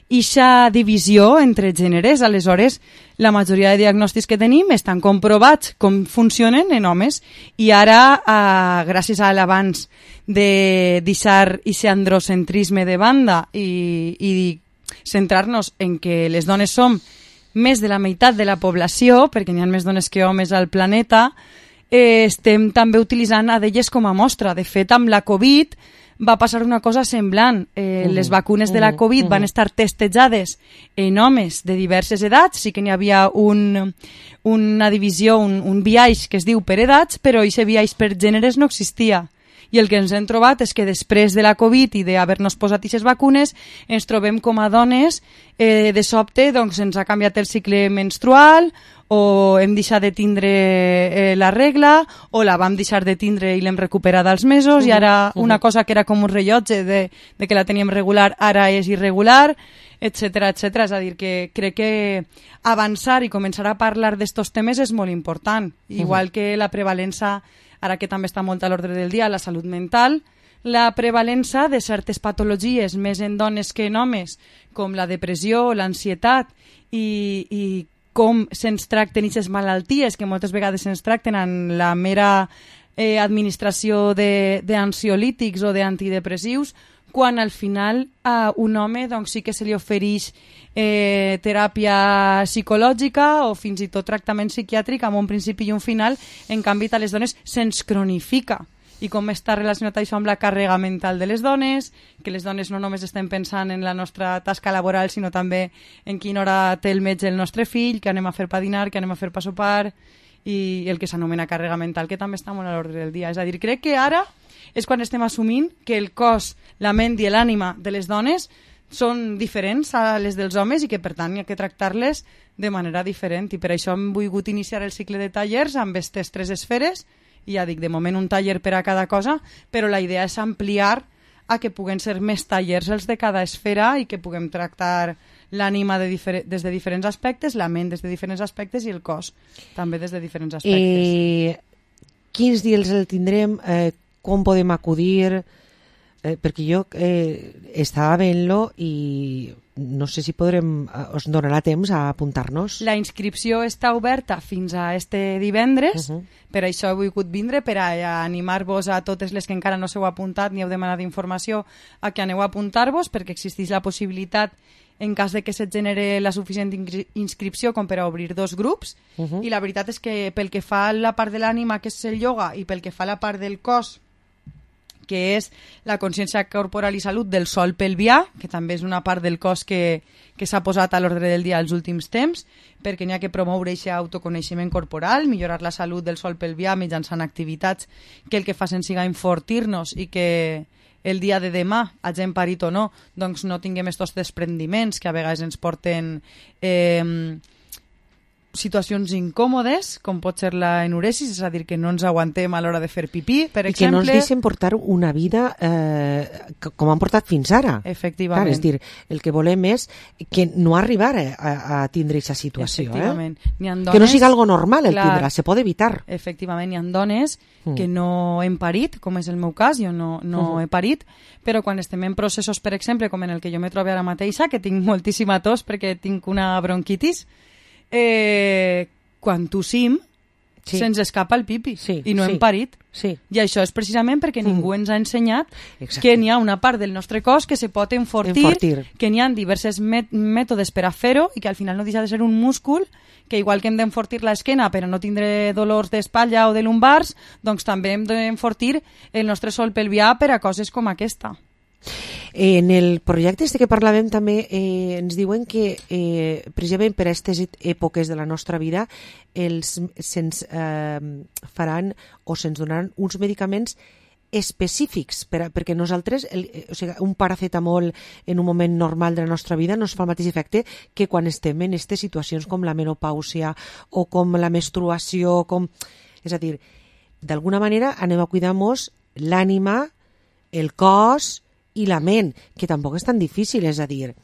ixa divisió entre gèneres. Aleshores, la majoria de diagnòstics que tenim estan comprovats com funcionen en homes i ara, eh, gràcies a l'avanç de deixar aquest androcentrisme de banda i, i centrar-nos en que les dones som més de la meitat de la població, perquè n'hi ha més dones que homes al planeta, eh, estem també utilitzant a d'elles com a mostra. De fet, amb la Covid va passar una cosa semblant. Eh, uh-huh. Les vacunes de la Covid uh-huh. van estar testejades en homes de diverses edats, sí que n'hi havia un, una divisió, un, un biaix que es diu per edats, però aquest biaix per gèneres no existia. I el que ens hem trobat és que després de la Covid i d'haver-nos posat aquestes vacunes ens trobem com a dones eh, de sobte doncs ens ha canviat el cicle menstrual o hem deixat de tindre eh, la regla o la vam deixar de tindre i l'hem recuperat als mesos uh-huh. i ara una cosa que era com un rellotge de, de que la teníem regular ara és irregular, etcètera, etcètera. És a dir, que crec que avançar i començar a parlar d'estos temes és molt important, igual uh-huh. que la prevalença, ara que també està molt a l'ordre del dia, la salut mental, la prevalença de certes patologies més en dones que en homes, com la depressió, l'ansietat i, i com se'ns tracten aquestes malalties que moltes vegades se'ns tracten en la mera eh, administració d'ansiolítics o d'antidepressius, quan al final a un home doncs, sí que se li ofereix eh, teràpia psicològica o fins i tot tractament psiquiàtric amb un principi i un final, en canvi a les dones se'ns cronifica i com està relacionat això amb la càrrega mental de les dones, que les dones no només estem pensant en la nostra tasca laboral, sinó també en quina hora té el metge el nostre fill, què anem a fer per dinar, què anem a fer per sopar, i el que s'anomena càrrega mental, que també està molt a l'ordre del dia. És a dir, crec que ara és quan estem assumint que el cos, la ment i l'ànima de les dones són diferents a les dels homes i que, per tant, hi ha que tractar-les de manera diferent. I per això hem volgut iniciar el cicle de tallers amb aquestes tres esferes, i ja dic, de moment un taller per a cada cosa, però la idea és ampliar a que puguen ser més tallers els de cada esfera i que puguem tractar l'ànima de difer des de diferents aspectes, la ment des de diferents aspectes i el cos també des de diferents aspectes. Eh, quins dies el tindrem? Eh, com podem acudir? Eh, perquè jo eh, estava veient-lo i no sé si podrem, us donarà temps a apuntar-nos. La inscripció està oberta fins a este divendres, uh -huh. per això he volgut vindre, per a animar-vos a totes les que encara no s'heu apuntat ni heu demanat informació a que aneu a apuntar-vos, perquè existeix la possibilitat, en cas de que se genere la suficient inscripció com per a obrir dos grups, uh -huh. i la veritat és que pel que fa a la part de l'ànima, que és el ioga, i pel que fa a la part del cos, que és la consciència corporal i salut del sòl pelvià, que també és una part del cos que, que s'ha posat a l'ordre del dia els últims temps, perquè n'hi ha que promoure aquest autoconeixement corporal, millorar la salut del sòl pelvià mitjançant activitats que el que facin siga enfortir-nos i que el dia de demà, hagin parit o no, doncs no tinguem estos desprendiments que a vegades ens porten eh, situacions incòmodes, com pot ser la enuresis, és a dir, que no ens aguantem a l'hora de fer pipí, per I exemple. I que no ens deixen portar una vida eh, com han portat fins ara. Efectivament. Clar, és dir, el que volem és que no arribar a, a tindre aquesta situació. Efectivament. Eh? Dones, que no siga algo normal el clar, tindre, se pot evitar. Efectivament, hi ha dones mm. que no hem parit, com és el meu cas, jo no, no uh -huh. he parit, però quan estem en processos, per exemple, com en el que jo me trobo ara mateixa, que tinc moltíssima tos perquè tinc una bronquitis, Eh, quan tossim sí. se'ns escapa el pipi sí, i no sí, hem parit sí. i això és precisament perquè mm. ningú ens ha ensenyat Exacte. que n'hi ha una part del nostre cos que se pot enfortir, enfortir. que n'hi ha diverses met mètodes per a fer-ho i que al final no deixa de ser un múscul que igual que hem d'enfortir l'esquena per a no tindre dolors d'espatlla o de lumbars, doncs també hem d'enfortir el nostre sòl pelvià per a coses com aquesta. En el projecte este que parlàvem també eh, ens diuen que eh, precisament per a aquestes èpoques de la nostra vida els, se'ns eh, faran o se'ns donaran uns medicaments específics per a, perquè nosaltres el, o sigui, un paracetamol en un moment normal de la nostra vida no es fa el mateix efecte que quan estem en aquestes situacions com la menopàusia o com la menstruació, com... és a dir, d'alguna manera anem a cuidar-nos l'ànima, el cos i la ment, que tampoc és tan difícil, és a dir,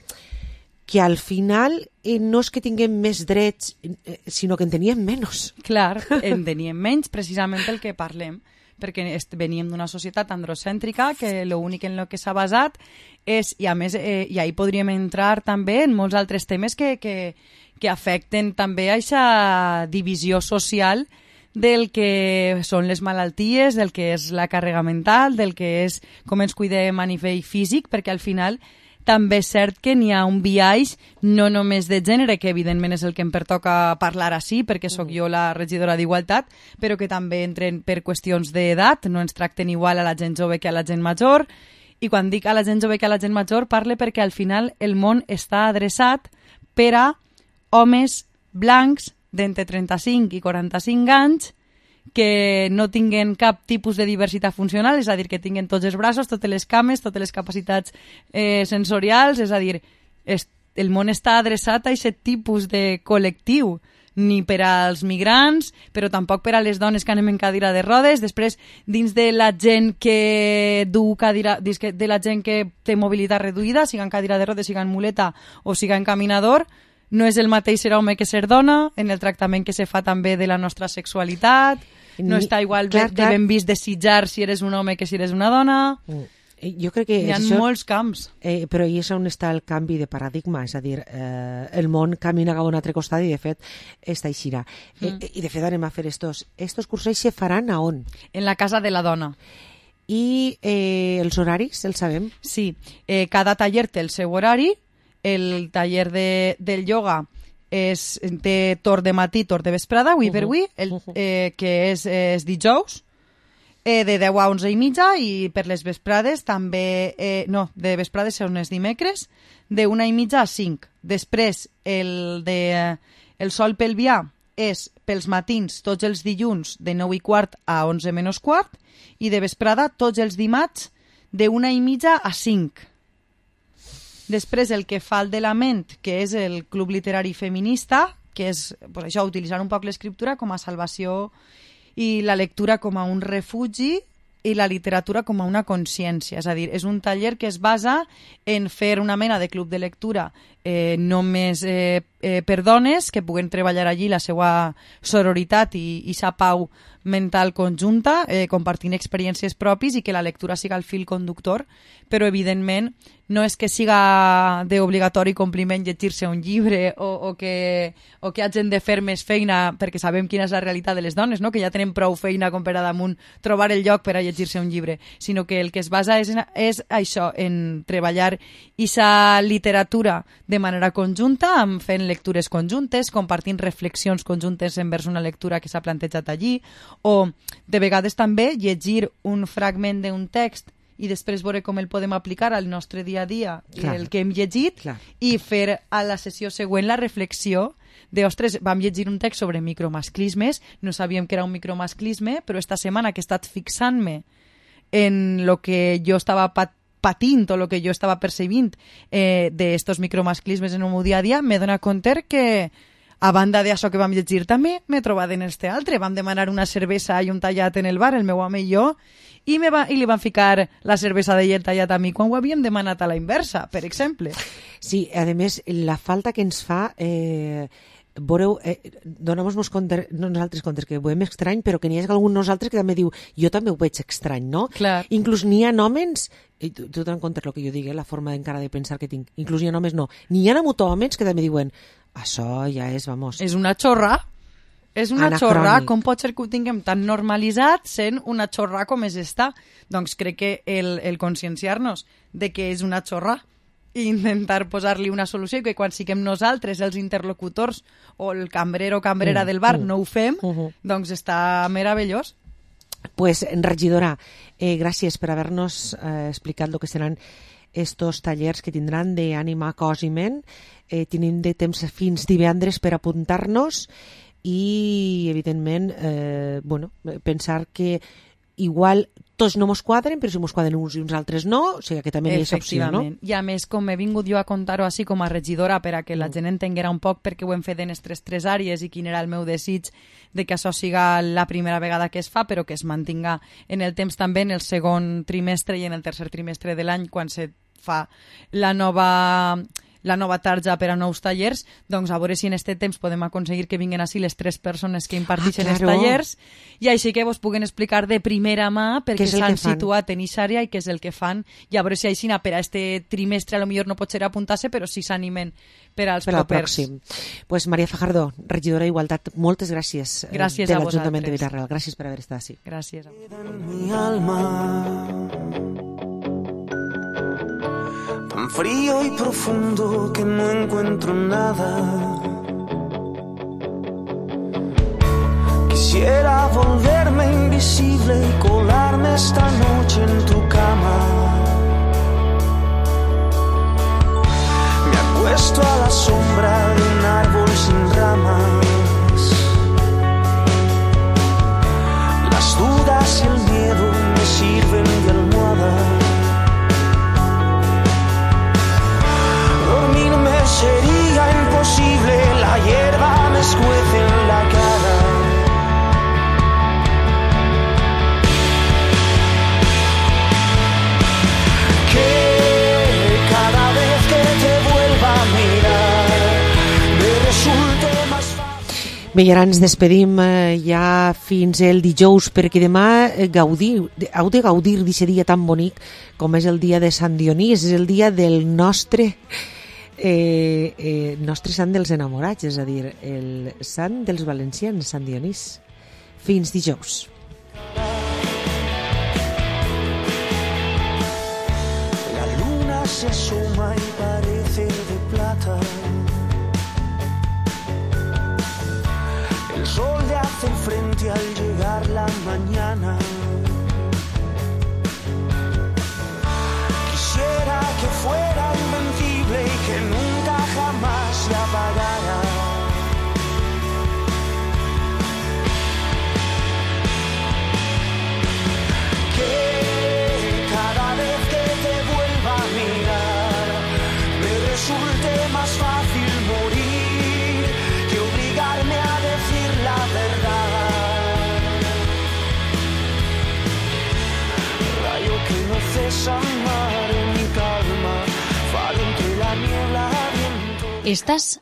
que al final eh, no és que tinguem més drets, eh, sinó que en teníem menys. Clar, en teníem menys, precisament pel que parlem, perquè veníem d'una societat androcèntrica que l'únic en el que s'ha basat és, i a més, eh, i ahí podríem entrar també en molts altres temes que, que, que afecten també a aquesta divisió social del que són les malalties, del que és la càrrega mental, del que és com ens cuidem a nivell físic, perquè al final també és cert que n'hi ha un biaix no només de gènere, que evidentment és el que em pertoca parlar així, perquè sóc jo la regidora d'Igualtat, però que també entren per qüestions d'edat, no ens tracten igual a la gent jove que a la gent major, i quan dic a la gent jove que a la gent major parle perquè al final el món està adreçat per a homes blancs d'entre trenta-cinc i quaranta-cinc anys que no tinguen cap tipus de diversitat funcional, és a dir, que tinguen tots els braços, totes les cames, totes les capacitats eh, sensorials, és a dir, es, el món està adreçat a aquest tipus de col·lectiu, ni per als migrants, però tampoc per a les dones que anem en cadira de rodes. Després, dins de la gent que du cadira, de la gent que té mobilitat reduïda, siga en cadira de rodes, siga en muleta o siga en caminador, no és el mateix ser home que ser dona, en el tractament que se fa també de la nostra sexualitat, no està igual clar, de, de ben vist desitjar si eres un home que si eres una dona. Jo crec que hi ha això, molts camps. Eh, però hi és on està el canvi de paradigma, és a dir, eh, el món camina cap a un altre costat i de fet està així. Mm. Eh, I de fet anem a fer estos, estos cursos se faran a on? En la casa de la dona. I eh, els horaris, els sabem? Sí, eh, cada taller té el seu horari. El taller de, del yoga és, té torn de matí, torn de vesprada, avui uh -huh. per avui, el, eh, que és, és dijous, eh, de deu a onze i mitja, i per les vesprades també, eh, no, de vesprades són els dimecres, de una i mitja a cinc. Després, el de eh, el Sol pel Vià és pels matins tots els dilluns de nou i quart a onze menys quart, i de vesprada tots els dimarts de una i mitja a cinc. Després, el que fa el de la Ment, que és el Club Literari Feminista, que és pues, això, utilitzar un poc l'escriptura com a salvació i la lectura com a un refugi i la literatura com a una consciència. És a dir, és un taller que es basa en fer una mena de club de lectura eh, només eh, eh, per dones que puguen treballar allí la seva sororitat i, i sa pau mental conjunta, eh, compartint experiències propis, i que la lectura siga el fil conductor, però evidentment no és que siga d'obligatori compliment llegir-se un llibre o, o, que, o que hagin de fer més feina, perquè sabem quina és la realitat de les dones, no? Que ja tenen prou feina com per a damunt trobar el lloc per a llegir-se un llibre, sinó que el que es basa és, en, és això, en treballar aquesta literatura de manera conjunta, amb fent lectures conjuntes, compartint reflexions conjuntes envers una lectura que s'ha plantejat allí, o de vegades també llegir un fragment d'un text i després veure com el podem aplicar al nostre dia a dia, clar, el que hem llegit, clar, i fer a la sessió següent la reflexió de, ostres, vam llegir un text sobre micromasclismes, no sabíem que era un micromasclisme, però esta setmana que he estat fixant-me en lo que jo estava pat patint o el que jo estava percebint eh, d'estos micromasclismes en el meu dia a dia, m'he donat compte que a banda d'això que vam llegir també m'he trobat en este altre. Vam demanar una cervesa i un tallat en el bar, el meu home i jo, i, me va, i li van ficar la cervesa d'ell i el tallat a mi quan ho havíem demanat a la inversa, per exemple. Sí, a més, la falta que ens fa... Eh... Veureu, eh, donem-nos compte, nosaltres comptes que ho veiem estrany, però que n'hi ha algun nosaltres que també diu, jo també ho veig estrany, no? Clar. Inclús n'hi ha homes, i tu, tu te'n comptes el que jo dic, eh, la forma encara de pensar que tinc, inclús n'hi ha homes no, n'hi ha hagut homes que també diuen, això ja és, vamos... És una xorra, és una anacrònic. Xorra, com pot ser que ho tinguem tan normalitzat sent una xorra com és esta? Doncs crec que el, el conscienciar-nos de que és una xorra i intentar posar-li una solució, i que quan siguem nosaltres els interlocutors o el cambrer o cambrera mm, del bar mm. no ho fem, uh -huh. doncs està meravellós. Pues, regidora, eh, gràcies per haver-nos eh, explicat el que seran estos tallers que tindran d'ànima, cos i ment. Eh, tenim de temps fins divendres per apuntar-nos i, evidentment, eh, bueno, pensar que igual tots no mos quadren, però si mos quadren uns i uns altres no, o sigui que també hi ha opció, no? I a més, com he vingut jo a contar-ho així com a regidora per a que la mm. gent entenguera un poc perquè ho hem fet en aquestes tres àrees i quin era el meu desig de que això siga la primera vegada que es fa, però que es mantinga en el temps també en el segon trimestre i en el tercer trimestre de l'any quan se fa la nova... la nova tarja per a nous tallers, doncs a veure si en aquest temps podem aconseguir que vinguin així les tres persones que imparteixen ah, els tallers, i així que vos puguen explicar de primera mà perquè s'han situat en aquesta àrea i què és el que fan, i a veure si així per a este trimestre a lo millor no pot ser apuntar-se, però si s'animen per als per propers. Pròxim. Pues Maria Fajardo, regidora d'Igualtat, moltes gràcies, gràcies de a l'Ajuntament de vosaltres. Vila-real. Gràcies per haver estat així. Gràcies. Mi alma, tan frío y profundo que no encuentro nada. Quisiera volverme invisible y colarme esta noche en tu cama. Me acuesto a la sombra de un árbol sin ramas. Las dudas y el miedo me sirven de almohada. Dormirme sería imposible, la hierba me escuece en la cara. Que cada vez que te vuelva a mirar me resulte más fácil. Bé, i ara ens despedim eh, ja fins el dijous, perquè demà eh, gaudir, heu de gaudir d'aquest dia tan bonic com és el dia de Sant Dionís, és el dia del nostre... Eh, eh, nostre sant dels enamorats, és a dir, el sant dels valencians, Sant Dionís. Fins dijous. La luna se asoma y parece de plata. El sol le hace frente al llegar la mañana. amar en mi calma, valiente la niebla. Estás